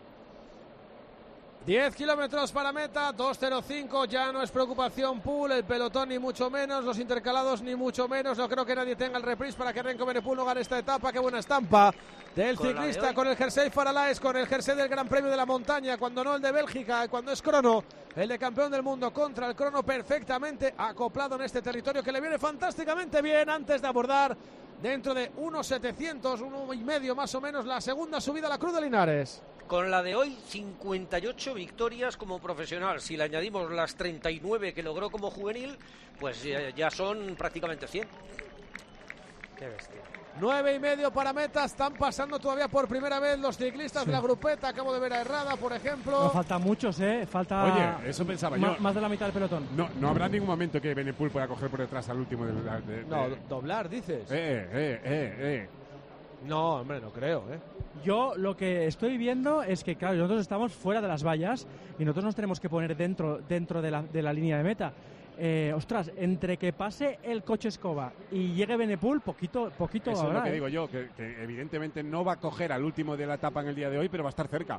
diez kilómetros para meta, dos cero cinco, ya no es preocupación Pul, el pelotón ni mucho menos, los intercalados ni mucho menos, no creo que nadie tenga el reprise para que Renko Benepul no gane esta etapa. Qué buena estampa del Con la de ciclista hoy. con el jersey Faralaes, con el jersey del Gran Premio de la Montaña, cuando no el de Bélgica, y cuando es crono, el de campeón del mundo contra el crono, perfectamente acoplado en este territorio que le viene fantásticamente bien antes de abordar dentro de unos setecientos, uno y medio más o menos, la segunda subida a la Cruz de Linares. Con la de hoy, cincuenta y ocho victorias como profesional. Si le añadimos las treinta y nueve que logró como juvenil, pues ya, ya son prácticamente cien. Qué bestia. Nueve y medio para meta, están pasando todavía por primera vez los ciclistas Sí. de la grupeta. Acabo de ver a Herrada, por ejemplo. No, faltan muchos, ¿eh? Falta Oye, eso pensaba ma- yo. más de la mitad del pelotón. No, no habrá ningún momento que Benepul pueda coger por detrás al último de, de- de- No, de- doblar, dices. Eh, eh, eh, eh. No, hombre, no creo, ¿eh? Yo lo que estoy viendo es que, claro, nosotros estamos fuera de las vallas y nosotros nos tenemos que poner dentro, dentro de, la, de la línea de meta. Eh, ostras, entre que pase el coche escoba y llegue Benepul, poquito, poquito Eso es habrá, lo que ¿eh? digo yo, que, que evidentemente no va a coger al último de la etapa en el día de hoy, pero va a estar cerca.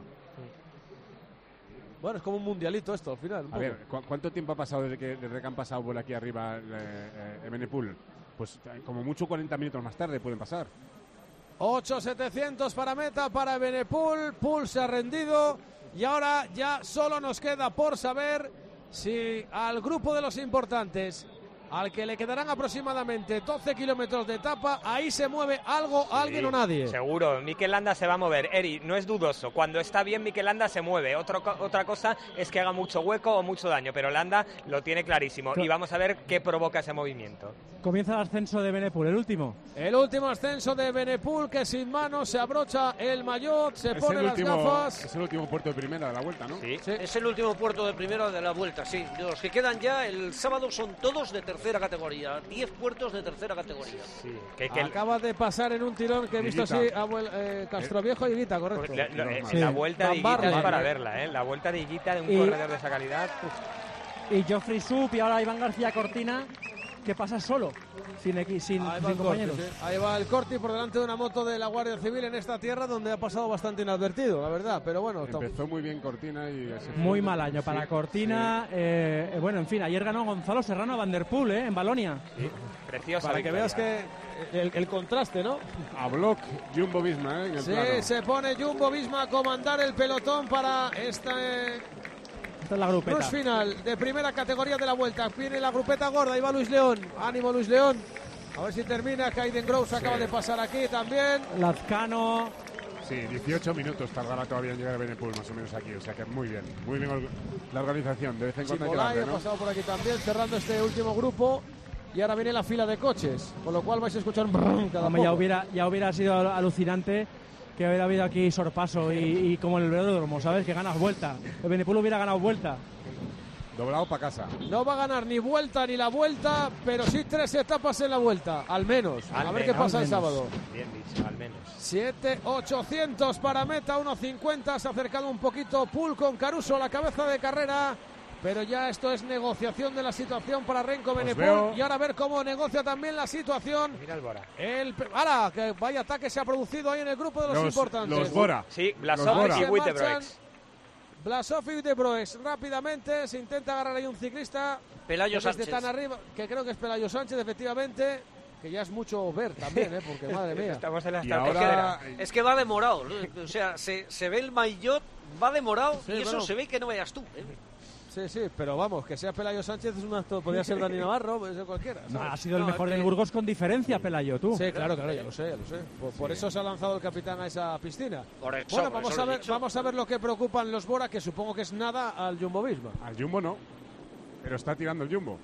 Bueno, es como un mundialito esto, al final. un A poco. ver, ¿cu- ¿cuánto tiempo ha pasado desde que, desde que han pasado por aquí arriba eh, eh, Benepul? Pues eh, como mucho cuarenta minutos más tarde pueden pasar. ocho setecientos para meta para Benepul. Pul se ha rendido y ahora ya solo nos queda por saber si al grupo de los importantes, al que le quedarán aproximadamente doce kilómetros de etapa, ahí se mueve algo, alguien o nadie. Seguro, Mikel Landa se va a mover. Eri, no es dudoso. Cuando está bien, Mikel Landa se mueve. Otro co- otra cosa es que haga mucho hueco o mucho daño, pero Landa lo tiene clarísimo. Cla- Y vamos a ver qué provoca ese movimiento. Comienza el ascenso de Benepul, el último. El último ascenso de Benepul, que sin manos se abrocha el maillot, se Es pone el, las último, gafas. es el último puerto de primera de la vuelta, ¿no? Sí. Es el último puerto de primera de la vuelta, sí. Los que quedan ya el sábado son todos de tercera categoría. Diez puertos de tercera categoría. Sí. Que, que el- Acaba de pasar en un tirón que he visto Higuita. así a Vuel- eh, Castroviejo y Higuita, correcto. la, la- eh, Sí. la vuelta de Higuita Bambarle. es para verla, ¿eh? La vuelta de Higuita de un Y- corredor de esa calidad. Y Geoffrey Sup y ahora Iván García Cortina, que pasa solo, sin, equi- sin, Ahí va, sin el Corti, compañeros. sí. Ahí va el Corti por delante de una moto de la Guardia Civil en esta tierra donde ha pasado bastante inadvertido, la verdad. Pero bueno, to- Empezó muy bien Cortina y... ese fue- Muy mal año sí, para Cortina. eh, eh, bueno, en fin, ayer ganó Gonzalo Serrano a Van der Poel, ¿eh? En Balonia. Sí. Preciosa para que victoria. veas que el, el contraste, ¿no? sí. A block Jumbo Visma, ¿eh? En el Sí, plano. se pone Jumbo Visma a comandar el pelotón para esta eh, Esta es la grupeta. cruz final de primera categoría de la vuelta. Viene la grupeta gorda, ahí va Luis León. Ánimo Luis León. A ver si termina. Kaiden Groves acaba de pasar aquí también. Lazcano. Sí, dieciocho minutos tardará todavía en llegar a Benepul, más o menos aquí. O sea que muy bien, muy bien org- la organización. De vez en cuando hay que Chipolay darle, ha ¿no? pasado por aquí también, cerrando este último grupo. Y ahora viene la fila de coches, con lo cual vais a escuchar un brum cada Hombre, ya poco. hubiera, ya hubiera sido alucinante que hubiera habido aquí sorpaso y, y como en el velódromo, ¿sabes? Que ganas vuelta. El Benepul hubiera ganado vuelta. Doblado para casa. No va a ganar ni vuelta ni la vuelta, pero sí tres etapas en la vuelta, al menos. Al a ver menos, qué pasa al el menos. sábado. Bien dicho, al menos. siete ochocientos para meta, uno cincuenta. Se ha acercado un poquito Pul con Caruso a la cabeza de carrera. Pero ya esto es negociación de la situación para Renko Benepul. veo. Y ahora a ver cómo negocia también la situación. Mira el Bora. El, ahora, que vaya ataque se ha producido ahí en el grupo de los, Los, importantes. los Bora. Sí, Los Blasov Bora. y Se Witebroeks. marchan Blasov y Witebroeks rápidamente. Se intenta agarrar ahí un ciclista. Pelayo Desde Sánchez. tan arriba, que creo que es Pelayo Sánchez, efectivamente. que ya es mucho ver también, ¿eh? Porque madre mía. Estamos en la Y estrategia ahora- de la- Es que va demorado, ¿no? O sea, se, se ve el maillot, va demorado Sí, y eso bueno. se ve que no vayas tú. ¿eh? Sí, sí, pero vamos, que sea Pelayo Sánchez es un acto, podría ser Dani Navarro, puede ser cualquiera. No, ¿sabes? ha sido el No, mejor es del que- Burgos con diferencia, Pelayo, tú. Sí, claro, claro, ya lo sé, ya lo sé. Por, por Sí. eso se ha lanzado el capitán a esa piscina. Correcto, Bueno, por vamos eso a lo he ver, dicho. vamos a ver lo que preocupan los Bora, que supongo que es nada al Jumbo Visma. Al Jumbo no, pero está tirando el Jumbo.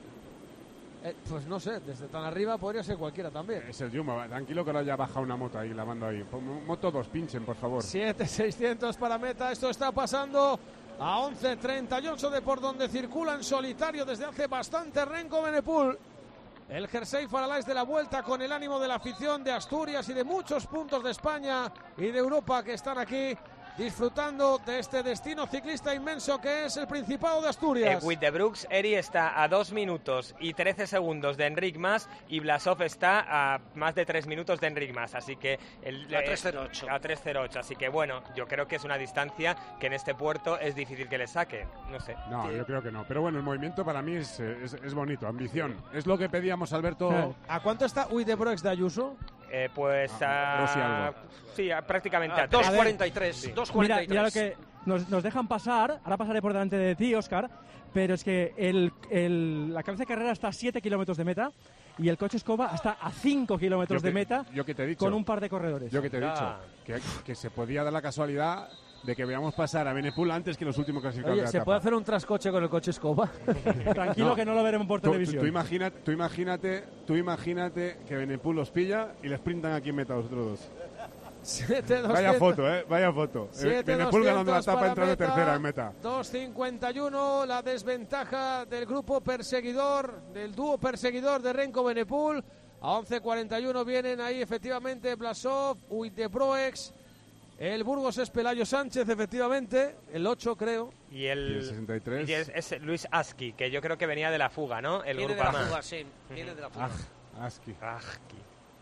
Eh, pues no sé, desde tan arriba podría ser cualquiera también. Es el Jumbo, tranquilo que ahora ya baja una moto ahí, la mando ahí. Pon- Moto dos, pinchen, por favor. siete seiscientos para meta, esto está pasando a once treinta y ocho de por donde circula en solitario desde hace bastante Renko Benepul. El jersey Faralaes de la vuelta con el ánimo de la afición de Asturias y de muchos puntos de España y de Europa que están aquí disfrutando de este destino ciclista inmenso que es el Principado de Eh, Asturias. With the Brooks, Eri está a dos minutos y trece segundos de Enric Mas y Blasov está a más de tres minutos de Enric Mas, así que... El, A eh, tres cero ocho. A tres cero ocho, así que bueno, yo creo que es una distancia que en este puerto es difícil que le saque, no sé. No, yo creo que no. Pero bueno, el movimiento para mí es, eh, es, es bonito, ambición. Es lo que pedíamos, Alberto. ¿A cuánto está With the Broex de Ayuso? Eh, pues Ah, a... dos y algo. Sí, a- prácticamente Ah, a tres. dos cuarenta y tres, Sí. dos Mira, cuarenta y tres. mira lo que nos, nos dejan pasar. Ahora pasaré por delante de ti, Óscar. Pero es que el, el- la cabeza de carrera está a siete kilómetros de meta y el coche Escoba está a cinco kilómetros Yo de que- meta yo que te he dicho. con un par de corredores. Yo que te he dicho Ah. que, que se podía dar la casualidad de que veamos pasar a Benepul antes que los últimos clasificados de Oye, la ¿se etapa. puede hacer un trascoche con el coche Escoba? Tranquilo No. que no lo veremos por Tú, tú, televisión. tú imagínate, tú imagínate, tú imagínate que Benepul los pilla y les sprintan aquí en meta los otros dos. siete Vaya foto, eh, vaya foto. Eh, Benepul ganando la etapa entrando tercera en meta. dos cincuenta y uno, la desventaja del grupo perseguidor, del dúo perseguidor de Renko Benepul. A once cuarenta y uno vienen ahí efectivamente Blasov, Uitebroex. El Burgos es Pelayo Sánchez, efectivamente, el ocho creo. Y el, Y el sesenta y tres. y es, es Luis Aski, que yo creo que venía de la fuga, ¿no? El Viene de Grupama. la fuga, sí. Viene de la fuga. Ah, Aski. Aski.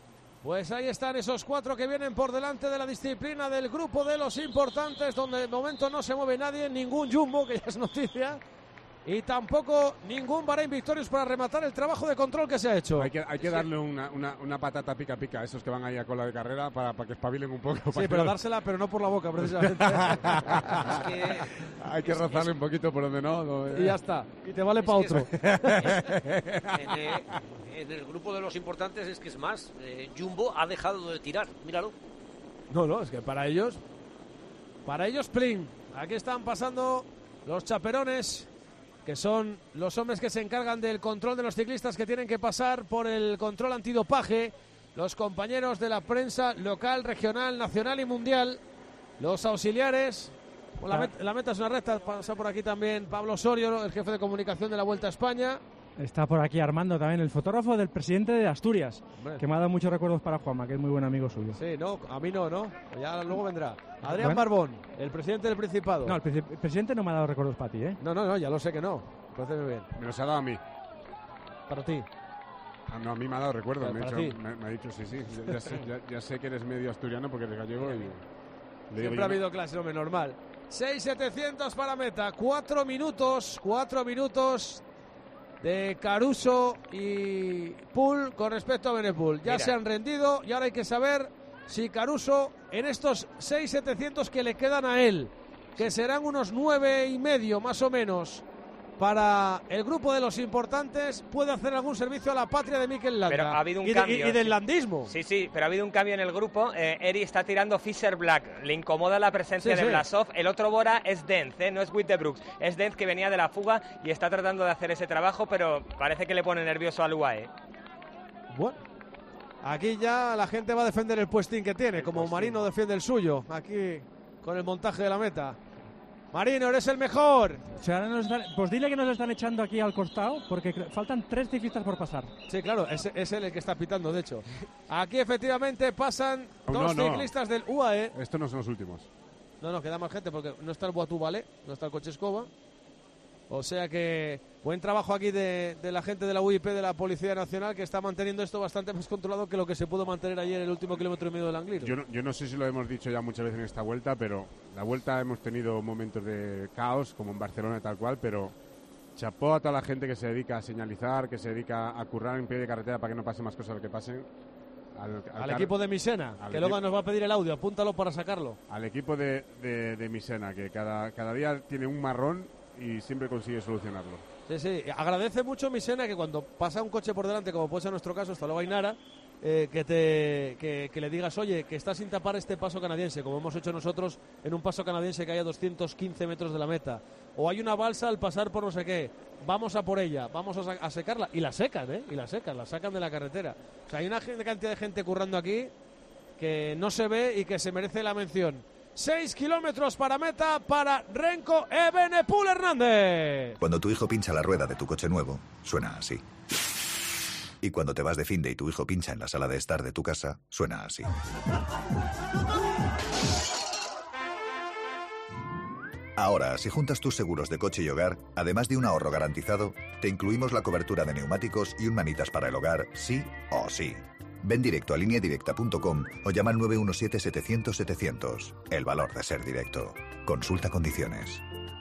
Pues ahí están esos cuatro que vienen por delante de la disciplina del grupo de los importantes, donde de momento no se mueve nadie, ningún Jumbo, que ya es noticia, y tampoco ningún Bahrain Victorious para rematar el trabajo de control que se ha hecho. Hay que, hay que darle una, una, una patata pica pica a esos que van ahí a cola de carrera para, para que espabilen un poco. Sí, para pero que- dársela, pero no por la boca, precisamente. Es que Hay que rozarle un poquito por donde no. no, Y ya está, y te vale para Es que otro. en, eh, en el grupo de los importantes es que es más. eh, Jumbo ha dejado de tirar, míralo. No, no, es que para ellos, para ellos, plin. Aquí están pasando los chaperones, que son los hombres que se encargan del control de los ciclistas que tienen que pasar por el control antidopaje, los compañeros de la prensa local, regional, nacional y mundial, los auxiliares. La, met- la meta es una recta, pasa por aquí también Pablo Osorio, el jefe de comunicación de la Vuelta a España. Está por aquí Armando también, el fotógrafo del presidente de Asturias, Hombre. que me ha dado muchos recuerdos para Juanma, que es muy buen amigo suyo. Sí, no, a mí no, ¿no? Ya luego vendrá. Adrián Bueno. Barbón, el presidente del Principado. No, el, presi- el presidente no me ha dado recuerdos para ti, ¿eh? No, no, no, ya lo sé que no. Parece muy bien. Me los ha dado a mí. Para ti. Ah, no, a mí me ha dado recuerdo. Pero Me, ha para dicho- ti. me- me ha dicho, sí, sí. Ya, ya sé, ya- ya sé que eres medio asturiano porque eres gallego y... le digo, Siempre yo ha me- habido clase, hombre, normal. seis setecientos para meta. Cuatro minutos, cuatro minutos de Caruso y Pool con respecto a Benepul. Ya Mira. se han rendido y ahora hay que saber si Caruso en estos seis setecientos que le quedan a él, que serán unos nueve y medio más o menos, para el grupo de los importantes, puede hacer algún servicio a la patria de Mikel Landa. Pero ha habido un y, de- cambio, y- y del sí. landismo. Sí, sí, pero ha habido un cambio en el grupo. Eh, Eri está tirando Fisher Black. Le incomoda la presencia Sí, de sí. Blasov. El otro Bora es Denz, ¿eh? No es With the Brooks. Es Denz que venía de la fuga y está tratando de hacer ese trabajo, pero parece que le pone nervioso al U A E. Bueno, aquí ya la gente va a defender el puestín que tiene, como Marino defiende el suyo, aquí con el montaje de la meta. Marino, eres el mejor. O sea, ahora nos están- pues dile que nos están echando aquí al costado, porque cre- faltan tres ciclistas por pasar. Sí, claro, es, es él el que está pitando, de hecho. Aquí efectivamente pasan Oh, dos no, no. ciclistas del U A E. Estos no son los últimos. No, no, queda más gente porque no está el Boatú Vale, no está el coche Escoba. O sea que buen trabajo aquí de, de la gente de la U I P, de la Policía Nacional, que está manteniendo esto bastante más controlado que lo que se pudo mantener ayer en el último kilómetro y medio del Angliru. Yo no, yo no sé si lo hemos dicho ya muchas veces en esta vuelta, pero la vuelta hemos tenido momentos de caos, como en Barcelona y tal cual, pero chapó a toda la gente que se dedica a señalizar, que se dedica a currar en pie de carretera para que no pase más cosas de lo que pasen. Al, al, al equipo de Misena, que luego nos va a pedir el audio, apúntalo para sacarlo. Al equipo de, de, de Misena, que cada, cada día tiene un marrón y siempre consigue solucionarlo. Sí, sí, agradece mucho Misena que cuando pasa un coche por delante, como puede ser nuestro caso, hasta luego Ainara, eh, que, te, que, que le digas, oye, que está sin tapar este paso canadiense, como hemos hecho nosotros en un paso canadiense que hay a doscientos quince metros de la meta. O hay una balsa al pasar por no sé qué, vamos a por ella, vamos a, a secarla. Y la secan, ¿eh? Y la secan, la sacan de la carretera. O sea, hay una cantidad de gente currando aquí que no se ve y que se merece la mención. Seis kilómetros para meta para Renko Evenepoel Hernández. Cuando tu hijo pincha la rueda de tu coche nuevo, suena así. Y cuando te vas de finde y tu hijo pincha en la sala de estar de tu casa, suena así. Ahora, si juntas tus seguros de coche y hogar, además de un ahorro garantizado, te incluimos la cobertura de neumáticos y un manitas para el hogar, sí o sí. Ven directo a línea directa punto com o llama al nueve uno siete, setecientos, setecientos. El valor de ser directo. Consulta condiciones.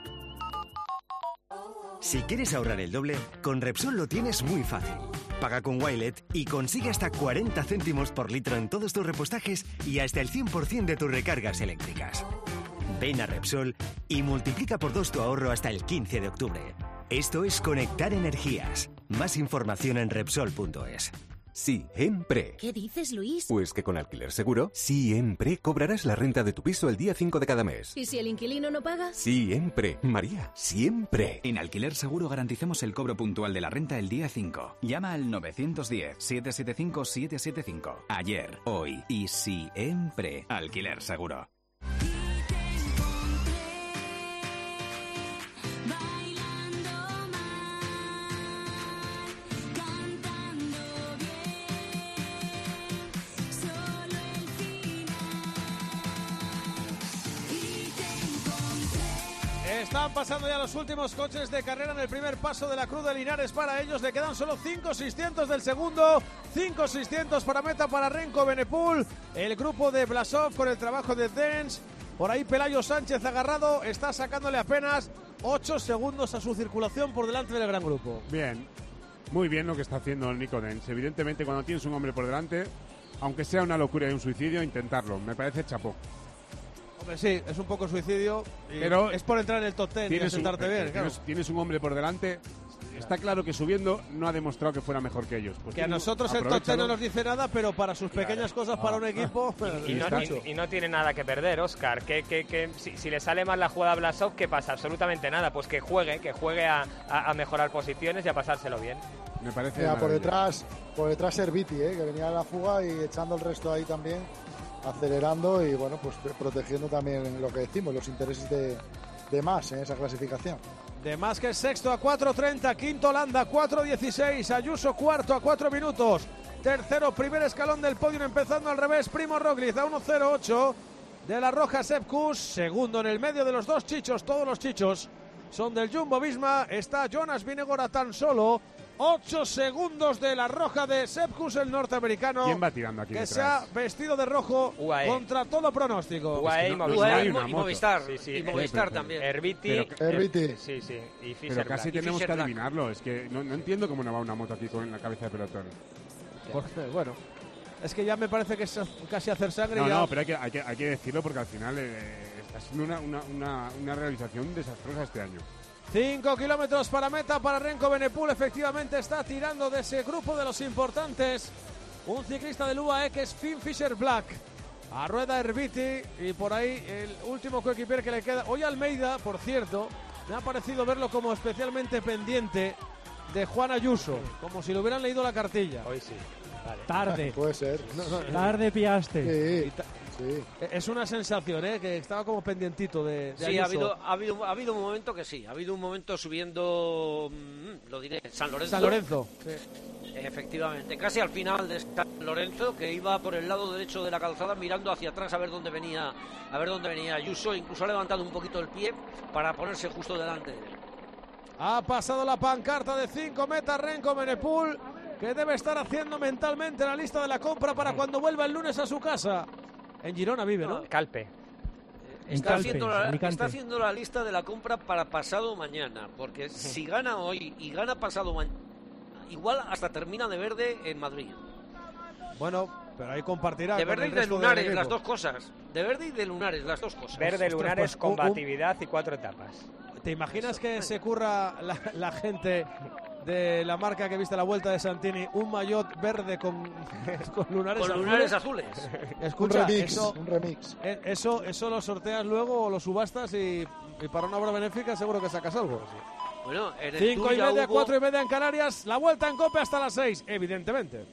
Si quieres ahorrar el doble, con Repsol lo tienes muy fácil. Paga con Wilet y consigue hasta cuarenta céntimos por litro en todos tus repostajes y hasta el cien por ciento de tus recargas eléctricas. Ven a Repsol y multiplica por dos tu ahorro hasta el quince de octubre. Esto es conectar energías. Más información en Repsol punto es. Siempre. ¿Qué dices, Luis? Pues que con Alquiler Seguro, siempre cobrarás la renta de tu piso el día cinco de cada mes. ¿Y si el inquilino no paga? Siempre, María, siempre. En Alquiler Seguro garantizamos el cobro puntual de la renta el día cinco. Llama al nueve uno cero, siete siete cinco, siete siete cinco. Ayer, hoy y siempre. Alquiler Seguro. Están pasando ya los últimos coches de carrera en el primer paso de la Cruz de Linares para ellos. Le quedan solo cinco seiscientos del segundo. cinco seiscientos para meta para Renko Evenepoel. El grupo de Blasov con el trabajo de Dens. Por ahí Pelayo Sánchez agarrado. Está sacándole apenas ocho segundos a su circulación por delante del gran grupo. Bien, muy bien lo que está haciendo el Nico Dens. Evidentemente cuando tienes un hombre por delante, aunque sea una locura y un suicidio, intentarlo. Me parece chapó. Hombre, sí, es un poco suicidio, pero es por entrar en el top ten y sentarte bien. Tienes, claro. tienes un hombre por delante. Está claro que subiendo no ha demostrado que fuera mejor que ellos. Pues que a nosotros el top ten no nos dice nada, pero para sus pequeñas cosas para un equipo... Y, y, no, y, y no tiene nada que perder, Óscar. Que, que, que, si, si le sale mal la jugada a Blasov, ¿qué pasa? Absolutamente nada. Pues que juegue, que juegue a, a, a mejorar posiciones y a pasárselo bien. Me parece... Mira, por detrás, por detrás Serviti, ¿eh? Que venía de la fuga y echando el resto ahí también, acelerando y bueno, pues protegiendo también lo que decimos, los intereses de, de Mas en esa clasificación. De Mas, que es sexto a cuatro treinta, quinto Landa cuatro dieciséis, Ayuso cuarto a cuatro minutos, tercero primer escalón del podio empezando al revés, Primo Roglic a uno cero ocho de la Roja Sepp Kuss, segundo en el medio de los dos chichos, todos los chichos son del Jumbo Visma, está Jonas Vingegaard a tan solo ocho segundos de la Roja de Sepp Kuss, el norteamericano. ¿Quién va tirando aquí que detrás? se ha vestido de rojo U A E. contra todo pronóstico. U A E y Movistar. Y Movistar, sí, sí. y Movistar pero, también. Herbiti. Pero, Herbiti. Sí, sí. Y Fischer pero casi Black. tenemos Fischer que Black. adivinarlo. Es que no, no entiendo cómo no va una moto aquí con la cabeza de pelotón. Porque, bueno, es que ya me parece que es casi hacer sangre. No, ya... no, pero hay que, hay, que, hay que decirlo porque al final eh, está siendo una, una, una, una realización desastrosa este año. Cinco kilómetros para meta para Renko Evenepoel. Efectivamente está tirando de ese grupo de los importantes un ciclista del U A E que es Finn Fischer Black. A rueda Herbiti y por ahí el último coequiper que le queda. Hoy Almeida, por cierto, me ha parecido verlo como especialmente pendiente de Juan Ayuso, como si le hubieran leído la cartilla. Hoy sí. Vale. Tarde. Puede ser. No, no, Tarde pillaste. Sí, sí. Es una sensación, ¿eh? Que estaba como pendientito de, de Sí, Ayuso. ha habido, ha, habido, ha habido un momento que sí. Ha habido un momento subiendo, mmm, lo diré, San Lorenzo. San Lorenzo. Sí. Efectivamente, casi al final de San Lorenzo, que iba por el lado derecho de la calzada mirando hacia atrás a ver dónde venía, a ver dónde venía Ayuso. Incluso ha levantado un poquito el pie para ponerse justo delante de él. Ha pasado la pancarta de cinco metas Renko Evenepoel, que debe estar haciendo mentalmente la lista de la compra para cuando vuelva el lunes a su casa. En Girona vive, ¿no? Calpe. Está haciendo, la, está haciendo la lista de la compra para pasado mañana, porque si gana hoy y gana pasado mañana, igual hasta termina de verde en Madrid. Bueno, pero ahí compartirá. De verde y de lunares, las dos cosas. De verde y de lunares, las dos cosas. Verde, Ostras, lunares, pues, combatividad y cuatro etapas. ¿Te imaginas que se curra la, la gente de la marca que viste la Vuelta de Santini un maillot verde con, con lunares con azules? lunares azules. Escucha, un remix, eso, un remix. Eso, eso lo sorteas luego o lo subastas y, y para una obra benéfica seguro que sacas algo. Bueno, en el Cinco Tour y ya media, hubo... cuatro y media en Canarias. La Vuelta en Cope hasta las seis, evidentemente.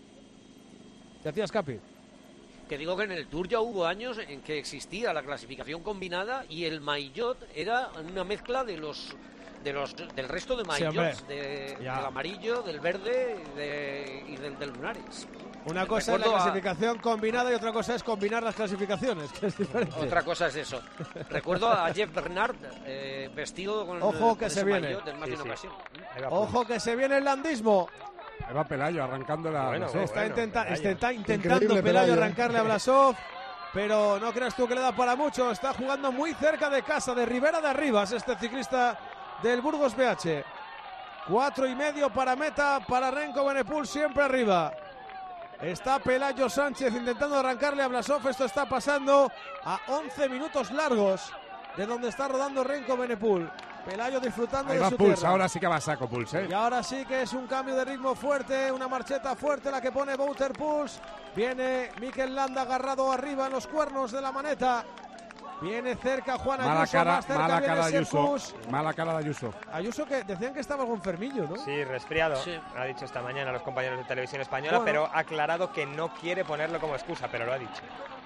¿Te hacías, Capi? Que digo que en el Tour ya hubo años en que existía la clasificación combinada y el maillot era una mezcla de los de los del resto de maillots, sí, de, del amarillo, del verde de, y del, del lunares. Una cosa es la clasificación a... combinada y otra cosa es combinar las clasificaciones, que es diferente. Otra cosa es eso. Recuerdo a Jeff Bernard eh, vestido con, Ojo que con se ese viene. maillot en más Sí, de una sí. ocasión. Ojo que se viene el landismo. Ahí va Pelayo arrancando la... Bueno, Blasov. está, Bueno, intenta, Pelayo. está intentando Increíble, Pelayo Pelayo, arrancarle ¿eh? a Blasov, pero no creas tú que le da para mucho. Está jugando muy cerca de casa, de Ribera de Arribas, este ciclista del Burgos B H. Cuatro y medio para meta, para Renko Benepul, siempre arriba. Está Pelayo Sánchez intentando arrancarle a Blasov. Esto está pasando a once minutos largos de donde está rodando Renko Benepul. Pelayo disfrutando Ahí de va su Puls, tierra. ahora sí que va a saco Puls, ¿eh? Y ahora sí que es un cambio de ritmo fuerte, una marcheta fuerte la que pone Wouter Puls. Viene Mikel Landa agarrado arriba en los cuernos de la maneta. Viene cerca Juan Ayuso, Mala cara, más cerca mala viene cara de Sepp Ayuso. Kuss. Mala cara de Ayuso. Ayuso que decían que estaba algo enfermillo, ¿no? Sí, resfriado. Sí. Ha dicho esta mañana a los compañeros de Televisión Española, Bueno. pero ha aclarado que no quiere ponerlo como excusa, pero lo ha dicho.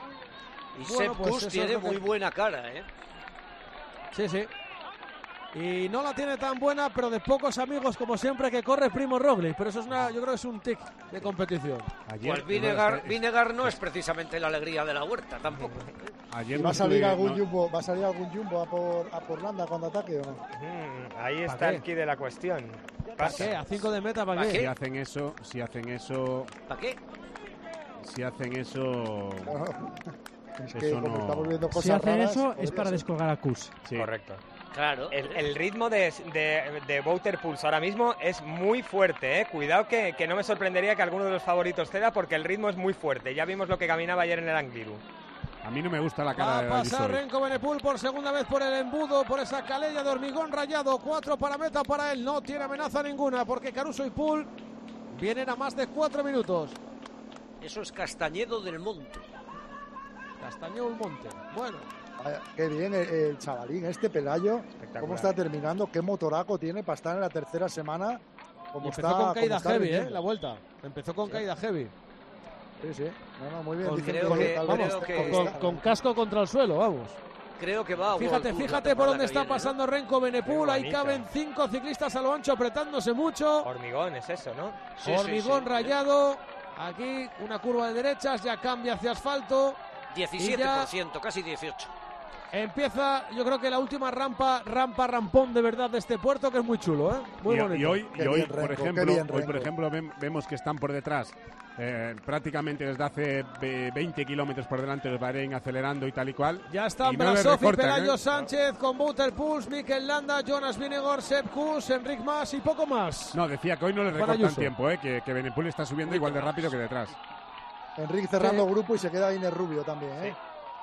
Y Bueno, Sepp pues Kuss eso tiene es lo que- muy buena cara, ¿eh? Sí, sí. Y no la tiene tan buena, pero de pocos amigos como siempre que corre Primo Roglic. Pero eso es una, yo creo que es un tic de competición. Pues Vinegar, Vinegar no es precisamente la alegría de la huerta, tampoco. Ayer ¿Y va a salir algún jumbo, va a salir algún jumbo a por, a por Landa cuando ataque o no? Mm, ahí ¿Pa está qué? el quid de la cuestión. ¿Para qué? ¿A cinco de meta para qué? Si hacen eso, si hacen eso... ¿Para qué? Si hacen eso... Es que eso como no... estamos viendo cosas Si hacen raras, eso es podría para ser. descolgar a Kuss. Sí. Correcto. Claro. El, el ritmo de, de, de Wouter Puls ahora mismo es muy fuerte, ¿eh? Cuidado que, que no me sorprendería que alguno de los favoritos ceda porque el ritmo es muy fuerte. Ya vimos lo que caminaba ayer en el Angliru. A mí no me gusta la cara Va a de pasar Ayuso. Renko Benepul por segunda vez por el embudo, por esa calella de hormigón rayado. Cuatro para meta para él. No tiene amenaza ninguna porque Caruso y Pul vienen a más de cuatro minutos. Eso es Castañedo del Monte. Castañedo del Monte. Bueno. Vaya, qué bien el, el chavalín, este Pelayo, cómo está terminando, qué motoraco tiene para estar en la tercera semana. Como Y empezó está, con caída como está heavy, ¿eh? rindiendo. La vuelta. Empezó con Sí. caída heavy. Sí, sí. No, no, muy bien. Con, Dicen con- que- vamos, creo que- con, con casco contra el suelo, vamos. Creo que va a Fíjate, World Tour fíjate la por temporada dónde que está viene, ¿no? pasando Renko Benepul. Qué Ahí bonito. caben cinco ciclistas a lo ancho apretándose mucho. Hormigón es eso, ¿no? Sí, sí, Hormigón sí. rayado. Aquí una curva de derechas, ya cambia hacia asfalto. diecisiete Y ya por ciento, casi dieciocho. empieza, yo creo que la última rampa, rampa rampón de verdad de este puerto, que es muy chulo, ¿eh? Muy y, bonito. y hoy, Qué y hoy bien, por Renko, qué ejemplo, bien, hoy por Renko. ejemplo ven- vemos que están por detrás eh, prácticamente desde hace ve- veinte kilómetros por delante los Bahrein acelerando y tal y cual. Ya están y no les Blasov y recortan, Pelayo ¿eh? Sánchez con Wouter Puls, Mikel Landa, Jonas Vingegaard, Sepp Kuss, Enric Mas y poco más. No, decía que hoy no les Juan recortan Ayuso. tiempo, ¿eh? que, que Benepul está subiendo igual de rápido que detrás. Enrique cerrando Sí. grupo y se queda Iner Rubio también, ¿eh?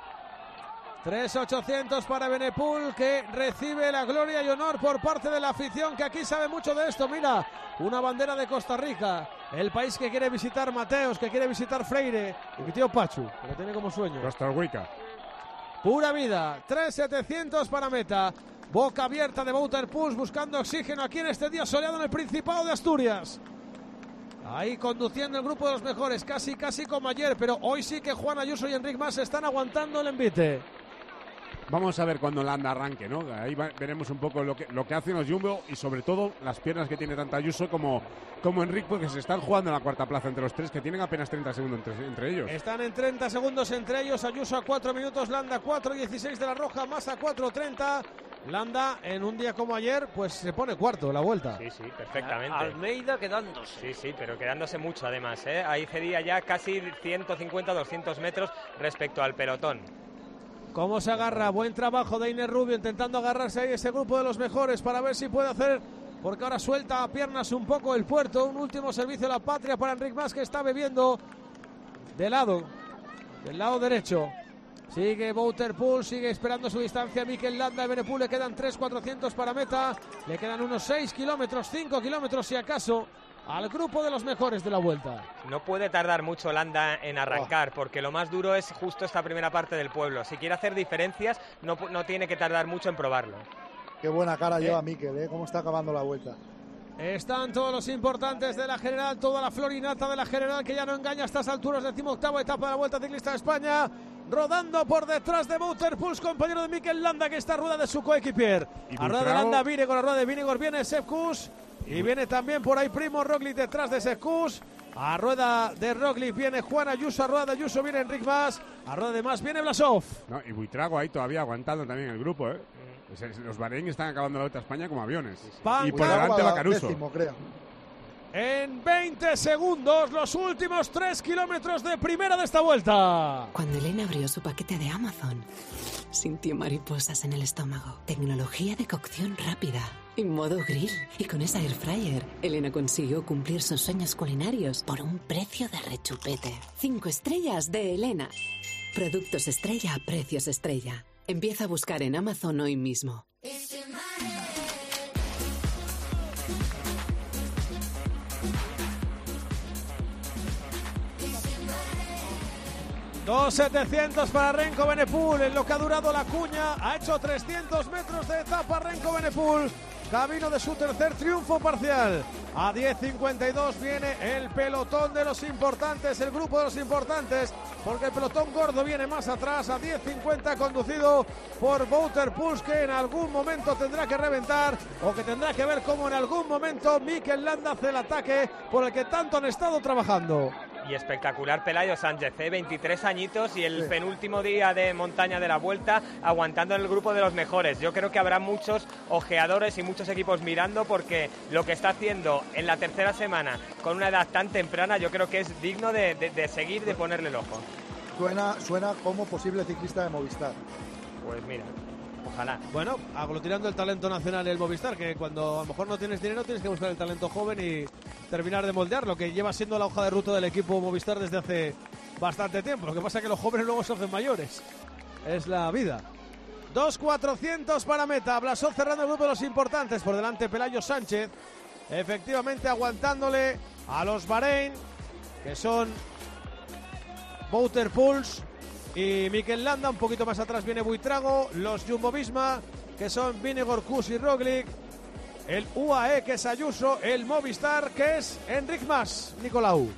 tres mil ochocientos para Benepul, que recibe la gloria y honor por parte de la afición, que aquí sabe mucho de esto. Mira, una bandera de Costa Rica, el país que quiere visitar Mateos, que quiere visitar Freire, y mi tío Pachu, que lo tiene como sueño. Costa Rica. Pura vida, tres mil setecientos para meta. Boca abierta de Wouter Puls buscando oxígeno aquí en este día soleado en el Principado de Asturias. Ahí conduciendo el grupo de los mejores, casi casi como ayer, pero hoy sí que Juan Ayuso y Enric Mas están aguantando el envite. Vamos a ver cuando Landa arranque, ¿no? Ahí va- veremos un poco lo que, lo que hacen los Jumbo y sobre todo las piernas que tiene tanto Ayuso como, como Enric, porque se están jugando en la cuarta plaza entre los tres, que tienen apenas treinta segundos entre, entre ellos. Están en treinta segundos entre ellos, Ayuso a cuatro minutos, Landa a cuatro dieciséis de la Roja, Mas a cuatro treinta. Landa en un día como ayer, pues se pone cuarto la vuelta. Sí, sí, perfectamente. Almeida quedándose. Sí, sí, pero quedándose mucho además, ¿eh? Ahí cedía ya casi ciento cincuenta, doscientos metros respecto al pelotón. Cómo se agarra, buen trabajo de Einer Rubio intentando agarrarse ahí ese grupo de los mejores para ver si puede hacer, porque ahora suelta a piernas un poco el puerto. Un último servicio a la patria para Enric Mas, que está bebiendo de lado, del lado derecho. Sigue Wouter Poels, sigue esperando su distancia Mikel Landa. De Evenepoel le quedan tres cuatrocientos para meta, le quedan unos seis kilómetros, cinco kilómetros si acaso, al grupo de los mejores de la vuelta. No puede tardar mucho Landa en arrancar, oh. porque lo más duro es justo esta primera parte del pueblo. Si quiere hacer diferencias, no, no tiene que tardar mucho en probarlo. Qué buena cara ¿Eh? lleva Mikel, ¿eh? Cómo está acabando la vuelta. Están todos los importantes de la general, toda la florinata de la general, que ya no engaña a estas alturas. Decimoctava etapa de la Vuelta Ciclista de España, rodando por detrás de Wouter Poels, compañero de Mikel Landa, que está a rueda de su coequipier. A rueda de Landa, Vingegaard, a rueda de Vingegaard viene Sepp Kuss. Y viene también por ahí Primo Roglic detrás de Sepp Kuss. A rueda de Roglic viene Juan Ayuso, a rueda de Ayuso viene Enric Mas, a rueda de Mas viene Blasov. No, y Buitrago ahí todavía aguantando también el grupo, ¿eh? Los Bahrein están acabando la Vuelta a España como aviones. Pan, y por delante va Caruso. Décimo, creo. En veinte segundos, los últimos tres kilómetros de primera de esta vuelta. Cuando Elena abrió su paquete de Amazon, sintió mariposas en el estómago. Tecnología de cocción rápida y modo grill. Y con esa air fryer, Elena consiguió cumplir sus sueños culinarios por un precio de rechupete. Cinco estrellas de Elena. Productos estrella a precios estrella. Empieza a buscar en Amazon hoy mismo. dos setecientos para Renko Evenepoel, en lo que ha durado la cuña. Ha hecho trescientos metros de etapa Renko Evenepoel, camino de su tercer triunfo parcial. A diez cincuenta y dos viene el pelotón de los importantes, el grupo de los importantes, porque el pelotón gordo viene más atrás. A diez cincuenta, conducido por Wouter Poels, que en algún momento tendrá que reventar, o que tendrá que ver cómo en algún momento Mikel Landa hace el ataque por el que tanto han estado trabajando. Y espectacular Pelayo Sánchez, ¿eh? veintitrés añitos y el sí. penúltimo día de montaña de la Vuelta, aguantando en el grupo de los mejores. Yo creo que habrá muchos ojeadores y muchos equipos mirando, porque lo que está haciendo en la tercera semana con una edad tan temprana, yo creo que es digno de, de, de seguir, de ponerle el ojo. Suena, suena como posible ciclista de Movistar. Pues mira, ojalá. Bueno, aglutinando el talento nacional del Movistar, que cuando a lo mejor no tienes dinero tienes que buscar el talento joven y terminar de moldear, lo que lleva siendo la hoja de ruta del equipo Movistar desde hace bastante tiempo. Lo que pasa es que los jóvenes luego se hacen mayores. Es la vida. dos cuatrocientos para meta. Blasov cerrando el grupo de los importantes. Por delante Pelayo Sánchez. Efectivamente aguantándole a los Bahrein, que son Wouter Poels y Mikel Landa. Un poquito más atrás viene Buitrago. Los Jumbo-Visma, que son Vingegaard, Kuss y Roglic. El U A E, que es Ayuso. El Movistar, que es Enric Mas, Nicolau.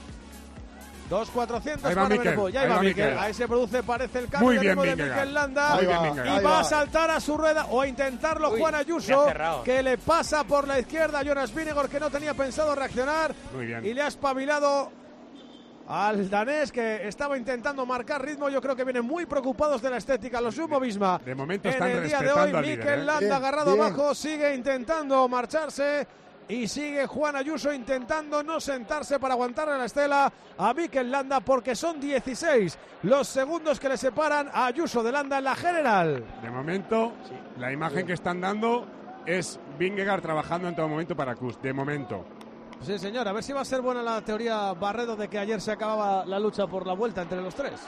dos cuatrocientos para Evenepoel. Ya iba Mikel. Ahí se produce, parece el cambio de ritmo de Mikel Landa. Y va a saltar a su rueda, o a intentarlo Uy, Juan Ayuso, que le pasa por la izquierda a Jonas Vingegaard, que no tenía pensado reaccionar. Muy bien. Y le ha espabilado al danés, que estaba intentando marcar ritmo. Yo creo que vienen muy preocupados de la estética los Jumbo-Visma. De momento en están el día de hoy, Mikel Landa bien, agarrado bien. abajo, sigue intentando marcharse. Y sigue Juan Ayuso intentando no sentarse para aguantarle la estela a Mikel Landa, porque son dieciséis los segundos que le separan a Ayuso de Landa en la general. De momento, sí. la imagen sí. que están dando es Vingegaard trabajando en todo momento para Kuss. De momento. Sí, señor. A ver si va a ser buena la teoría Barredo de que ayer se acababa la lucha por la vuelta entre los tres.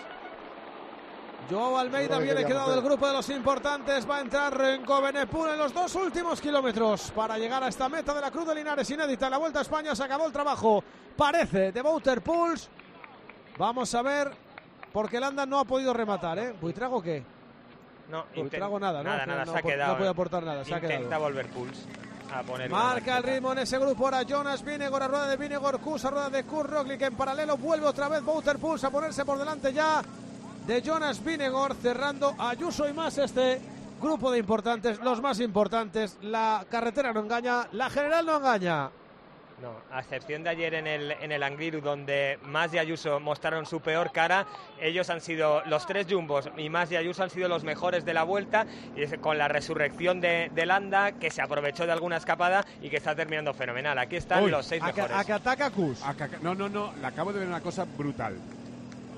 Joao Almeida viene quedado del grupo de los importantes. Va a entrar Renko Evenepoel en los dos últimos kilómetros para llegar a esta meta de la Cruz de Linares inédita. En la Vuelta a España se acabó el trabajo, parece, de Wouter Poels. Vamos a ver, porque Landa no ha podido rematar, ¿eh? ¿Buitrago qué? No, Buitrago nada, ¿no? Nada, nada, no, se ha quedado. No puede aportar nada, se ha quedado. Intenta volver Poels. Marca el ritmo en ese grupo ahora Jonas Vingegaard, a rueda de Vingegaard, Kuss, a rueda de Kuss, Roglic en paralelo. Vuelve otra vez Wouter Poels a ponerse por delante ya de Jonas Vingegaard, cerrando Ayuso y más este grupo de importantes, los más importantes. La carretera no engaña, la general no engaña. No, a excepción de ayer en el, en el Angliru, donde Mas y Ayuso mostraron su peor cara, ellos han sido, los tres jumbos, y Mas y Ayuso han sido los mejores de la Vuelta, y es con la resurrección de, de Landa, que se aprovechó de alguna escapada y que está terminando fenomenal. Aquí están Uy, los seis a mejores. Que, a que ataca Kuss. No, no, no, le acabo de ver una cosa brutal.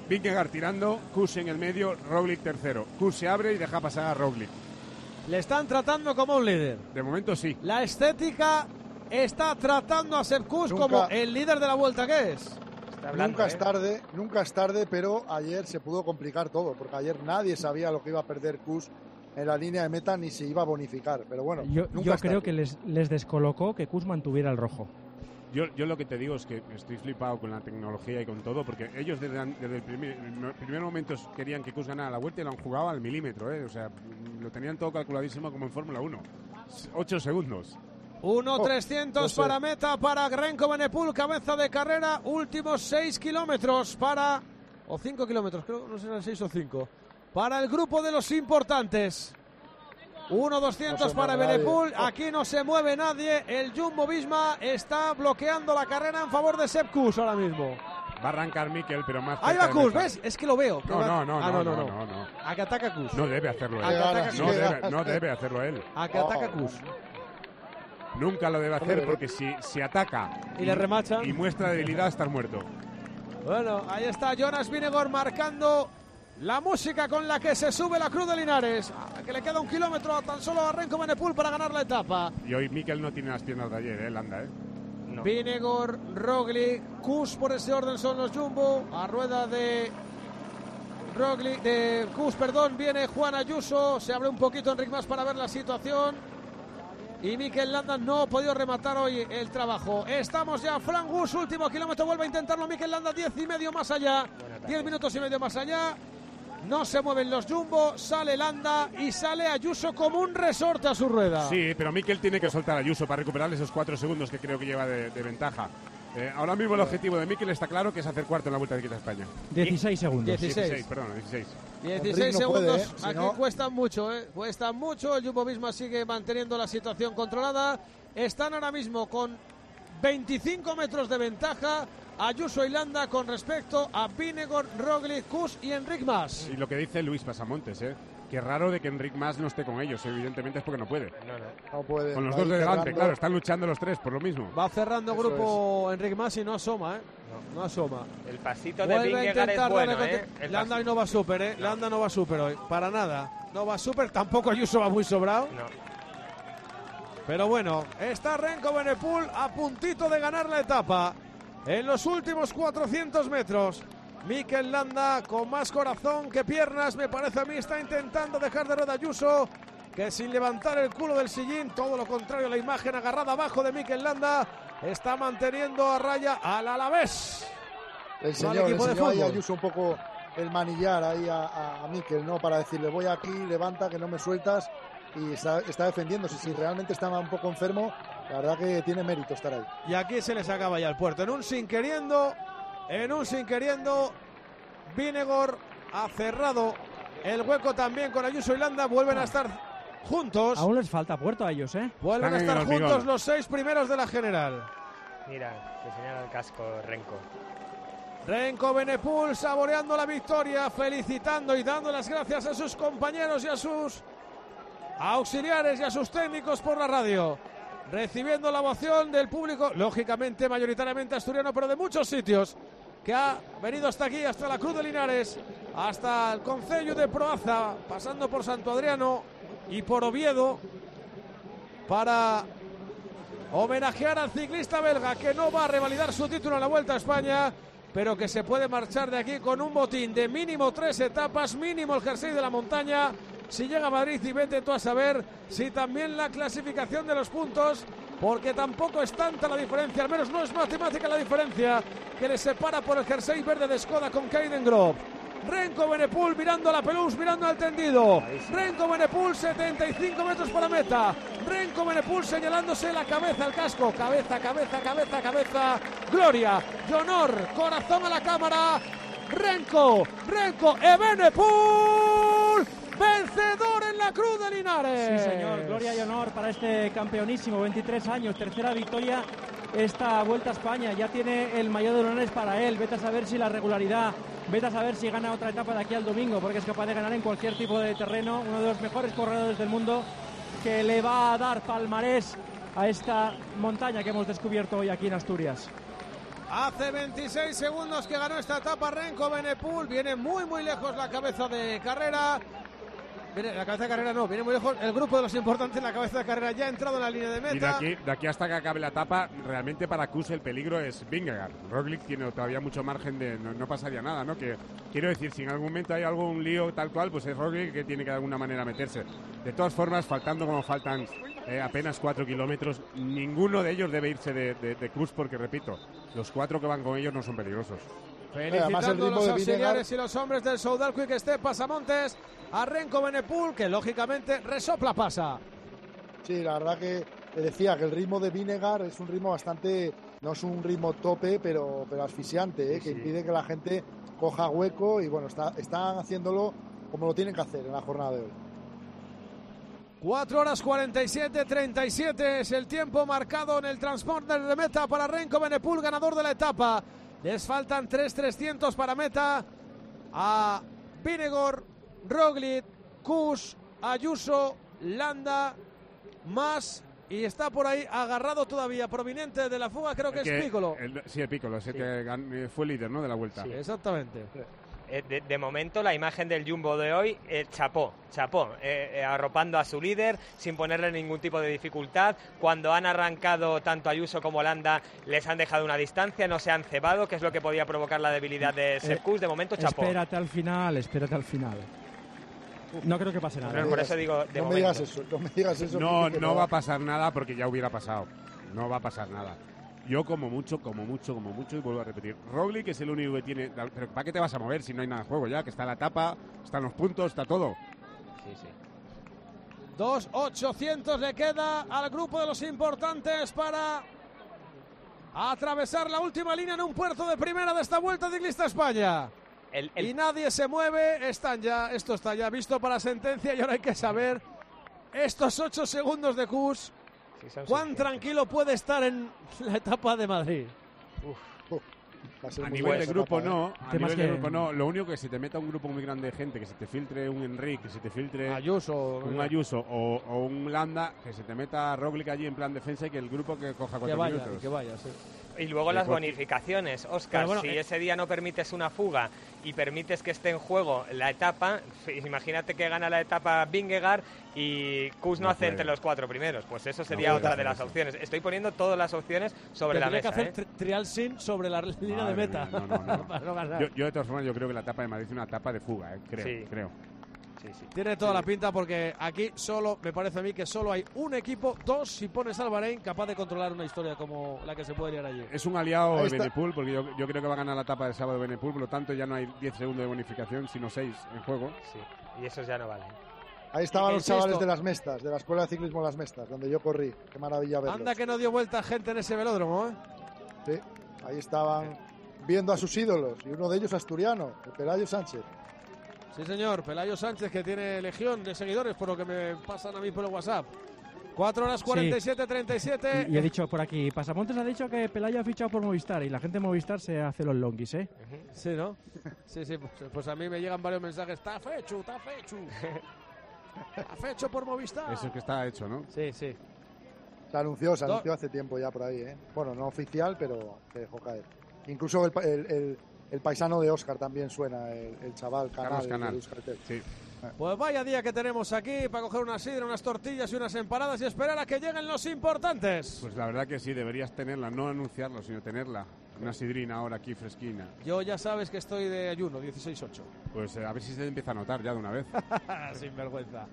Vingegaard tirando, Kuss en el medio, Roglic tercero. Kuss se abre y deja pasar a Roglic. Le están tratando como un líder. De momento sí. La estética está tratando a Sepp Kuss Nunca. como el líder de la Vuelta que es. Hablando, nunca ¿eh? es tarde, nunca es tarde, pero ayer se pudo complicar todo, porque ayer nadie sabía lo que iba a perder Kuss en la línea de meta ni se iba a bonificar. Pero bueno, Yo, nunca yo es creo tarde. que les, les descolocó que Kuss mantuviera el rojo. Yo, yo lo que te digo es que estoy flipado con la tecnología y con todo, porque ellos desde, desde el primer, el primer momento querían que Kuss ganara la Vuelta y lo han jugado al milímetro, ¿eh? O sea, lo tenían todo calculadísimo como en Fórmula uno. Ocho segundos. uno Oh, trescientos no sé. para meta para Renko Benepul, cabeza de carrera, últimos seis kilómetros para... o cinco kilómetros, creo, no sé si eran seis o cinco. Para el grupo de los importantes. uno doscientos No se para mueve Benepul, nadie. aquí no se mueve nadie. El Jumbo Visma está bloqueando la carrera en favor de Sepp Kuss ahora mismo. Va a arrancar Mikel, pero más Ahí cerca va de Kuss, meta. ¿ves? Es que lo veo. que No, va- no, no, Ah, no, no, no, no. A que ataca Kuss. No debe hacerlo A que él. ataca No Kuss. debe, no debe hacerlo él. A que ataca Kuss. Nunca lo debe hacer Hombre, porque si, si ataca Y le remacha. y muestra debilidad, estar muerto. Bueno, ahí está Jonas Vingegaard marcando la música con la que se sube la Cruz de Linares. A que le queda un kilómetro tan solo a Renko Benepul para ganar la etapa. Y hoy Mikel no tiene las piernas de ayer, ¿eh? Landa, ¿eh? No. Vingegaard, Roglic, Kuss por ese orden son los Jumbo. A rueda de Roglic, de Kuss, perdón, viene Juan Ayuso. Se abre un poquito Enric Mas para ver la situación. Y Mikel Landa no ha podido rematar hoy el trabajo. Estamos ya, Frank Gus, último kilómetro, vuelve a intentarlo Mikel Landa, diez y medio más allá. diez minutos y medio más allá. No se mueven los Jumbo, sale Landa y sale Ayuso como un resorte a su rueda. Sí, pero Mikel tiene que soltar a Ayuso para recuperar esos cuatro segundos que creo que lleva de, de ventaja. Eh, ahora mismo el objetivo de Mikel está claro que es hacer cuarto en la Vuelta de Quita a España. dieciséis segundos. dieciséis. Perdón, dieciséis. dieciséis Enric no segundos, puede, ¿eh? Si aquí no- cuestan mucho, ¿eh? Cuestan mucho, el Jumbo Visma sigue manteniendo la situación controlada. Están ahora mismo con veinticinco metros de ventaja Ayuso y Landa con respecto a Vingegaard, Roglic, Kuss y Enric Mas. Y lo que dice Luis Pasamontes, ¿eh? Qué raro de que Enric Mas no esté con ellos, evidentemente es porque no puede. No puede. Con los Ahí dos de delante, cerrando. claro, están luchando los tres por lo mismo. Va cerrando Eso grupo Enric Mas y no asoma, ¿eh? No, asoma. El pasito de Vuelve a Vingegaard es intentar bueno, darle ¿eh? conte- El Landa pas- hoy no va súper, ¿eh? Landa no va súper hoy, para nada. No va súper, tampoco Ayuso va muy sobrado. No. Pero bueno, está Renko Benepul a puntito de ganar la etapa. En los últimos cuatrocientos metros, Mikel Landa con más corazón que piernas, me parece a mí, está intentando dejar de rueda a Ayuso, que sin levantar el culo del sillín, todo lo contrario, la imagen agarrada abajo de Mikel Landa, está manteniendo a raya al Alavés. El No al señor, le equipo de enseñó ahí a fútbol. Ayuso un poco el manillar ahí a, a, a Mikel, ¿no? Para decirle, voy aquí, levanta, que no me sueltas. Y está, está defendiéndose. Si realmente estaba un poco enfermo, la verdad que tiene mérito estar ahí. Y aquí se les acaba ya el puerto. En un sin queriendo, en un sin queriendo, Vingegaard ha cerrado el hueco también con Ayuso y Landa. Vuelven a estar juntos. Aún les falta puerto a ellos, ¿eh? Vuelven a estar juntos los seis primeros de la general. Mira, te señala el casco Renko. Renko Benepul saboreando la victoria, felicitando y dando las gracias a sus compañeros y a sus auxiliares y a sus técnicos por la radio. Recibiendo la ovación del público, lógicamente mayoritariamente asturiano, pero de muchos sitios, que ha venido hasta aquí, hasta la Cruz de Linares, hasta el Concello de Proaza, pasando por Santo Adriano y por Oviedo, para homenajear al ciclista belga que no va a revalidar su título en la Vuelta a España, pero que se puede marchar de aquí con un botín de mínimo tres etapas, mínimo el jersey de la montaña. Si llega a Madrid, y vete tú a saber si también la clasificación de los puntos, porque tampoco es tanta la diferencia, al menos no es matemática la diferencia que le separa por el jersey verde de Skoda con Kaiden Grove. Renko Benepul mirando a la Pelús, mirando al tendido. Renko Benepul, setenta y cinco metros para meta. Renko Benepul señalándose la cabeza, el casco. Cabeza, cabeza, cabeza, cabeza. Gloria, y honor, corazón a la cámara. Renko, Renko e Benepul, vencedor en la Cruz de Linares. Sí, señor. Gloria y honor para este campeonísimo. veintitrés años, tercera victoria esta Vuelta a España. Ya tiene el maillot de honores para él. Vete a saber si la regularidad, vete a saber si gana otra etapa de aquí al domingo, porque es capaz de ganar en cualquier tipo de terreno. Uno de los mejores corredores del mundo, que le va a dar palmarés a esta montaña que hemos descubierto hoy aquí en Asturias. Hace veintiséis segundos que ganó esta etapa Renko Benepul. Viene muy muy lejos la cabeza de carrera. Viene, la cabeza de carrera no, viene muy lejos. El grupo de los importantes en la cabeza de carrera ya ha entrado en la línea de meta. Y de aquí, de aquí hasta que acabe la etapa, realmente para Kuss el peligro es Vingegaard. Roglic tiene todavía mucho margen de... No, no pasaría nada, ¿no? Que quiero decir, si en algún momento hay algún lío tal cual, pues es Roglic que tiene que de alguna manera meterse. De todas formas, faltando como faltan eh, apenas cuatro kilómetros, ninguno de ellos debe irse de, de, de Kuss porque, repito, los cuatro que van con ellos no son peligrosos. Felicitando a los auxiliares y los hombres del Soudal Quick Step Pasamontes a Renko Benepul, que lógicamente resopla pasa. Sí, la verdad que te decía que el ritmo de Vingegaard es un ritmo bastante, no es un ritmo tope, pero, pero asfixiante, ¿eh? Sí, que sí. impide que la gente coja hueco y bueno, está, están haciéndolo como lo tienen que hacer en la jornada de hoy. cuatro horas cuarenta y siete treinta y siete es el tiempo marcado en el transponder de meta para Renko Benepul, ganador de la etapa. Les faltan tres trescientos para meta a Vingegaard, Roglic, Kuss, Ayuso, Landa, más, y está por ahí agarrado todavía, proveniente de la fuga, creo que, que es Piccolo. El, sí, el Piccolo, ese sí. que fue líder, ¿no?, de la Vuelta. Sí, exactamente. Eh, de, de momento la imagen del Jumbo de hoy, eh, chapó, chapó, eh, eh, arropando a su líder sin ponerle ningún tipo de dificultad. Cuando han arrancado tanto Ayuso como Landa les han dejado una distancia, no se han cebado, que es lo que podía provocar la debilidad de Sepp Kuss. De momento chapó. Espérate al final, espérate al final. No creo que pase nada. No, por eso digo, de no momento. me digas eso, no me digas eso. No, no va a pasar nada porque ya hubiera pasado. No va a pasar nada. Yo como mucho, como mucho, como mucho, y vuelvo a repetir, Roglic es el único que tiene... Pero ¿para qué te vas a mover si no hay nada en juego ya? Que está la etapa, están los puntos, está todo. Sí, sí. dos ochocientos le queda al grupo de los importantes para atravesar la última línea en un puerto de primera de esta Vuelta Ciclista España. El, el... Y nadie se mueve, están ya, esto está ya visto para sentencia y ahora hay que saber estos ocho segundos de Kuss. Sí, ¿cuán tranquilo puede estar en la etapa de Madrid? Uf. Uf. A nivel de grupo no, a nivel de grupo no. Lo único que se te meta un grupo muy grande de gente, que se te filtre un Enrique, que se te filtre Ayuso, un Ayuso o, o un Landa, que se te meta Roglic allí en plan defensa y que el grupo que coja cuatro que vaya, minutos. Que vaya, sí. Y luego las bonificaciones, Óscar, bueno, si eh... ese día no permites una fuga y permites que esté en juego la etapa, imagínate que gana la etapa Vingegaard y Kuss no, no hace puede. entre los cuatro primeros, pues eso sería no otra de las eso. opciones. Estoy poniendo todas las opciones sobre Tendría la mesa. Tendría que hacer ¿eh? trial sin sobre la línea Madre de meta. Mía, no, no, no. Para no ganar. Yo, yo de todas formas yo creo que la etapa de Madrid es una etapa de fuga, ¿eh? creo, sí. creo. Sí, sí. Tiene toda sí. la pinta porque aquí solo, me parece a mí que solo hay un equipo, dos si pones al Bahrein, capaz de controlar una historia como la que se puede liar allí. Es un aliado de Benepul porque yo, yo creo que va a ganar la etapa del sábado de Benepul, por lo tanto ya no hay diez segundos de bonificación, sino seis en juego. Sí, y esos ya no valen. Ahí estaban los chavales de las Mestas, de la Escuela de Ciclismo Las Mestas, donde yo corrí. Qué maravilla verlos. Anda que no dio vuelta gente en ese velódromo, ¿eh? Sí, ahí estaban viendo a sus ídolos y uno de ellos asturiano, el Pelayo Sánchez. Sí, señor, Pelayo Sánchez, que tiene legión de seguidores, por lo que me pasan a mí por el WhatsApp. cuatro horas cuarenta y siete treinta y siete. Y, y he dicho por aquí, Pasamontes ha dicho que Pelayo ha fichado por Movistar y la gente de Movistar se hace los longuis, ¿eh? Sí, ¿no? Sí, sí, pues, pues a mí me llegan varios mensajes. Está fecho, está fecho. Está fecho por Movistar. Eso es que está hecho, ¿no? Sí, sí. Se anunció, se anunció hace tiempo ya por ahí, ¿eh? Bueno, no oficial, pero se dejó caer. Incluso el... el, el El paisano de Óscar también suena, el, el chaval Canal. Canal. Sí. Pues vaya día que tenemos aquí para coger una sidra, unas tortillas y unas empanadas y esperar a que lleguen los importantes. Pues la verdad que sí, deberías tenerla, no anunciarlo, sino tenerla. Una sidrina ahora aquí fresquina. Yo ya sabes que estoy de ayuno, dieciséis ocho. Pues eh, a ver si se empieza a notar ya de una vez. Sin vergüenza.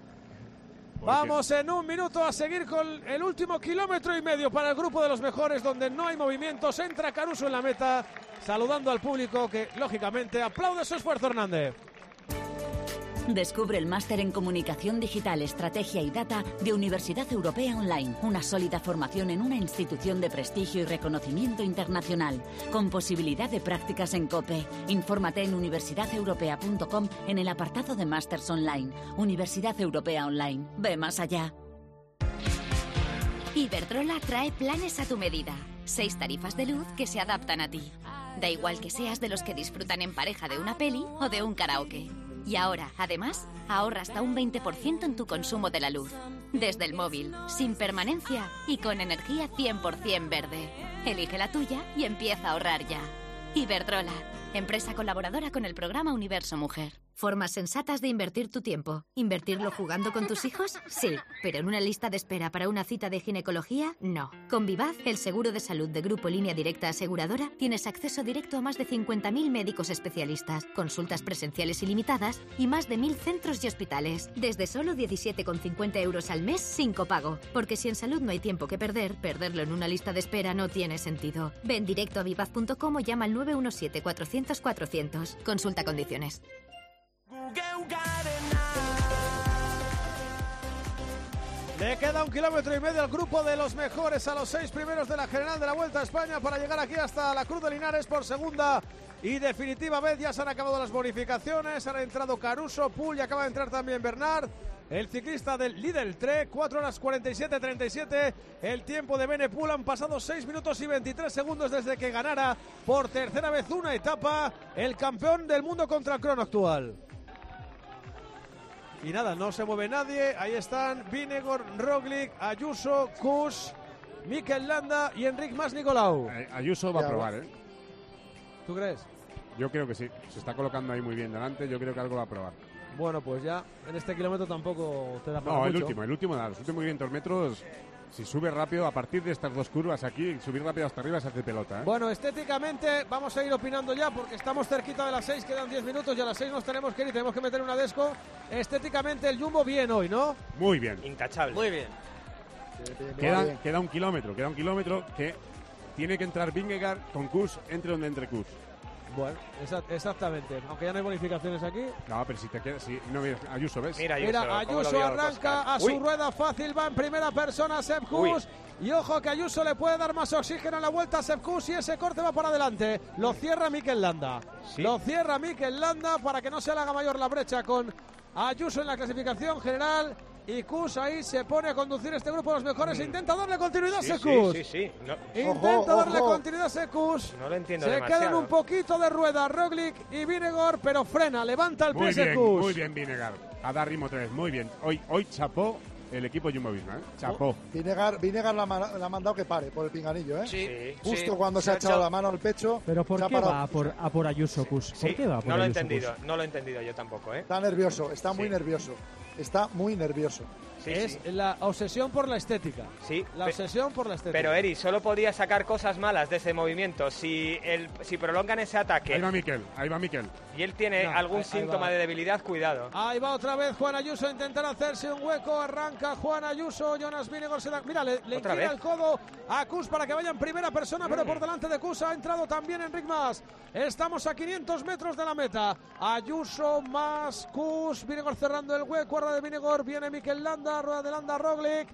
Vamos en un minuto a seguir con el último kilómetro y medio para el grupo de los mejores, donde no hay movimientos. Entra Caruso en la meta, saludando al público que, lógicamente, aplaude su esfuerzo, Hernández. Descubre el máster en Comunicación Digital, Estrategia y Data de Universidad Europea Online. Una sólida formación en una institución de prestigio y reconocimiento internacional, con posibilidad de prácticas en COPE. Infórmate en universidad europea punto com en el apartado de Másters Online. Universidad Europea Online. Ve más allá. Iberdrola trae planes a tu medida. Seis tarifas de luz que se adaptan a ti. Da igual que seas de los que disfrutan en pareja de una peli o de un karaoke. Y ahora, además, ahorra hasta un veinte por ciento en tu consumo de la luz. Desde el móvil, sin permanencia y con energía cien por ciento verde. Elige la tuya y empieza a ahorrar ya. Iberdrola, empresa colaboradora con el programa Universo Mujer. Formas sensatas de invertir tu tiempo. ¿Invertirlo jugando con tus hijos? Sí, pero en una lista de espera para una cita de ginecología, no. Con Vivaz, el seguro de salud de Grupo Línea Directa Aseguradora, tienes acceso directo a más de cincuenta mil médicos especialistas, consultas presenciales ilimitadas y más de mil centros y hospitales. Desde solo diecisiete con cincuenta euros al mes sin copago. Porque si en salud no hay tiempo que perder, perderlo en una lista de espera no tiene sentido. Ven directo a vivaz punto com o llama al nueve uno siete cuatrocientos cuatrocientos. Consulta condiciones. Le queda un kilómetro y medio al grupo de los mejores, a los seis primeros de la general de la Vuelta a España, para llegar aquí hasta la Cruz de Linares por segunda y definitiva vez. Ya se han acabado las bonificaciones, han entrado Caruso, Pull y acaba de entrar también Bernard, el ciclista del Lidl Trek. Cuatro horas cuarenta y siete treinta y siete el tiempo de Bene Pull. Han pasado seis minutos y veintitrés segundos desde que ganara por tercera vez una etapa el campeón del mundo contra el crono actual. Y nada, no se mueve nadie. Ahí están Vingegaard, Roglic, Ayuso, Kuss, Mikel Landa y Enric Mas Nicolau. Eh, Ayuso va ya, a probar, ¿eh? ¿Tú crees? Yo creo que sí. Se está colocando ahí muy bien delante. Yo creo que algo va a probar. Bueno, pues ya en este kilómetro tampoco te da para No, mucho. el último, el último da. Los últimos quinientos metros, si sube rápido, a partir de estas dos curvas aquí, subir rápido hasta arriba se hace pelota, ¿eh? Bueno, estéticamente vamos a ir opinando ya porque estamos cerquita de las seis, quedan diez minutos y a las seis nos tenemos que ir y tenemos que meter una desco. Estéticamente el Jumbo bien hoy, ¿no? Muy bien. Intachable. Muy bien. Queda, queda un kilómetro, queda un kilómetro que tiene que entrar Vingegaard con Kuss, entre donde entre Kuss. Bueno, exa- exactamente. Aunque ya no hay bonificaciones aquí. No, pero si te queda, si no ves Ayuso, ¿ves? Mira, Ayuso, Mira, Ayuso arranca a su Uy. rueda fácil, va en primera persona Sepp Kuss. Y ojo que Ayuso le puede dar más oxígeno a la vuelta a Sepp Kuss y ese corte va para adelante. Lo cierra Mikel Landa. ¿Sí? Lo cierra Mikel Landa para que no se le haga mayor la brecha con Ayuso en la clasificación general. Y Kuss ahí se pone a conducir este grupo de los mejores. Intenta darle continuidad Sí, a sí, Kuss. sí, sí. No, Intenta Ojo, darle ojo. continuidad a Kuss. no lo entiendo Se demasiado. quedan un poquito de rueda Roglic y Vingegaard, pero frena, levanta el Muy pie bien, Kuss. muy bien Vingegaard. A dar ritmo otra vez, muy bien. Hoy, hoy chapó el equipo Jumbo-Visma, ¿eh? Chapó. Vinegar, Vinegar la, ma- la ha mandado que pare por el pinganillo, ¿eh? Sí, Justo sí. cuando se ha echado la mano al pecho. Pero ¿por se ha qué parado. va a por, a por Ayuso, Kuss? ¿Por Sí, qué va a por no lo he Ayuso, entendido, Kuss? no lo he entendido yo tampoco, ¿eh? Está nervioso, está muy Sí. nervioso. Está muy nervioso. Sí, es sí. la obsesión por la estética. Sí, La pe- obsesión por la estética. Pero Eri, solo podía sacar cosas malas de ese movimiento. Si el, si prolongan ese ataque Ahí va Mikel, ahí va Mikel. y él tiene No, algún ahí- ahí síntoma va. de debilidad, cuidado. Ahí va otra vez Juan Ayuso a intentar hacerse un hueco. Arranca Juan Ayuso. Jonas Vingegaard se da. Mira, le, le ¿Otra inclina vez? el codo a Kuss para que vaya en primera persona, pero Mm. por delante de Kuss ha entrado también Enric Mas. Estamos a quinientos metros de la meta. Ayuso más Kuss. Vingegaard cerrando el hueco. Rueda de Vingegaard. Viene Mikel Landa. Rueda de Landa Roglic.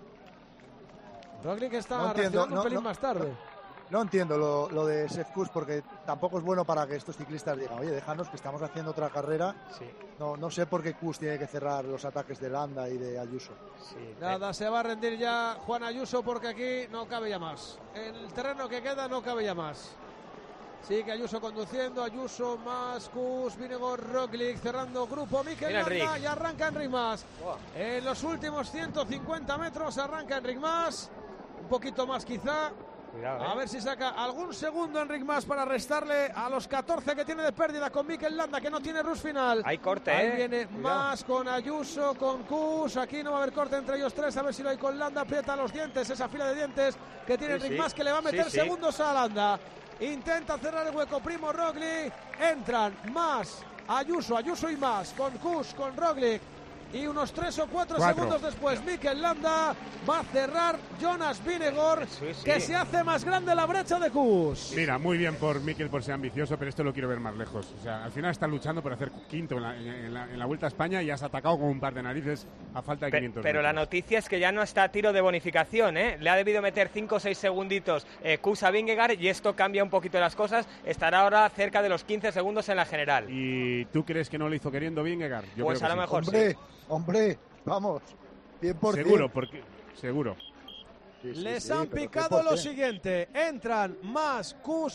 Roglic está No entiendo, reaccionando no- un pelín no- más tarde. No entiendo lo, lo de Sepp Kuss porque tampoco es bueno para que estos ciclistas digan, oye, déjanos que estamos haciendo otra carrera. Sí, No, no sé por qué Kuss tiene que cerrar los ataques de Landa y de Ayuso. sí. Nada, se va a rendir ya Juan Ayuso porque aquí no cabe ya más. En el terreno que queda no cabe ya más. Sigue Ayuso conduciendo, Ayuso más Kuss, Vingegaard, Roglic cerrando grupo, Mikel Mira Landa Enric. y arranca Enric Mas. En los últimos ciento cincuenta metros arranca Enric Mas, un poquito más quizá. Cuidado, ¿eh? A ver si saca algún segundo Enric Mas para restarle a los catorce que tiene de pérdida con Mikel Landa, que no tiene rush final. Hay corte, Ahí ¿eh? viene Cuidado. Mas con Ayuso, con Kuss. Aquí no va a haber corte entre ellos tres. A ver si lo hay con Landa. Aprieta los dientes, esa fila de dientes que tiene Sí, Enric sí. Mas, que le va a meter Sí, sí. segundos a Landa. Intenta cerrar el hueco Primo Roglic. Entran Mas, Ayuso, Ayuso y Mas, con Kuss, con Roglic. Y unos tres o cuatro, Cuatro. segundos después, Mikel Landa va a cerrar Jonas Vingegaard, Sí, sí. que se hace más grande la brecha de Kuss. Mira, muy bien por Mikel por ser ambicioso, pero esto lo quiero ver más lejos. O sea, al final está luchando por hacer quinto en la, en la- en la Vuelta a España y has atacado con un par de narices a falta de Pe- quinientos pero la metros. noticia es que ya no está a tiro de bonificación, ¿eh? Le ha debido meter cinco o seis segunditos eh, Kuss a Vingegaard y esto cambia un poquito las cosas. Estará ahora cerca de los quince segundos en la general. ¿Y tú crees que no lo hizo queriendo Vingegaard? Yo Pues creo a que lo sí. mejor Hombre, hombre, vamos. cien por ciento. Seguro, porque seguro. Sí, sí, Les sí, han pero ¿qué picado por lo qué? siguiente. Entran Mas, Kuss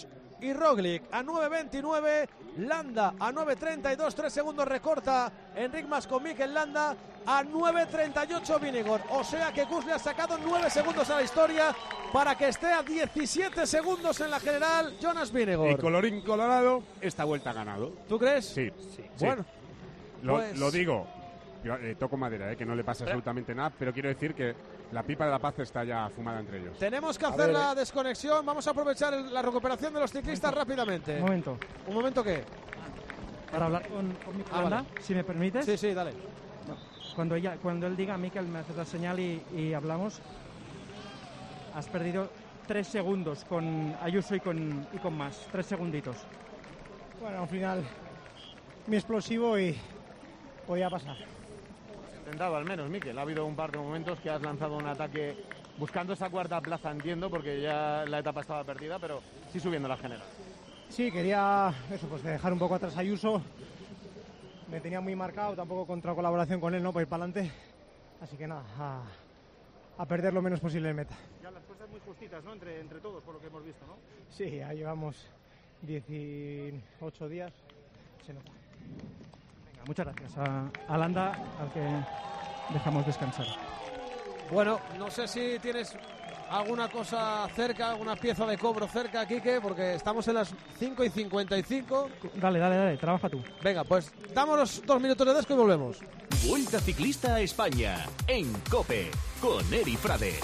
y Roglic a nueve veintinueve, Landa a nueve treinta y dos, tres segundos recorta Enric Mas con Mikel Landa, a nueve treinta y ocho Vingegaard, o sea que Kuss le ha sacado nueve segundos a la historia para que esté a diecisiete segundos en la general Jonas Vingegaard. Y colorín colorado, esta vuelta ha ganado. ¿Tú crees? Sí. sí. sí. Bueno, lo, pues... lo digo, yo, eh, toco madera, eh, que no le pasa absolutamente nada, pero quiero decir que la pipa de la paz está ya fumada entre ellos. Tenemos que hacer la desconexión, vamos a aprovechar el, la recuperación de los ciclistas un rápidamente. Un momento. ¿Un momento qué? Para hablar con, con Mikel ah, Landa, vale. si me permites. Sí, sí, dale. Cuando, ella, cuando él diga, Mikel, me haces la señal y, y hablamos. Has perdido tres segundos con Ayuso y con, y con Mas. Tres segunditos. Bueno, al final, mi explosivo y podía pasar. Intentado al menos, Mikel. Ha habido un par de momentos que has lanzado un ataque buscando esa cuarta plaza, entiendo, porque ya la etapa estaba perdida, pero sí subiendo la general. Sí, quería eso, pues dejar un poco atrás a Ayuso. Me tenía muy marcado, tampoco contra colaboración con él, ¿no? Para ir para adelante. Así que nada, a, a perder lo menos posible en meta. Ya las cosas muy justitas, ¿no? Entre, entre todos, por lo que hemos visto, ¿no? Sí, ya llevamos dieciocho días. Se nota. Venga, muchas gracias a, a Landa, al que dejamos descansar. Bueno, no sé si tienes alguna cosa cerca, alguna pieza de cobro cerca, Quique, porque estamos en las cinco y cincuenta y cinco. Dale, dale, dale, trabaja tú. Venga, pues damos los dos minutos de desco y volvemos. Vuelta Ciclista a España en COPE con Eri Frade.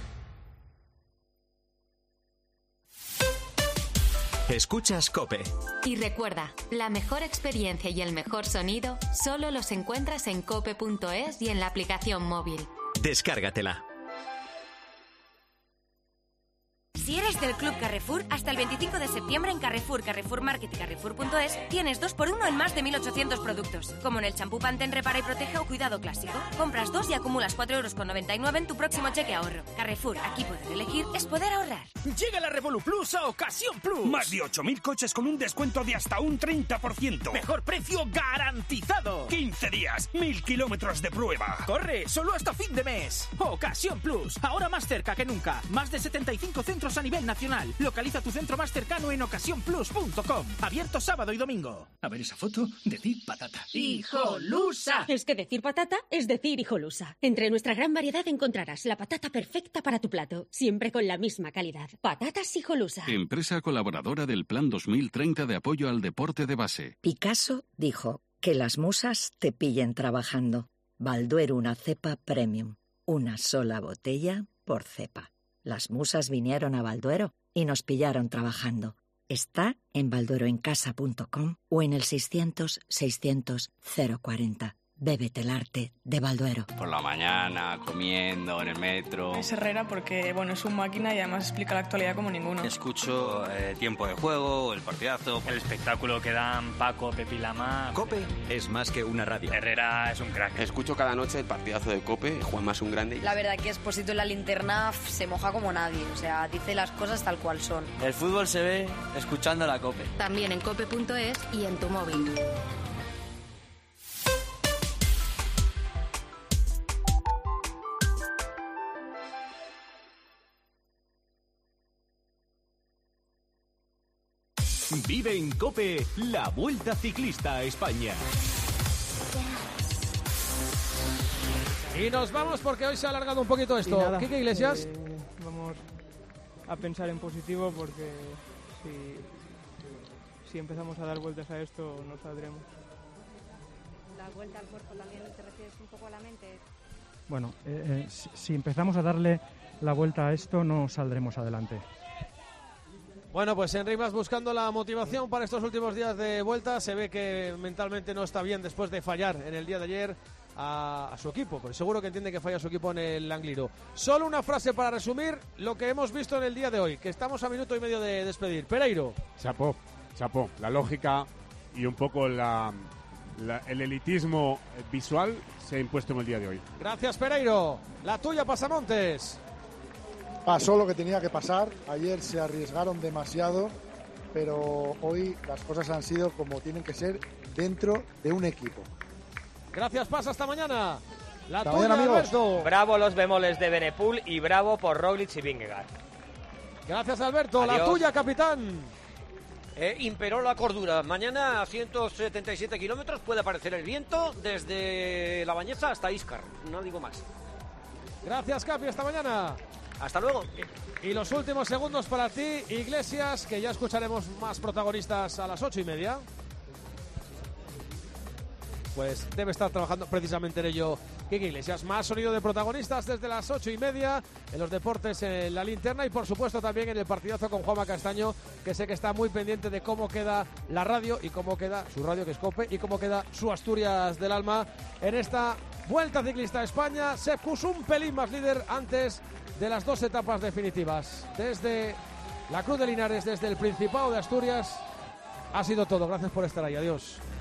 Escuchas COPE. Y recuerda, la mejor experiencia y el mejor sonido solo los encuentras en cope punto es y en la aplicación móvil. Descárgatela. Si eres del Club Carrefour, hasta el veinticinco de septiembre en Carrefour, Carrefour Market y Carrefour punto es tienes dos por uno en más de mil ochocientos productos, como en el champú Pantene Repara y Protege o Cuidado Clásico. Compras dos y acumulas cuatro euros con noventa y nueve en tu próximo cheque ahorro. Carrefour, aquí poder elegir es poder ahorrar. Llega la Revolu Plus a Ocasión Plus. Más de ocho mil coches con un descuento de hasta un treinta por ciento. Mejor precio garantizado. quince días, mil kilómetros de prueba. Corre, solo hasta fin de mes. Ocasión Plus, ahora más cerca que nunca. Más de setenta y cinco centros a nivel nacional. Localiza tu centro más cercano en ocasión plus punto com. Abierto sábado y domingo. A ver esa foto, decir patata. ¡Hijolusa! Es que decir patata es decir hijolusa. Entre nuestra gran variedad encontrarás la patata perfecta para tu plato, siempre con la misma calidad. Patatas Hijolusa. Empresa colaboradora del Plan dos mil treinta de apoyo al deporte de base. Picasso dijo que las musas te pillen trabajando. Balduero, una cepa premium. Una sola botella por cepa. Las musas vinieron a Balduero y nos pillaron trabajando. Está en baldueroencasa punto com o en el seiscientos, seiscientos, cero cuarenta. Bébete el arte de Balduero. Por la mañana, comiendo, en el metro. Es Herrera porque, bueno, es un máquina y además explica la actualidad como ninguno. Escucho eh, Tiempo de Juego, El Partidazo. El espectáculo que dan Paco, Pepi Lama. COPE es más que una radio. Herrera es un crack. Escucho cada noche el partidazo de COPE, Juanma es un grande. La verdad que Esposito en la linterna se moja como nadie, o sea, dice las cosas tal cual son. El fútbol se ve escuchando la COPE. También en cope punto es y en tu móvil. Vive en COPE la Vuelta Ciclista a España. Y nos vamos porque hoy se ha alargado un poquito esto. Nada, Quique Iglesias. Eh, vamos a pensar en positivo porque si, si empezamos a dar vueltas a esto no saldremos. ¿Dar vuelta al cuerpo también te refieres un poco a la mente? Bueno, eh, eh, si, si empezamos a darle la vuelta a esto no saldremos adelante. Bueno, pues Enric Mas buscando la motivación para estos últimos días de vuelta. Se ve que mentalmente no está bien después de fallar en el día de ayer a, a su equipo, pero seguro que entiende que falla su equipo en el Angliru. Solo una frase para resumir lo que hemos visto en el día de hoy, que estamos a minuto y medio de despedir. Pereiro. Chapó, chapó. La lógica y un poco la, la, el elitismo visual se ha impuesto en el día de hoy. Gracias, Pereiro. La tuya, Pasamontes. Pasó lo que tenía que pasar. Ayer se arriesgaron demasiado, pero hoy las cosas han sido como tienen que ser dentro de un equipo. Gracias, Pasa. Hasta mañana. La Hasta tuya, mañana, amigos. Alberto. Bravo los bemoles de Benepul y bravo por Roglic y Vingegaard. Gracias, Alberto. Adiós. La tuya, capitán. Eh, imperó la cordura. Mañana a ciento setenta y siete kilómetros puede aparecer el viento desde La Bañeza hasta Íscar. No digo más. Gracias, Capi. Hasta mañana. Hasta luego. Y los últimos segundos para ti, Iglesias, que ya escucharemos más protagonistas a las ocho y media. Pues debe estar trabajando precisamente en ello Quique Iglesias. Más sonido de protagonistas desde las ocho y media en los deportes en la linterna y por supuesto también en el partidazo con Juanma Castaño, que sé que está muy pendiente de cómo queda la radio y cómo queda su radio, que es COPE, y cómo queda su Asturias del Alma en esta Vuelta Ciclista a España. Se puso un pelín más líder antes de las dos etapas definitivas. Desde la Cruz de Linares, desde el Principado de Asturias, ha sido todo. Gracias por estar ahí. Adiós.